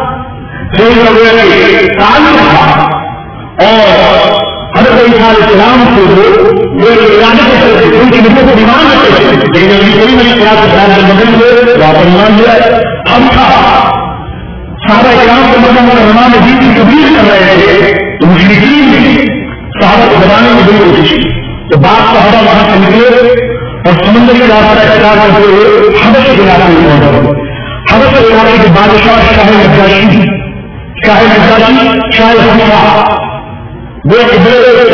S1: تعلق تھا اور حضرت عیسیٰ علیہ السلام کو جو ارادے کے چلتے ان کی نسبت کو ایمان رکھتے تھے لیکن ابھی کوئی نہیں خلاف اسلام کے بدل ہوئے واپس ایمان لیا ہے. ہم تھا صحابہ کرام کو مدد رحمان دین کی تبلیغ کر رہے تھے تو مشرکین نے صحابہ کو دبانے کی بڑی کوشش کی تو بعض صحابہ وہاں سے نکلے اور سمندری راستہ اختیار کرتے ہوئے حبش کے علاقے میں پہنچے. حبش کے علاقے کے بادشاہ شاہ نجاشی شاہ حمزہ وہ بڑے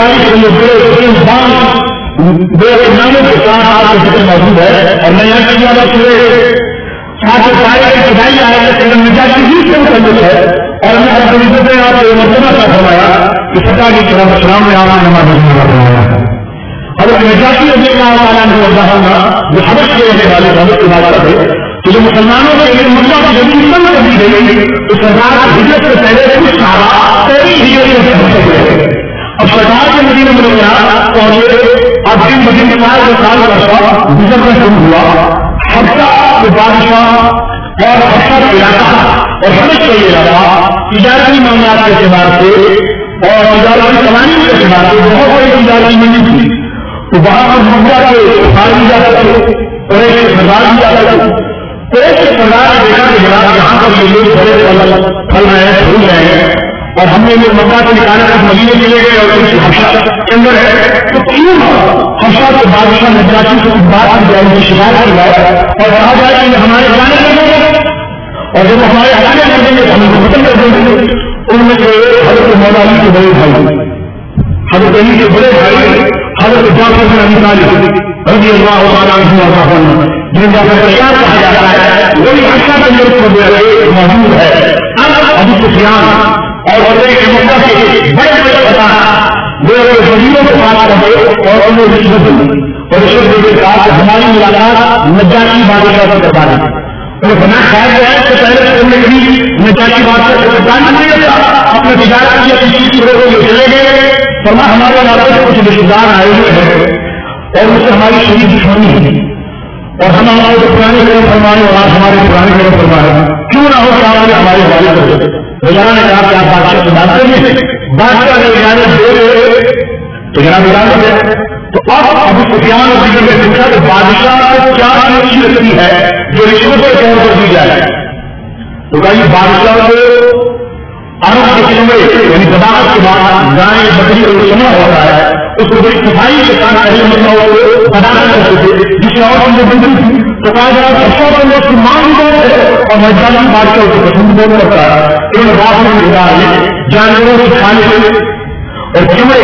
S1: ناموں کے ساتھ آپ کے موجود ہے اور میں یہاں کی بات پورے ساتھ سارے خدائی آئے ہیں نجاشی ہی سے متعلق ہے اور ہمیں ہر طریقے سے آپ یہ مرتبہ کا فرمایا کہ فتح کی طرف اسلام میں آنا نماز فرمایا ہے. حضرت نجاشی رضی اللہ تعالیٰ عنہ جو حبش کے رہنے والے حضرت کی بات تھے کہ جو مسلمانوں کے لیے مدعا کی زمین بند کر دی گئی تو سرکار ہجرت سے پہلے کچھ صحابہ پہلی ہجرت سے پہنچے ہوئے. اب سرکار کے مدینہ منورہ پہنچے اب دن بدن سال کا رشتہ گزرنا شروع ہوا. حبشہ کے بادشاہ اور حبشہ کا علاقہ اور حبش کا یہ علاقہ تجارتی معاملات کے اعتبار سے اور تجارتی قوانین کے اعتبار سے بہت بڑی تجارتی منڈی تھی. تو وہاں پر مکہ کے خارجی جاتا تھے اور ایک سردار بھی جاتا تھا. تو ایک سردار نے دیکھا کہ جناب یہاں پر یہ لوگ بڑے پھل رہے ہیں پھول رہے ہیں اور ہم نے مکہ سے نکالا کر مدینے چلے گئے اور کچھ حبشہ کے اندر ہے تو کیوں حبشہ کے بادشاہ نجاشی سے بات کی جائے ان کی شکایت کی جائے اور کہا جائے کہ ہمارے جانے لگیں گے اور جب ہمارے آنے لگیں گے ہم ختم کر دیں گے. ان میں سے حضرت مولا علی کے بڑے بھائی حضرت علی کے بڑے بھائی حضرت جعفر بن ابی طالب رضی اللہ تعالیٰ عنہ جن کا تیار کہا جاتا ہے وہی حبشہ کے اندر موجود ہے. ابو سفیان اور مکہ کے بڑے بڑے فتح وہ وزیروں کے پاس رہے اور انہوں نے رشوت دی اور رشوت دے کے ساتھ ہماری ملاقات نجاشی بادشاہ سے کروا دی. انہیں بنا خیال ہے کہ پہلے انہوں نے کبھی نجاشی بادشاہ سے کروا نہیں تھا اپنے تجارت کی اپنی چیز پورے کو چلے گئے فرما ہمارے علاقے سے کچھ رشتے دار آئے ہوئے ہیں اور ان سے ہماری شدید دشمنی ہے اور ہم ہمارے کو پرانے گرم فرمائے اور آپ ہمارے پرانے گرم فرمائے کیوں نہ ہو کہ ہمارے حوالے کر دیں. روزانہ نے کہا کہ آپ بادشاہ سے بات کریں بادشاہ نے اجازت دے تو جناب اجازت ہے. تو اب ابو سفیان اور دیگر نے پوچھا کہ بادشاہ کو کیا چیز رکھتی ہے جو رشوت کے طور پر دی جائے. تو کہا یہ بادشاہ کو عرب کے چمڑے یعنی صداقت کے بعد گائے بکری اور چمڑا ہوتا ہے اس کو بڑی صفائی کے ساتھ پہلے مطلب بدانا کرتے تھے جس سے اور چیزیں بنتی تھی. تو کہا جائے اچھا تو وہ کی مانگ بہت ہے اور مجھے بادشاہ کو پسند بہت کرتا ہے. ان بات میں نکالے جانوروں سے کھانے سے اور چمڑے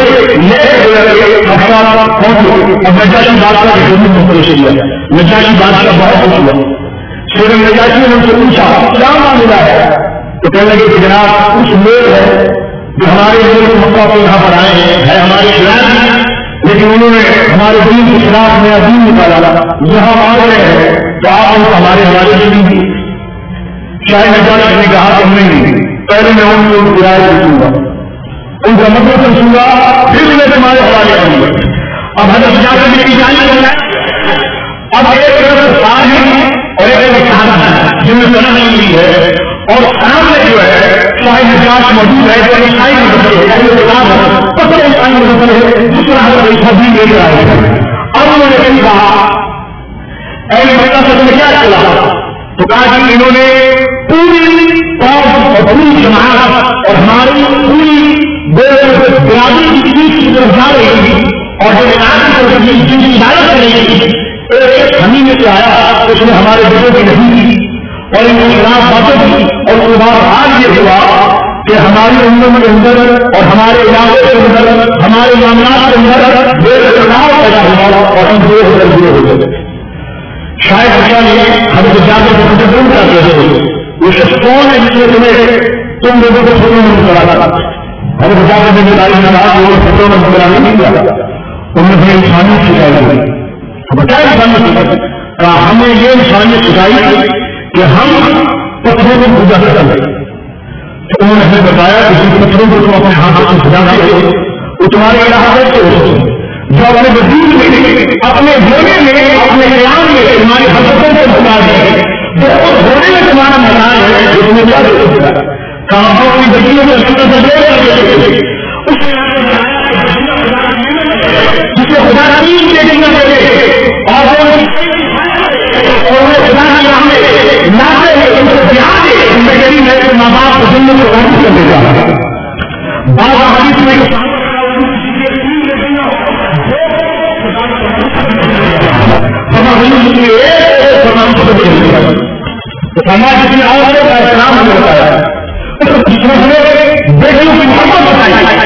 S1: اور نجاشی بادشاہ کے خدمت میں پیش کیا. نجاشی بادشاہ بہت خوش ہوا. پھر نجاشی نے ان سے پوچھا کیا معاملہ ہے تو کہنے لگے کہ جناب کچھ لوگ ہیں جو ہمارے ملک مکہ کو یہاں پر آئے ہیں ہمارے خلاف لیکن انہوں نے ہمارے دین کے خلاف نیا دین نکالا یہاں آ رہے ہیں تو آپ ان کو ہمارے حوالے سے نہیں دی. شاید نجاشی نے کہا کہ نہیں پہلے میں ان کو کرایہ پوچھوں گا ان کا مطلب پوچھوں گا پھر میں تمہارے حوالے کروں گا. اب حضرت جعفر کی جانی کرنا اب ایک طرف صاحب اور ایک طرف صاحب جن میں بنا نہیں ہوئی ہے اور سامنے جو ہے شاہی نجاش موجود ہے جو عیسائی مذہب ہے پتہ عیسائی مذہب ہے دوسرا حضرت عیسیٰ بھی لے کر آئے ہیں. اب انہوں نے کہیں کہا اے مکہ سے تمہیں کیا چلا تو کہا کہ انہوں نے پوری قوم اور پوری جماعت اور ہماری پوری برادری کی چیز کی طرف جا رہی تھی اور جن کی ہدایت کر رہی تھی ایک ہمیں میں سے آیا اس نے ہمارے بچوں کی نہیں کی اور ان کے خلاف باتیں کی اور اس کے بعد آج یہ ہوا کہ ہماری امت کے اندر اور ہمارے علاقے کے اندر ہمارے معاملات کے اندر بے اختلاف پیدا ہوا اور ہم دو ہو گئے. شاید اچھا نہیں ہم تو جاتے ہیں کرتے تھے وہ شخص کون ہے جس نے تمہیں تم لوگوں کو چھوڑنے میں کرا تھا ہر بچا کے ذمہ داری میں رہا وہ فطروں میں گزارا نہیں کیا انہوں نے انسانیت سکھائی بچا انسانیت کہا ہمیں یہ انسانیت سکھائی کہ ہم پتھروں کو پوجا کریں. تو انہوں نے ہمیں بتایا کہ جن پتھروں کو تم اپنے ہاتھوں سے سجا دے وہ تمہارے علاقہ کیسے ہو سکتے جو اپنے وجود میں اپنے ہونے میں اپنے قیام میں تمہاری حرکتوں کو بتا دے جو خود ہونے میں تمہارا مکان ہے جو تمہیں کیا دے سکتا ہے کہاں اپنی بچیوں میں جسے خدا تین ریٹنگ میں دے اور خدا کی راہ میں لاتے ہیں ان کو دھیان دے زندگی میں ماں باپ کو زندگی کو واپس کر دیتا ہے بعض حدیث میں سماج کی عورتوں کا احترام ہمیں بتایا بیٹیوں کی محبت بتائی.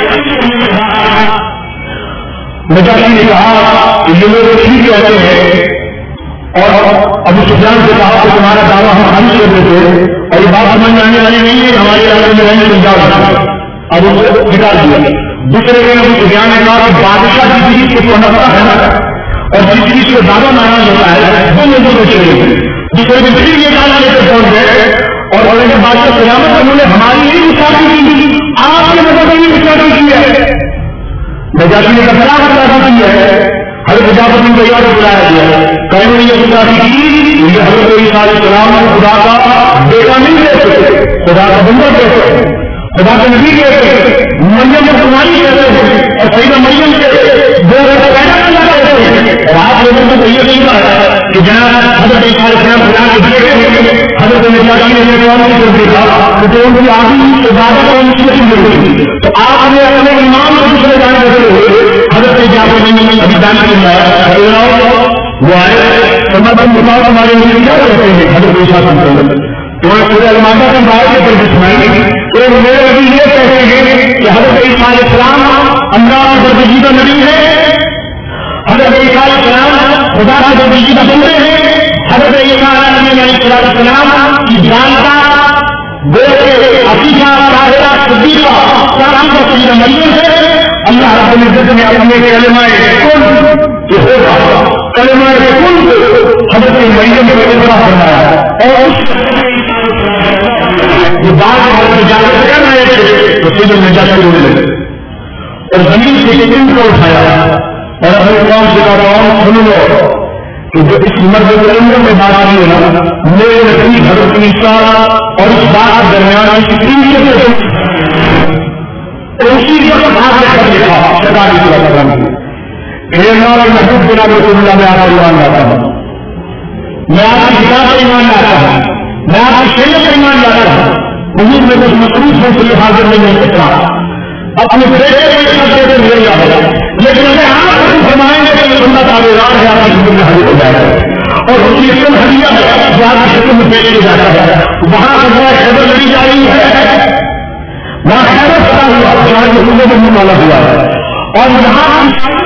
S1: نجاشی نے کہا کہ یہ لوگ ٹھیک کہتے ہیں اور ابو سفیان سے کہا کہ تمہارا دعویٰ ہم خارج کر دیتے اور یہ بات سمجھ آنے والی نہیں ہے ہمارے علاقے میں رہنے کو جاؤ اب ان کو نکال دیا. دوسرے دن ابو سفیان نے کہا کہ بادشاہ کی چیز کو نفرا ہے اور جس چیز کو زیادہ ناراض ہوتا ہے وہ مجھے کو چلے. دوسرے دن پھر یہ کہا لے کر پہنچ گئے اور انہوں نے بادشاہ قیامت انہوں نے ہماری ہی مسافر کی آپ کے مدد میں مسافر کی ہے. نجاشی نے کتنا مسافر کی ہے حضرت نجاشی کو یاد بلایا گیا کہیں نے یہ مسافر کی یہ حضرت عیسیٰ علیہ السلام خدا کا بیٹا نہیں کہتے خدا کا بندہ کہتے خدا کے نبی کہتے مریم کو کماری کہتے ہیں اور سیدہ مریم کے دو پیدا کرنا کہتے ہیں. اور آپ لوگوں کو یہ نہیں کہا کہ جناب حضرت عیسیٰ علیہ السلام خدا کے بیٹے حضرت نجاشی نے کر دیکھا کہ ان کی آدمی عبادت اور مسلم ہوئی تو آپ نے اپنے ایمان کو دوسرے جانے بدلے ہوئے حضرت ابھی دان کیا وہ آئے سمرپن بتاؤ ہمارے لیے کیا کرتے ہیں حضرت عیسیٰ تمہیں پورے الماتا کے بارے پر سنائیں تو میرے ابھی یہ کہتے ہیں کہ حضرت عیسیٰ علیہ السلام اللہ کا برگزیدہ نبی ہے حضرت عیسیٰ علیہ السلام خدا کا برگزیدہ بندے ہیں حضرت عیسیٰ علیہ السلام کی جان کا عقیدہ طاہرہ صدیقہ سارا کا سیدہ مریم ہے. اللہ رب العزت نے اپنے کلمہ کن جو ہوگا کلمہ کن حضرت مریم کو اطلاع فرمایا اور یہ بات حضرت اجازت کر رہے تھے تو سیدھے نجاشی ہونے لگے اور زمین سے علم کو اٹھایا اور اپنے قوم سے کہا قوم سن لو کہ جو اس مرد کلموں میں بات آئی ہے نا میرے نبی حضرت عیسیٰ اور اس بات درمیان کی اسی وقت حاصل کر لکھا شیطان کی طرف کرنے اے اللہ اور محبوب جناب رسول اللہ میں آپ کو ایمان لاتا ہوں میں آپ کی کتاب پر ایمان لاتا ہوں میں آپ کی شریعت پر ایمان لاتا ہوں حضور میں کچھ مصروف ہوں تو حاضر نہیں ہو سکتا اپنے بیٹے کو ایک کرتے ہوئے مل جاتا لیکن اگر آپ کو فرمائیں گے کہ یہ بندہ تعلیرات ہے آپ کی زندگی میں حاضر ہو جائے گا اور اس کی اسم حدیہ ہے جو آپ کی شکل میں پیش کیا جاتا ہے وہاں پر خیبر لڑی جا رہی ہے وہاں خیبر پڑا ہوا جہاں حکومت میں مالا ہوا ہے اور یہاں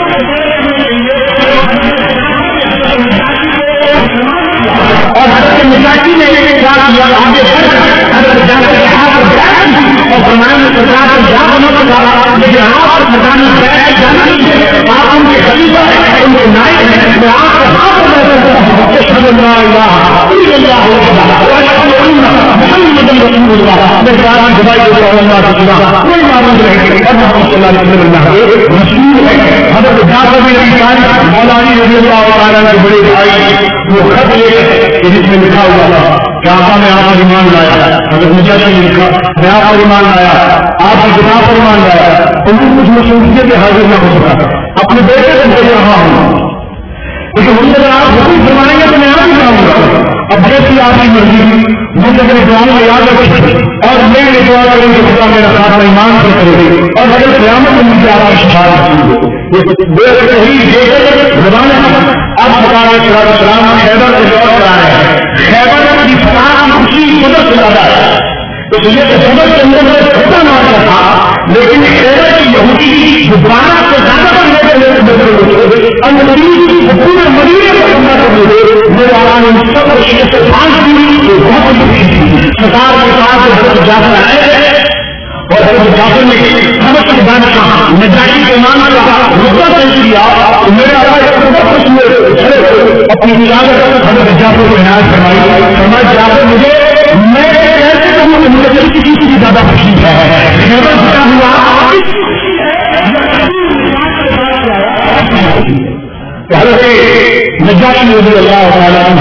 S1: اور حضرت نجاشی نے کیا کیا آگے حضرت جانے کے ہاتھ اور فرمان میں سرکار کو جا بنا پڑا لیکن آپ مکانی بیٹھ جاتی ہے آپ ان کے خلیفہ ہیں ان کے نائب ہیں میں آپ کے ہاتھ میں اشہد اللہ الہ الا اللہ محمد رسول اللہ میں سارا دعائی دے رہا ہوں اللہ کا خدا کوئی معلوم نہیں اور محمد صلی اللہ علیہ وسلم رسول ہے حضرت جعفر بن ابی طالب مولانا رضی اللہ تعالیٰ کے بڑے بھائی وہ خط لے جس میں لکھا ہوا تھا کہ آقا میں آپ پر ایمان لایا حضرت نجاشی نے لکھا میں آپ پر ایمان لایا آپ کی کتاب پر ایمان لایا ان کو کچھ مصروفیت حاضر نہ ہو سکا اپنے بیٹے کو بول رہا ہوں لیکن ان سے اگر آپ حکم فرمائیں گے تو میں آپ ہی کراؤں گا اب جیسی آپ کی مرضی مجھے اپنے دعاؤں میں یاد رکھے اور میں نے دعا کروں کہ خدا میرا ساتھ ایمان پر کرے اور اگر قیامت میں مجھے آپ کی شفاعت زبان اب مکان السلام خیبر سے دور کرا رہے ہیں خیبر کی فتح خوشی مدد سے زیادہ ہے تو یہ سبق کے اندر میں چھوٹا مارا تھا لیکن خیبر کی یہودی دوبارہ سے زیادہ بننے کے لیے پورے مدینے کو حملہ کرنے کے میرے آرام سب شیخ سے بہت سرکار کے پاس جا کر آئے جعفر نے حبش کے بادشاہ نجاشی کے نام کا رتبہ طے کیا تو میرے اپنی چادر حضرت جعفر کو عنایت فرمائی جعفر مجھے میں کیسے کہوں کہ مجھے کسی چیز کی زیادہ خوشی ہے ہوا حضرت نجاشی رضی اللہ تعالیٰ عنہ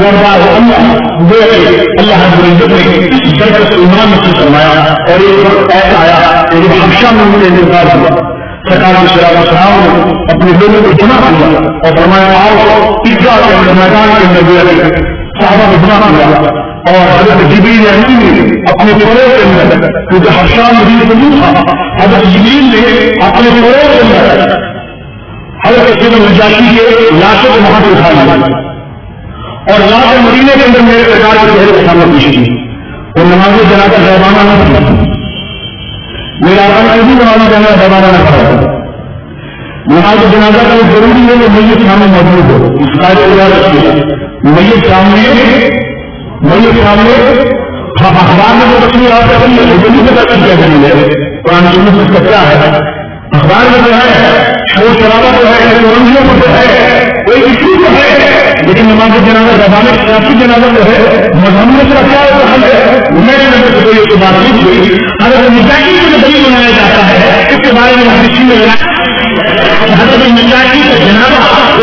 S1: اللہ رب العزت نے اس جگہ سے ایمان نصیب فرمایا اور ایک وقت ایسا آیا کہ جب حبشہ میں مجھے انتظار ہوا سرکار صلی اللہ علیہ وسلم نے اپنے لوگوں کو جمع کیا اور فرمایا آؤ عیدگاہ کے اندر میدان کے اندر صحابہ کو جمع کیا اور حضرت جبریل امین نے اپنے پورے کے اندر کیونکہ حبشہ مدینہ میں نہیں تھا حضرت جبریل نے اپنے پورے کے اندر حضرت سیدنا نجاشی کے لاشوں کو وہاں سے اٹھا لیا اور لاش مدینے کے اندر میرے سرکار کے چہرے کے سامنے پیش کی اور نماز جنازہ غیبانہ نہ تھی میرا آقا نے بھی نماز جنازہ غیبانہ نہ پڑھا نماز جنازہ کا ضروری ہے کہ میت سامنے موجود ہو اس قاعدے کو یاد رکھیے میت سامنے اخبار میں تو تصویر آ سکتی ہے لیکن نہیں پتا کیا دلیل ہے قرآن سنت اس کا کیا ہے اخبار میں جو ہے شور شرابہ جو ہے رنگیوں پر جو ہے کوئی ایشو تو ہے لیکن نماز جنازہ زبانہ سیاسی جنازہ جو ہے مذہب کا کیا حل ہے میرے نظر سے کوئی بات نہیں ہوئی حضرت نجاشی کو جو دلیل بنایا جاتا ہے اس کے بارے میں حدیث میں حضرت نجاشی کا جنازہ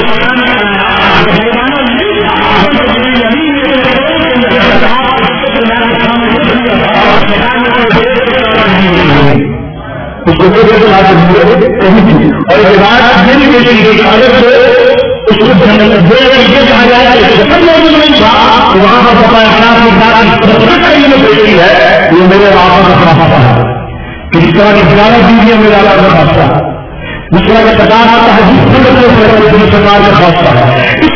S1: اس کو اور اس بات یہ بھی پیش کی گئی اگر اس کو کہا جائے نہیں تھا وہاں پر ہے یہ میرے آقا کا خلاصہ ہے کہ جس طرح کی زیادہ دیجیے میرے آقا کا خاصہ ہے جس طرح کا سرکار آتا ہے جس سرکار کا خاصہ ہے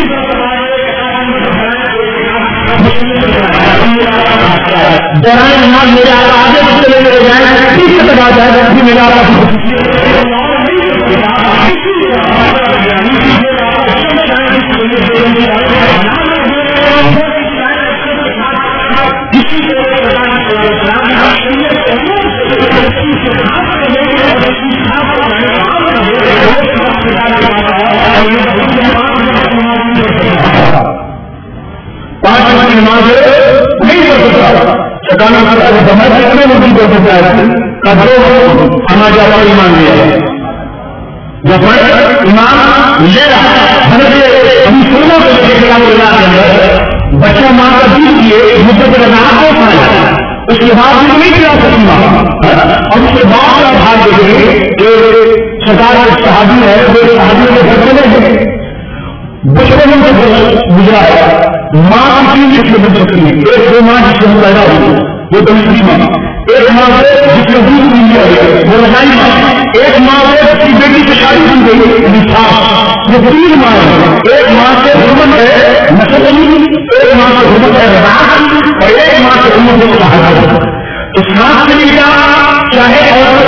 S1: دوران نماز میرے آقا آگے چلے گئے جائیں کس سے بات ہے میرے آقا نماز نہیں پڑھ سکتا سکانا کتنے مدد کر سکتا ہے ہمارا جاتا ایمان لیا جب ایمان لے رہا ہم سننا بچہ ماں کا دل کیے مدت لگا اس کے بعد نہیں کیا سکتا اور اس کے بعد بھاگ دیکھے جو سرکار صحابی ہے وہ صحابیوں کے گھر چلے گئے بچپن میں گزرا ہے ماں کی چیز جس میں بن سکتی ہے ایک دو ماں جس میں پیدا ہوئی وہ دوسری ماں ایک ماں سے جس میں دودھ مل گیا وہ لگائی ماں ایک ماں سے اس کی بیٹی کی شادی کی گئی وہ تین ماں ہے ایک ماں سے حرمت ہے نسل ایک ماں سے حرمت ہے اور ایک ماں سے حرمت ہے تو سانس کے لیے چاہے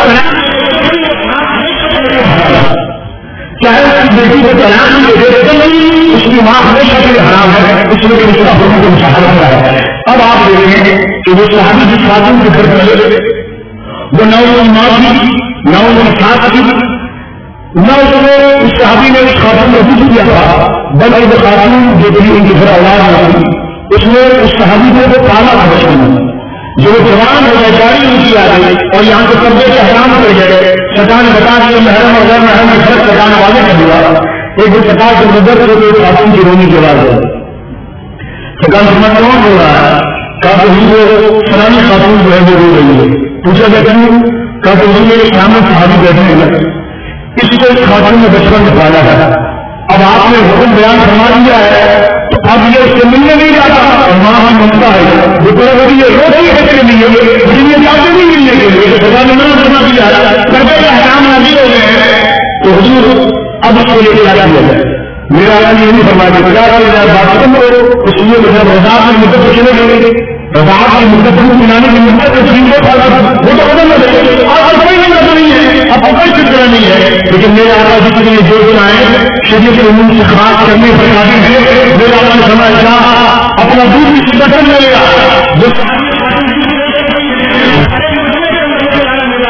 S1: چاہے اس کی بیٹی کو طلاق اس کی ماں ہمیشہ کے لیے حرام ہے اس لیے اس کا حکم کو مشاہدہ کیا ہے اب آپ دیکھیں کہ وہ صحابی جس خاتون کے گھر چلے وہ نہ ماں تھی نہ ساتھ تھی نہ اس صحابی نے اس خاتون کو پوچھ دیا تھا بلکہ وہ خاتون جو تھی ان کی گھر اولاد نہ تھی اس نے اس صحابی کو وہ پالا تھا بچپن میں جو جوان ہو گئے جاری نہیں کیا گئی اور یہاں کے قبضے سے حرام کر گئے سرکار نے بتا دیا محرم اور غیر محرم میں فرق سرکار واضح کر دیا ایک دن سرکار کے نظر سے خاتون کی رونی کے بعد سرکار سمجھ کون ہو رہا ہے کہا وہ فلانی خاتون جو ہے وہ رو رہی ہے پوچھا گیا کیوں کہا کہ میرے سامنے صحابی بیٹھے ہیں اس کو اس خاتون میں بچپن میں پالا ہے اب آپ نے حکم بیان فرما دیا ہے تو اب یہ اس سے ملنے نہیں جاتا اور وہاں ہم منتا ہے روٹی ہے کے لیے جاتے نہیں ملنے کے لیے سزا نے منع کرنا دیا کرنے کا احکام نازل ہو گئے ہیں تو حضور اب اس کو لے کے آیا ہوا ہے میرا آیا یہ نہیں فرمایا کہ بات ختم کرو اس لیے رضاعت کی مدت کو چلے گئے رضاعت کی مدت کو ملانے کی مدت وہ تو بدل نہ دے اور کوئی نظر نہیں ہے اب کوئی فکر نہیں ہے لیکن میرے آقا جی کے لیے جو آئے شریعت عموم سے خاص کرنے پر قابل ہے میرے آقا نے سمجھا اپنا دودھ بھی شدت کر لے گا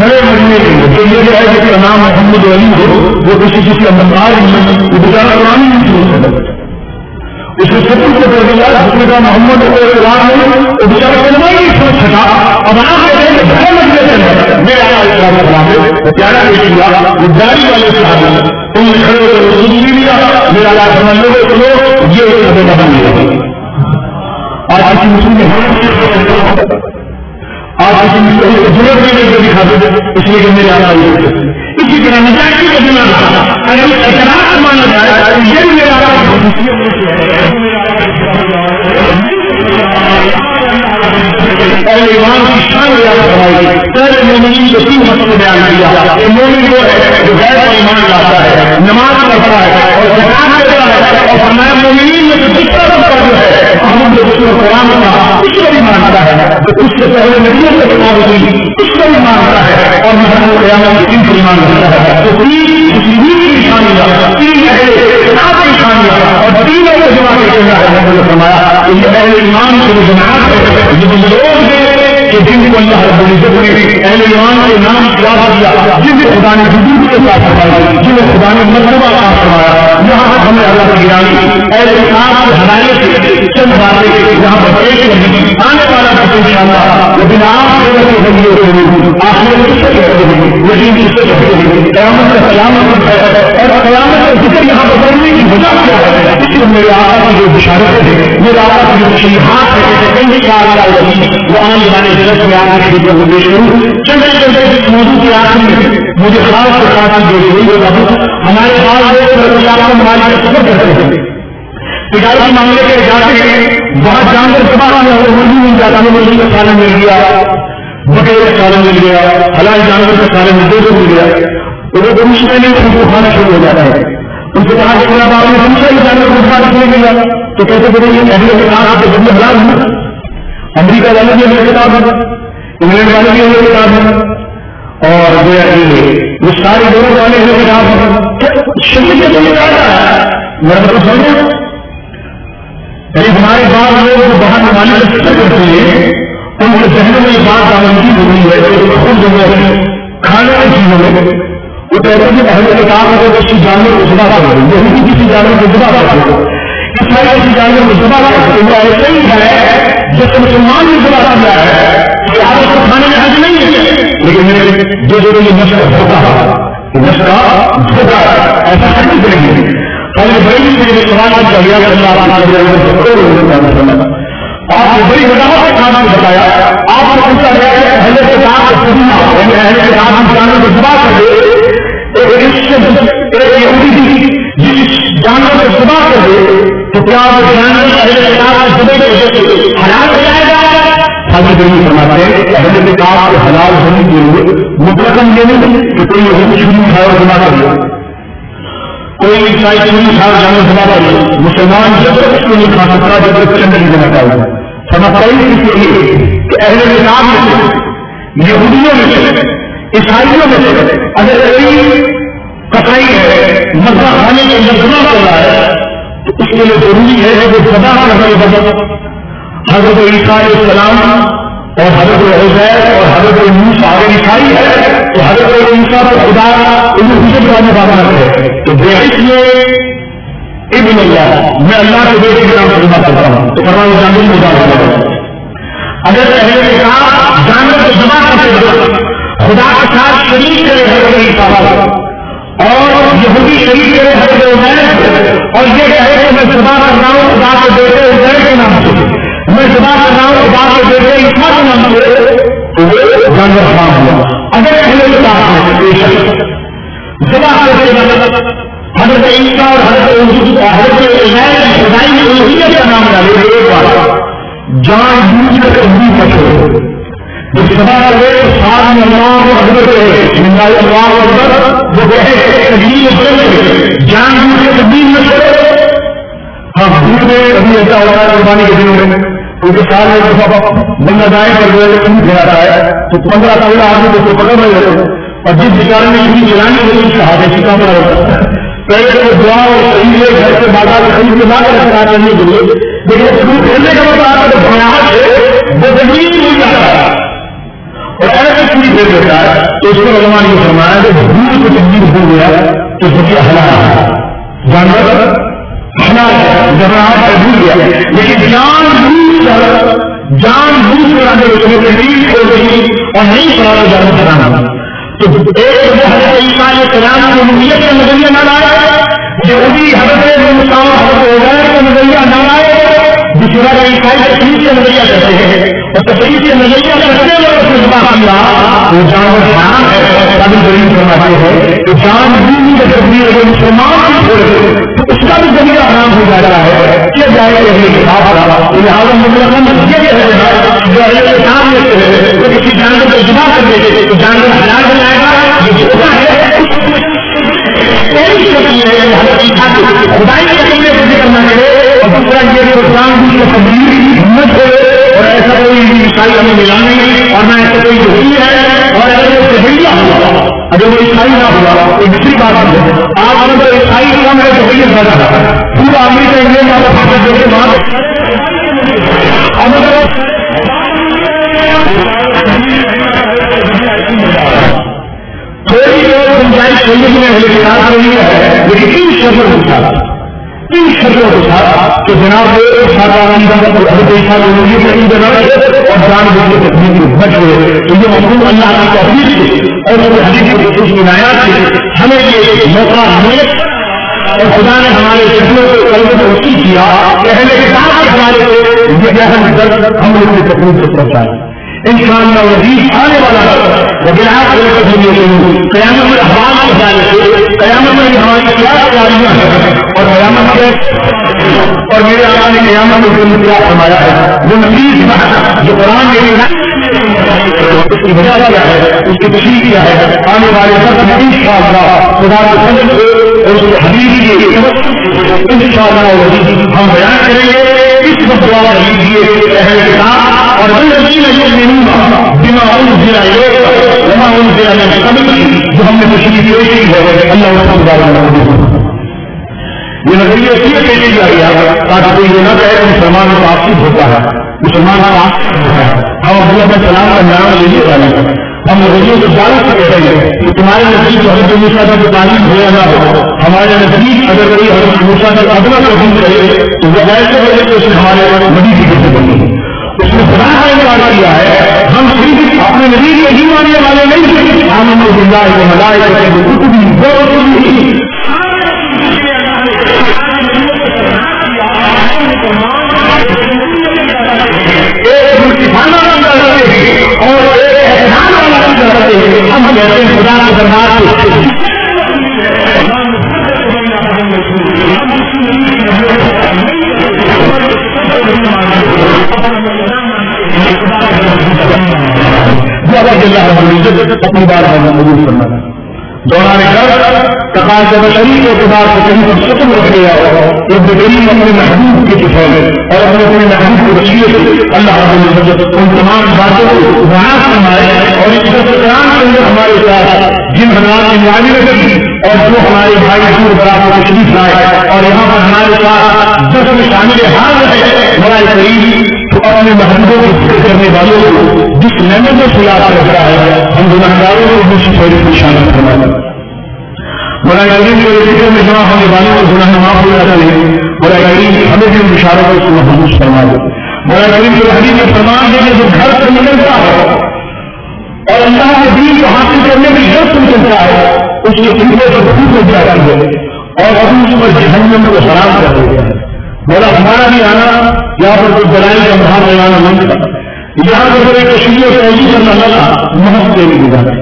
S1: بڑے مجمے کے یہ ہے جس کا نام محمد علی ہو وہ کسی چیز کا مقدار نہیں، وہ بیچارہ قرآن نہیں شروع کر سکتا، اس کو سب کچھ کر دیا جس نے کہا محمد قرآن نہیں، وہ بیچارہ کلمہ ہی نہیں سمجھ سکا۔ اب آپ کہتے ہیں کہ بڑے مجمے کے اندر میرا پیارا پیش کیا وہ داڑھی والے صحابی تم نے کھڑے ہو کر سن لیا، میرا اللہ سمجھ لو چلو یہ ایک ادب بن گیا۔ آج کسی مسلم نے آپ کسی ضرورت نہیں دکھاتے اس لیے کہ میرے آگے اسی طرح مجاہدین کا دماغ اگر اعتراض مانا جائے یہ میرا ایمان کی شان بیان کروائی، پہلے مومنین کو 3 مسئلے بیان کیا۔ مومن وہ ہے جو غیر پر ایمان لاتا ہے، نماز پڑھتا ہے اور زکات دیتا ہے، اور فرمایا مومنین میں سے جس طرح کا جو ہے ہم جو اس کو قرآن کا اس کو بھی مانتا ہے، جو اس سے پہلے نبیوں سے کتاب ہوئی اس کو بھی مانتا ہے، اور محمد قیامت کے دن کو ایمان رکھتا ہے۔ تو 3 مسلمین کی نشانیاں، 3 اہل کتاب کی نشانیاں اور 3 اہل جماعت کے کہنا ہے۔ فرمایا یہ اہل ایمان کی جماعت ہے، یہ لوگ ہیں کہ جن کو اللہ رب العزت نے اہل ایمان کے نام یاد دیا، جن کو خدا نے حضور کے ساتھ فرمایا، جن کو خدا نے مرتبہ عطا فرمایا۔ یہاں ہمیں اللہ کی گرامی اہل ایمان کے حوالے سے چند باتیں یہاں پر پیش کریں۔ آنے والا وقت انشاءاللہ وہ بنا آخرت کے ذریعے ہوگی، آخرت کی شکل ہوگی، یقین کی شکل ہوگی، قیامت کا قیامت ہے اور قیامت کا ذکر یہاں پر کرنے کی وجہ کیا ہے؟ اس لیے میرے آقا کی جو بشارت ہے، میرے آقا کی جو تشریحات ہے، ان شاء اللہ وہ آنے والے درس میں آنے کی جو پیش کروں۔ چلتے چلتے اس موضوع کے آخر میں مجھے خاص طور پر جو ہمارے پاس ہمارے سفر کرتے ہیں تجارتی معاملے کے جاتے ہیں، وہاں جانور تباہ مرغی مل جاتا ہے، مرغی کا سالن مل گیا، بکرے کا سالن مل گیا، حلال جانور کا سالن مل گیا، ادھر مشکل نہیں ان کو کھانا شروع ہو جاتا ہے۔ ان سے کہا کہ میرا باپ نے ہمیشہ ہی جانور کو کھانا شروع کیا، تو کیسے کریں گے؟ اہل کتاب آپ کے ذریعے حلال ہے، امریکہ والے بھی اہل کتاب ہے، انگلینڈ والے بھی اہل کتاب ہے، اور وہ سارے دونوں والے اہل کتاب ہیں۔ شریعت تو یہ کہتا ہے میرا مطلب سمجھو ہمارے بعض لوگ جو باہر ممالک سے فکر کرتے ہیں ان کے ذہنوں میں یہ بات آمدنی ہوئی ہے کہ خود جو ہے کھانے کی چیزوں میں وہ کہتے ہیں کہ اہل کتاب ہے تو کسی جانور کو ذبح کر دو، یہی کسی جانور کو ذبح کر دو، اس طرح کسی جانور کو ذبح کر دو۔ وہ ایسا ہی ہے جس مسلمان نے ذبح کیا ہے کہ آپ اس کو کھانے میں حج نہیں ہے، لیکن جو یہ نشر ہوتا ہے نشر ہوتا ہے ایسا نہیں کریں گے۔ بڑی بڑی سوال آپ نے بڑی وضاحت کے ساتھ بتایا، آپ کو پوچھا گیا ہے اہل کتاب کو جانور کو ذبح کر دے، ایک یہودی جس جانور کو ذبح کر دے تو کیا وہ جانور اہل کتاب کو ذبح حلال ہو جائے گا؟ حضرت علی فرماتے ہیں اہل کتاب کو حلال ہونے کے لیے مطلقاً یہ نہیں کہ کوئی یہودی شروع ہے اور ذبح کر دیا، کوئی عیسائی چوری کھا جانور ذبح کر دیا، مسلمان جب تک اس کو نہیں کھا سکتا جب تک چند نہیں دینا چاہیے۔ سمجھتا ہی اس لیے کہ اہل کتاب میں سے یہودیوں میں سے عیسائیوں میں سے اگر کوئی قطعی ہے مذہب کھانے کے اندر گناہ کر رہا ہے تو اس کے لیے ضروری ہے کہ وہ سزا کرنے بدل حضرت عیسیٰ علیہ السلام اور حضرت عزیر اور حضرت موسیٰ اگر عیسائی ہے تو حضرت عیسیٰ کو خدا انہیں حجت کرنے والا ہے تو بیعت میں ابن اللہ میں اللہ کے بیٹے کے نام سے ذبح کرتا ہوں تو فرمایا جانور کو ذبح کرتا ہوں۔ اگر اہل کتاب جانور کو ذبح کرتے خدا کے ساتھ شریک کرے حضرت عیسیٰ اور یہودی شریک کرے حضرت عزیر اور یہ کہے کہ میں ذبح کر رہا ہوں خدا کے بیٹے عزیر کے نام سے، میں ذبح کر رہا ہوں خدا کے بیٹے عیسیٰ کے نام سے، جانور حرام ہوا۔ اگر اہل کتاب میں بے شک ذبح کرتے حضرت عیسیٰ اور حضرت عزیر کی خدائی میں الوہیت کا نام ڈالے ایک بار جان بوجھ کر تبدیل مت ہو، جب ذبح کرے ساتھ میں اللہ اور حضرت اللہ اکبر وہ کہے تبدیل جان بوجھ کر تبدیل مت ہو۔ ہاں بھوٹ میں ابھی ایسا ہوتا ہے قربانی کے دنوں میں کیونکہ سال میں بندہ دائیں پر گیا آتا ہے تو 15 سال آدمی کو پکڑ رہے ہوتے اور جس بیچارے نے چوری چلانی ہوتی اس کا ہاتھ ایسی کام رہا ہوتا ہے پہلے تو دعا اور صحیح ہے گھر سے بازار خرید کے لا کر رکھا کرنے کے لیے، لیکن شروع کرنے کا مطلب آتا ہے بنیاد سے وہ زمین مل جاتا ہے اور ایسے چوری پھیر دیتا ہے تو اس کو علماء نے فرمایا کہ دودھ کو تبدیل ہو گیا تو ذریعہ حلال جانور حلال جانور بھول گیا، لیکن جان بوجھ کر اگر اس میں تکلیف ہو گئی اور نہیں پڑا تو جانور کرانا تو ایک حضرت عیسیٰ علیہ السلام کی ربوبیت کا نظریہ نہ لائے، یہودی حضرت موسیٰ حضرت عزیر کا نظریہ نہ لائے، دوسرا عیسائی تشریف کا نظریہ کرتے ہیں اور تشریف کا نظریہ کرتے ہوئے اس نے ذبح کیا وہ جانور حرام ہے۔ قابل دلیل فرماتے ہیں کہ جان بوجھ کا تقدیر اگر مسلمان کی چھوڑے تو اس کا بھی ذریعہ حرام ہو جاتا ہے کیا جائے گا اہل کتاب والا لہٰذا مطلب یہ ہے جو اہل کتاب میں وہ کسی جانور کو ذبح کر دیتے تو جانور حلال ہو جائے گا، یہ جھوٹا ہے۔ خدائی کے عقیدے کو ذکر نہ کرے اور دوسرا یہ اسلام کی تبدیلی ہمت ہے اور ایسا کوئی عیسائی ہمیں ملا نہیں اور نہ ایسا کوئی یہودی ہے اور اگر وہ طبیعہ ہوا اگر وہ عیسائی نہ ہوا تو دوسری بات ہے آپ اگر عیسائی کم ہے تو طبیعت زیادہ ہے پورا امریکہ انگلینڈ والا بھارت دیکھے بعد تھوڑی بہت گنجائش زندگی میں احتیاط رہی ہے لیکن ان شرطوں کے ساتھ کہ جناب اور جان بوجھ کے تکلیف میں بچ گئے تو یہ مضمون اللہ کی توفیق سے اور اس حدیث کی خوش عنایات سے ہمیں یہ موقع ملے اور خدا نے ہمارے شکلوں کو قلب کو وسیع کیا کہ اہل کتاب کے حوالے سے یہ اہم درد ہم لوگ کی تکلیف سے پہنچائے انشاءاللہ وزیر آنے والا ہے قیامت میں احوال کے حوالے سے قیامت میں ہماری کیا تیاریاں ہیں اور قیامت کے اور میرے آقا نے قیامت میں کیا فرمایا ہے جو نفیس جو قرآن اس کی وجہ کیا ہے اس کی تشریح کیا ہے آنے والے وقت میں انشاءاللہ خدا کے فضل سے اور اس کے حبیب کی انشاءاللہ ہم بیان کریں گے اس وقت دعا کیجیے اہل کتاب اور جو ہم نے تشریح پیش کی ہے اللہ یہ نظریہ اس لیے پیش کیا گیا تاکہ کوئی یہ نہ کہے کہ مسلمان کو تعصب ہوتا ہے مسلمان کا تعصب ہوتا ہے ہم عبد اللہ سلام کا نام لے لیے والے ہم نظریوں کو زیادہ سے کہتے ہیں کہ تمہارے نزدیک جو حضرت موسیٰ کی تعلیم ہوا نہ ہو ہمارے نزدیک اگر کوئی حضرت موسیٰ کا ادنا قبول کرے تو وہ ایسے وجہ سے اس نے ہمارے نبی کی کیسے بنی اس نے خدا کا انکار کیا ہے ہم صرف اپنے نبی کے ہی ماننے والے نہیں ہم باللہ و ملائکتہ و کتبہ و رسلہ اور ہم کہتے ہیں خدا کے دربار اپنی بات قبول کرنا دوران کر تقاض بشری کے اعتبار سے کہیں پر ختم رکھ گیا ایک بہترین اپنے محبوب کی طرف ہے اور اپنے محبوب کے وسیلے سے اللہ رب العزت ان تمام باتوں کو بیان فرمائے اور اس قرآن کے اندر ہمارے ساتھ جن حضرات کی معاونت کی اور جو ہمارے بھائی دور دراز میں تشریف لائے اور یہاں پر ہمارے ساتھ دس میں شامل حال رہے بڑا قریب تو اپنے محبوبوں کو ذکر کرنے والوں کو جس نعمت میں سلا رکھا ہے ہم گناہگاروں کو دوسری فہرست میں شامل فرمائے برائے کریم کے ذکر میں جمع ہونے والوں کو گناہ معاف ہو جاتا ہے برائے کریم ہمیں بھی اشاروں کو اس کو محفوظ فرما دے برائے کریم کے حدیث میں فرمان دے جو گھر سے نکلتا ہے اور اللہ کے دین کو حاصل کرنے میں جب سے نکلتا ہے اس کے چیزوں پر خوب ہو جاتی ہے اور ابھی اس پر جہنم کو حرام کر دیتا ہے بولا ہمارا بھی آنا یہاں پر کوئی دلائل کا باہر لے آنا نہیں تھا یہاں پر کوئی تشریح اور توجہ کرنا نہ تھا محبت دینے کی بات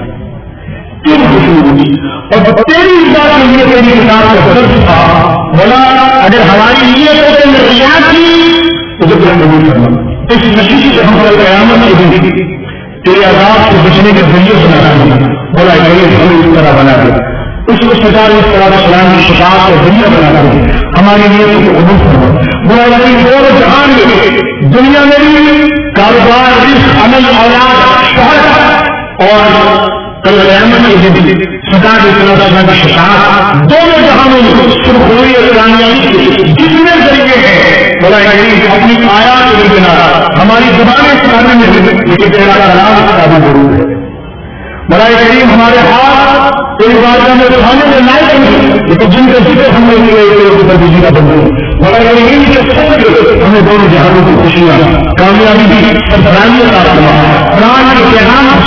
S1: اور تیری بات کے لیے تیری کتاب کا فرض تھا بولا اگر ہماری نیت سے نظریات کی تو ذکر قبول کرنا اس نشیش سے ہم کل قیامت کی زندگی تیرے عذاب سے بچنے کے ذریعے بنانا بولا ہمیں اس طرح بنا دے اس کو سجا اس طرح اسلام کی شفاعت کا ذریعہ بنا دے ہماری نیت کو قبول کرنا بولا اور جہان میں دنیا میں بھی کاروبار رزق عمل اولاد شہرت اور کل قیامت کی زندگی سدا کی طرح کی شفاعت دونوں جہانوں میں سرخروئی اور کامیابی جتنے ذریعے ہیں بولا اپنی آیات کے بنا ہماری زبانیں سکھانے میں لیکن تیرا کلام قابل ضرور ہے بڑا کریم ہمارے ہاتھ تیری بارگاہ میں کھانے میں لائق نہیں، لیکن جن کا ذکر ہم نے کیا بجلی کا بندے مگر ان کے سب ہمیں دونوں جہانوں کی خوشیاں کامیابی بھی سربراہی کا قرآن کے پیغام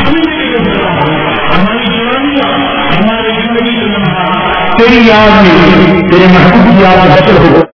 S1: تیری یاد میں تیرے محبوب کی یاد بچر ہو